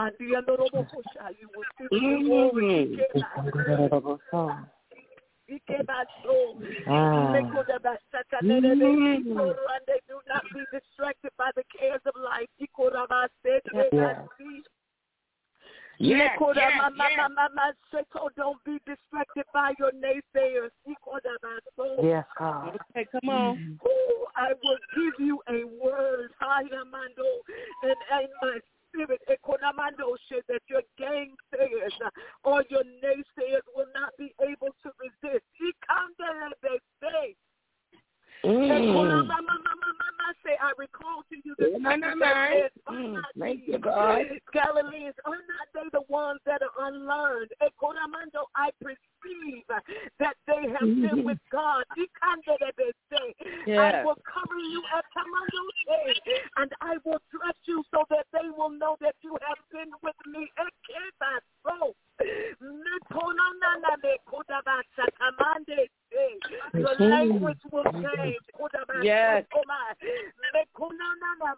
will see the glory. Do not be distracted by the cares of life. Yes, yes, yes. Don't be distracted by your naysayers. Yes, God. Okay, come on. Oh, I will give you a word, and in my spirit, that your gainsayers or your naysayers will not be able to resist. Mm. Say, I recall to you the mm. Thank you, God. Galileans, are not they the ones that are unlearned? I perceive that they have mm-hmm. been with God. Yes. I will cover you at and I will dress you so that they will know that you have been with me. Your language will change. Yes.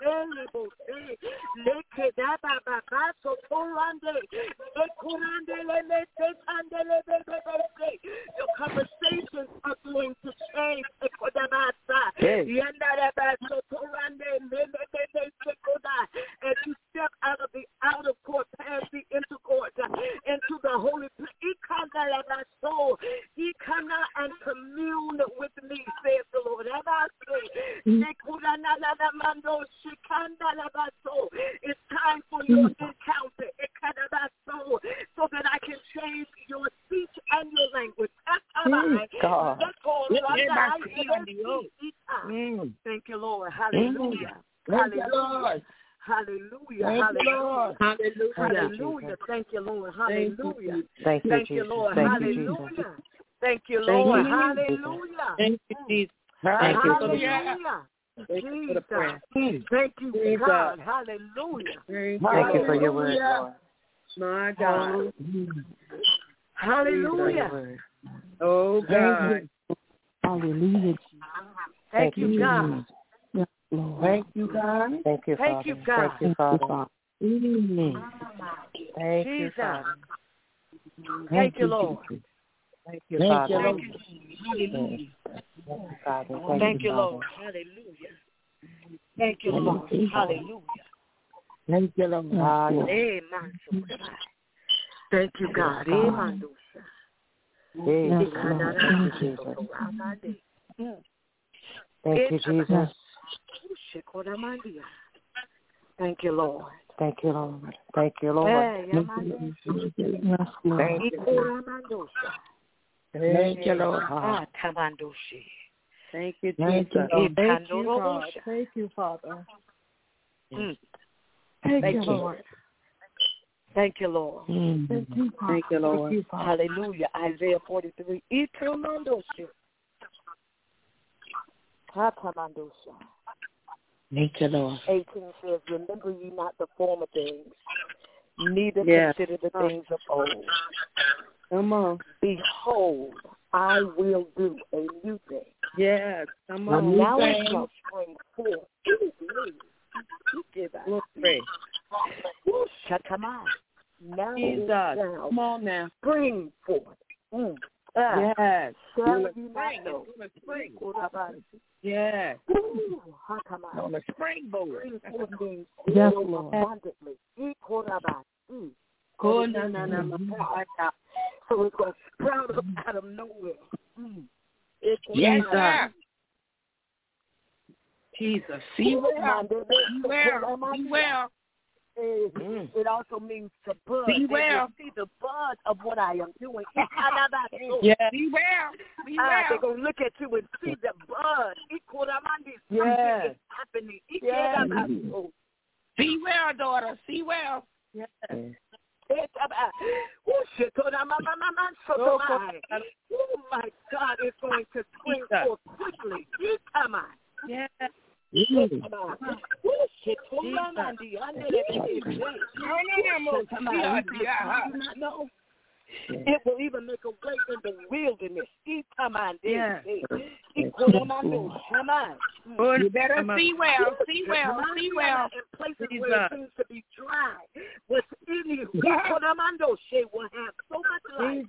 Your conversations are going to change. As you step out of the outer court, past the inner court, into the holy place, and commune with me, says the Lord. It's time for your encounter, so that I can change your speech and your language. God. Thank you, Lord. Hallelujah. Hallelujah. Hallelujah. Hallelujah. Hallelujah. Hallelujah. Thank you, Lord. Hallelujah. Thank you, Thank you, Jesus. Lord. Thank you, Hallelujah. Jesus. Thank you, Thank Lord. you, Hallelujah. Thank you, Jesus. Thank you, Jesus. Hallelujah. Thank you for the prayer. Thank you, God. Hallelujah. Thank you for your word, Lord. My God. Hallelujah. Oh, God. Hallelujah. Thank you, God. Thank you, God. Thank you, Father. Thank you, God. Thank you, Father. Amen. Thank you, Jesus. Father. Thank you, Lord. Thank you, Thank Father. you, Thank you. Hallelujah. Thank you, Father. Thank you, Lord. Hallelujah. Thank you, Lord. Hallelujah. Thank you, Lord. Amen. Thank you, God. Amen. Yes, Lord. Thank you, Jesus. Thank you, Jesus. Thank you, Lord. Thank you, Lord. Thank you, Lord. Yes, Lord. Thank you. Thank you, Lord. Thank you, Thank Jesus. you, Thank you, God. Thank you, Father. Mm. Thank, Thank you, you. Lord. Thank you, Lord. Mm. Thank you, Father. Thank you, Lord. Thank you, Father. Hallelujah. Isaiah forty-three. Itromandosha. Hatamandosha. Thank you, Lord. eighteen says, remember ye not the former things, neither Yes. consider the things of old. Come on. Behold, I will do a new thing. Yes. Come A on. new Now thing. it shall spring forth. Glory. Woo, Shatamai. Now it Jesus. shall Come on now. spring forth. Mm. Ah, Yes. shall It's you spring. not know? It's spring. Yes. Ooh, Hatamai. On the springboard. Spring forth means Yes, grow Lord. abundantly. Ikorabai. Mm. Go na na na na. So it's going to sprout up out of nowhere. Mm. Yes, sir. Jesus. See well. See well. See well. It, Mm. it also means to bud. Be They well. will see the bud of what I am doing. Yes. Be well. Be Ah, well. they're going to look at you and see the bud. Ikoramandi. Yes. Something is happening. Yes. Ikedabasho. See well, daughter. See well. Yes. Oh, shit. Oh, my God, it's going to spring forth quickly. Yes. No. It will even make a way in the wilderness. Yes. You better see well. See well. See well. In places where it seems to be dry, what's in you, Ikoramandoshe will have so much life.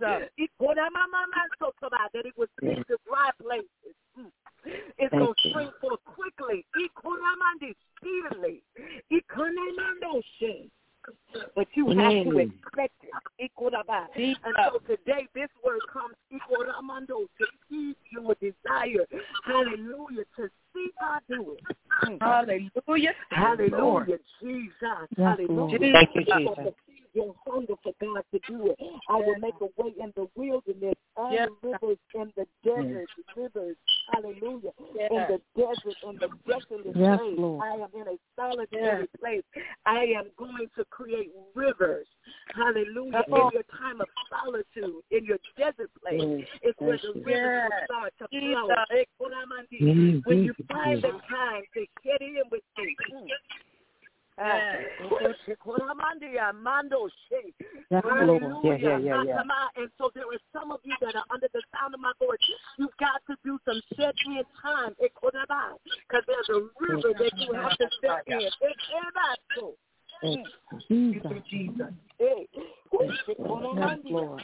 That it will speak to dry places. Mm. It's going to spring forth quickly. Ikoramandi, speedily. Ikoramandoshe. But you have to expect it. And so today, this word comes to ease your desire. Hallelujah. To see God do it. Hallelujah. Hallelujah. Jesus. Hallelujah. Thank you, Jesus. Your hunger for God to do it. I will make a way in the wilderness and yes. rivers in the desert. Rivers. Hallelujah. Yes. In the desert, in the desolate Yes, place. Lord. I am in a solitary yes. place. I am going to create rivers. Hallelujah. In your time of solitude, in your desert place, yes. it's where the rivers yes. will start to flow. Mm-hmm. When you find the time to get in with me. Yes. Lord. Yeah, yeah, yeah, yeah. And so there are some of you that are under the sound of my voice. You've got to do some set in time. Because there's a river that you have to set in. Jesus. Jesus. Yes, Lord.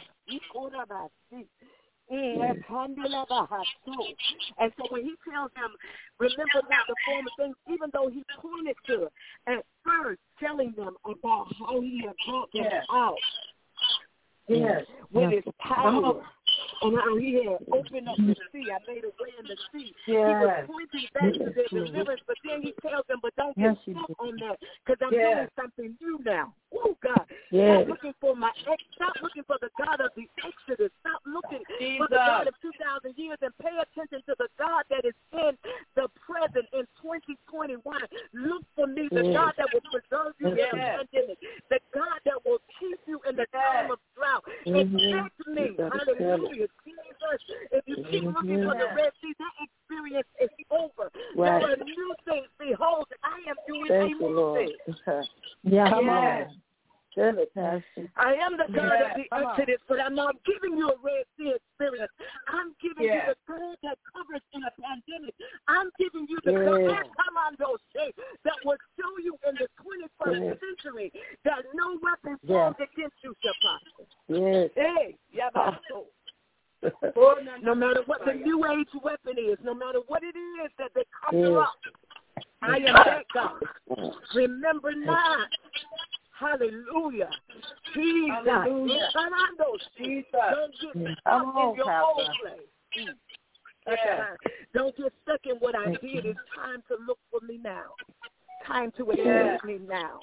And so when he tells them, remember not the former things, even though he pointed to at first telling them about how he had brought them yes. out yes. with yes. his power. And how he had opened up the sea. I made a way in the sea. Yes. He was pointing back to their deliverance, but then he tells them, but don't get yes, stuck on that, because I'm yes. doing something new now. Oh, God. Yes. Stop looking for my ex. Stop looking for the God of the Exodus. Stop looking Jesus. for the God of two thousand years and pay attention to the God that is in the present in twenty twenty-one. Look for me, the yes. God that will preserve you yes. in the pandemic, the God that will keep you in the time of drought. Mm-hmm. Expect me. Hallelujah. Jesus, if you keep looking for the Red Sea, that experience is over. Right. There are new things. Behold, I am doing Thank a new thing. Yeah, come yes. on. Good, Pastor. I am the God yes. of the Exodus, but I'm not giving you a Red Sea experience. I'm giving yes. you the God that covers in a pandemic. I'm giving you the yes. God that will show you in the twenty-first yes. century that no weapon formed yes. against you shall prosper. Yes. Hey, Yabaso. No matter what the new age weapon is, no matter what it is that they conjure yes. up, I am that God. Remember not. Hallelujah. Jesus. Hallelujah. Jesus. Don't get stuck in your old place. Yeah. Don't get stuck in what I did. It's time to look for me now. Time to experience yeah. me now.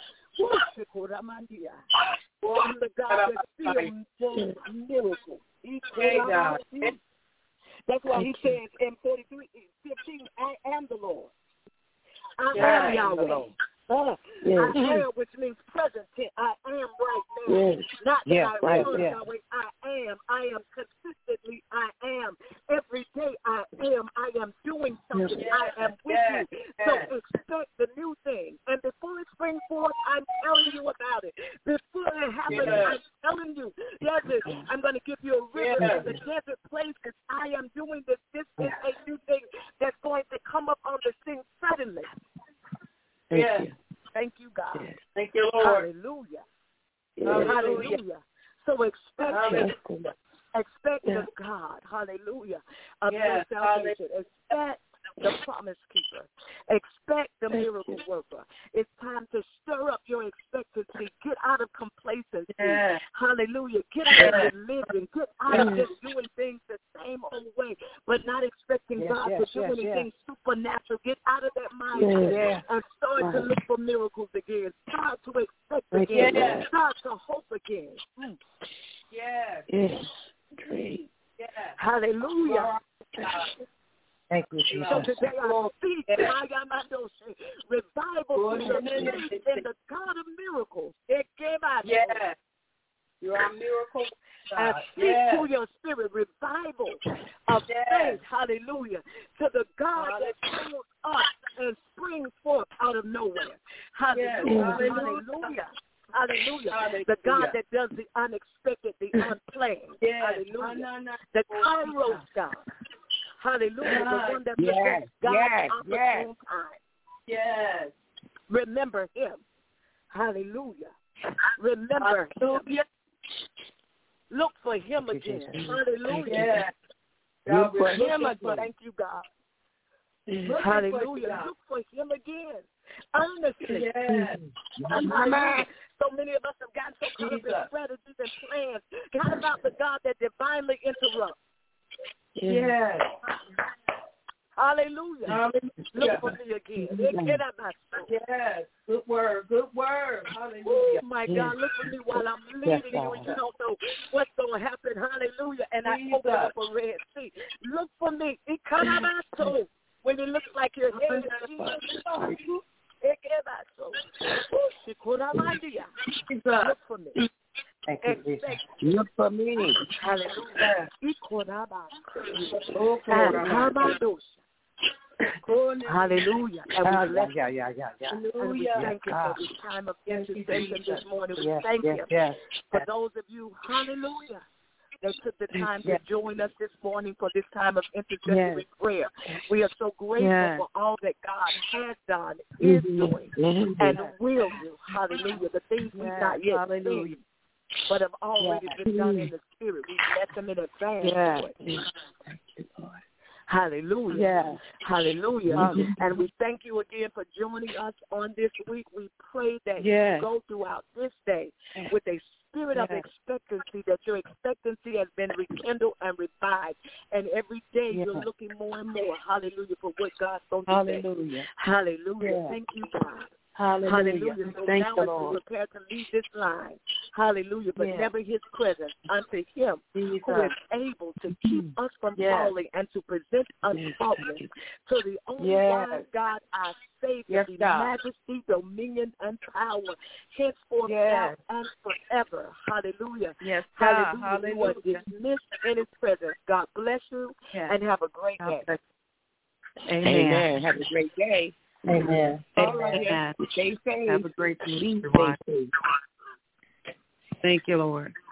I'm the God that feels miracles. That's why he says in forty-three fifteen, I am the Lord. I yeah, am Yahweh. Uh, yes. I am, which means present tense. I am right now. Yes. Not that yes, I right, was yes. Yahweh. I am. I am consistently. I am. Every day I am. I am doing something. Yes. I am with yes. you. So yes. expect the new thing. And before it springs forth, I'm telling you about it. Before it happens, yes. I'm telling you. Desert, I'm going to give you a river yes. in the desert place because I am doing this. This is a new thing that's going to come up on the scene suddenly. Thank yes. you. Thank you, God. Yes. Thank you, Lord. Hallelujah. Yes. Hallelujah. So expect yes. it. Expect yes. the God. Hallelujah. Of yes. your salvation. Expect the promise keeper. Expect the miracle worker. It's time to stir up your expectancy. Get out of complacency. Yes. Hallelujah. Get out yes. of religion. Get out yes. of just doing things the same old way, but not expecting yes, God yes, to do yes, anything yes. supernatural. Get out of that mindset yes. and start yes. to look for miracles again. Start to expect again. Yes. Start to hope again. Mm. Yes. Yes. Great. Yes. Hallelujah. Thank you, Jesus. So today I speak revival to your faith in the God of miracles. It came out. Yes. You are a miracle. I speak yes. to your spirit revival of yes. faith, hallelujah, to the God hallelujah. that shows up and springs forth out of nowhere. Hallelujah. Yes. Hallelujah. Hallelujah. Hallelujah. The God that does the unexpected, the unplanned. Yes. Hallelujah. No, no, no. The Kairos God. Hallelujah. Yes. The one that yes. presents God's yes. opportune yes. time. Yes. Remember him. Hallelujah. Remember him. Look for him again. Hallelujah. Yes. Look for him again. Thank you, God. Look Hallelujah. Look for him again. Earnestly. Yes. So many of us have gotten so caught up in strategies and plans. God about the God that divinely interrupts. Yes. Hallelujah. Hallelujah. Look for me again. Yes. Good word. Good word. Hallelujah. Oh, my God. Look for me while I'm leading yes, you and you don't know what's going to happen. Hallelujah. And I Jesus. open up a Red Sea. Look for me. When it looks like your head is Jesus. Look for me. Thank you, Jesus. Look for me. Hallelujah. Hallelujah. And we bless yeah, yeah, yeah, yeah. And we thank you for this time of intercession this morning. We Yes, thank yes, you yes. for those of you, hallelujah, that took the time to join us this morning for this time of intercessory yes. prayer. We are so grateful yes. for all that God has done, is mm-hmm. doing, mm-hmm. and will do. Hallelujah. The things we've yes. not yet hallelujah. seen, but have already yes. been done in the spirit. We bless them in advance. Yes. Thank you, Lord. Hallelujah. Yes. Hallelujah. Mm-hmm. And we thank you again for joining us on this week. We pray that yes. you go throughout this day with a spirit yes. of expectancy, that your expectancy has been rekindled and revived. And every day yes. you're looking more and more, hallelujah, for what God's going to hallelujah. do. Hallelujah. Hallelujah. Yes. Thank you, God. Hallelujah. Hallelujah. So Thank now the as Lord. we prepare to leave this line, hallelujah, but yes. never his presence unto him Jesus. who is able to keep us from yes. falling and to present us yes. faultless. To the only yes. wise God, our Savior, yes, be God. majesty, dominion, and power, henceforth yes. now and forever. Hallelujah. Yes, God. Hallelujah. Hallelujah. You are dismissed in his presence. God bless you yes. and have a great day. Amen. Amen. Have a great day. Amen. All right. Stay safe. Have a great week. everyone. Thank you, Lord.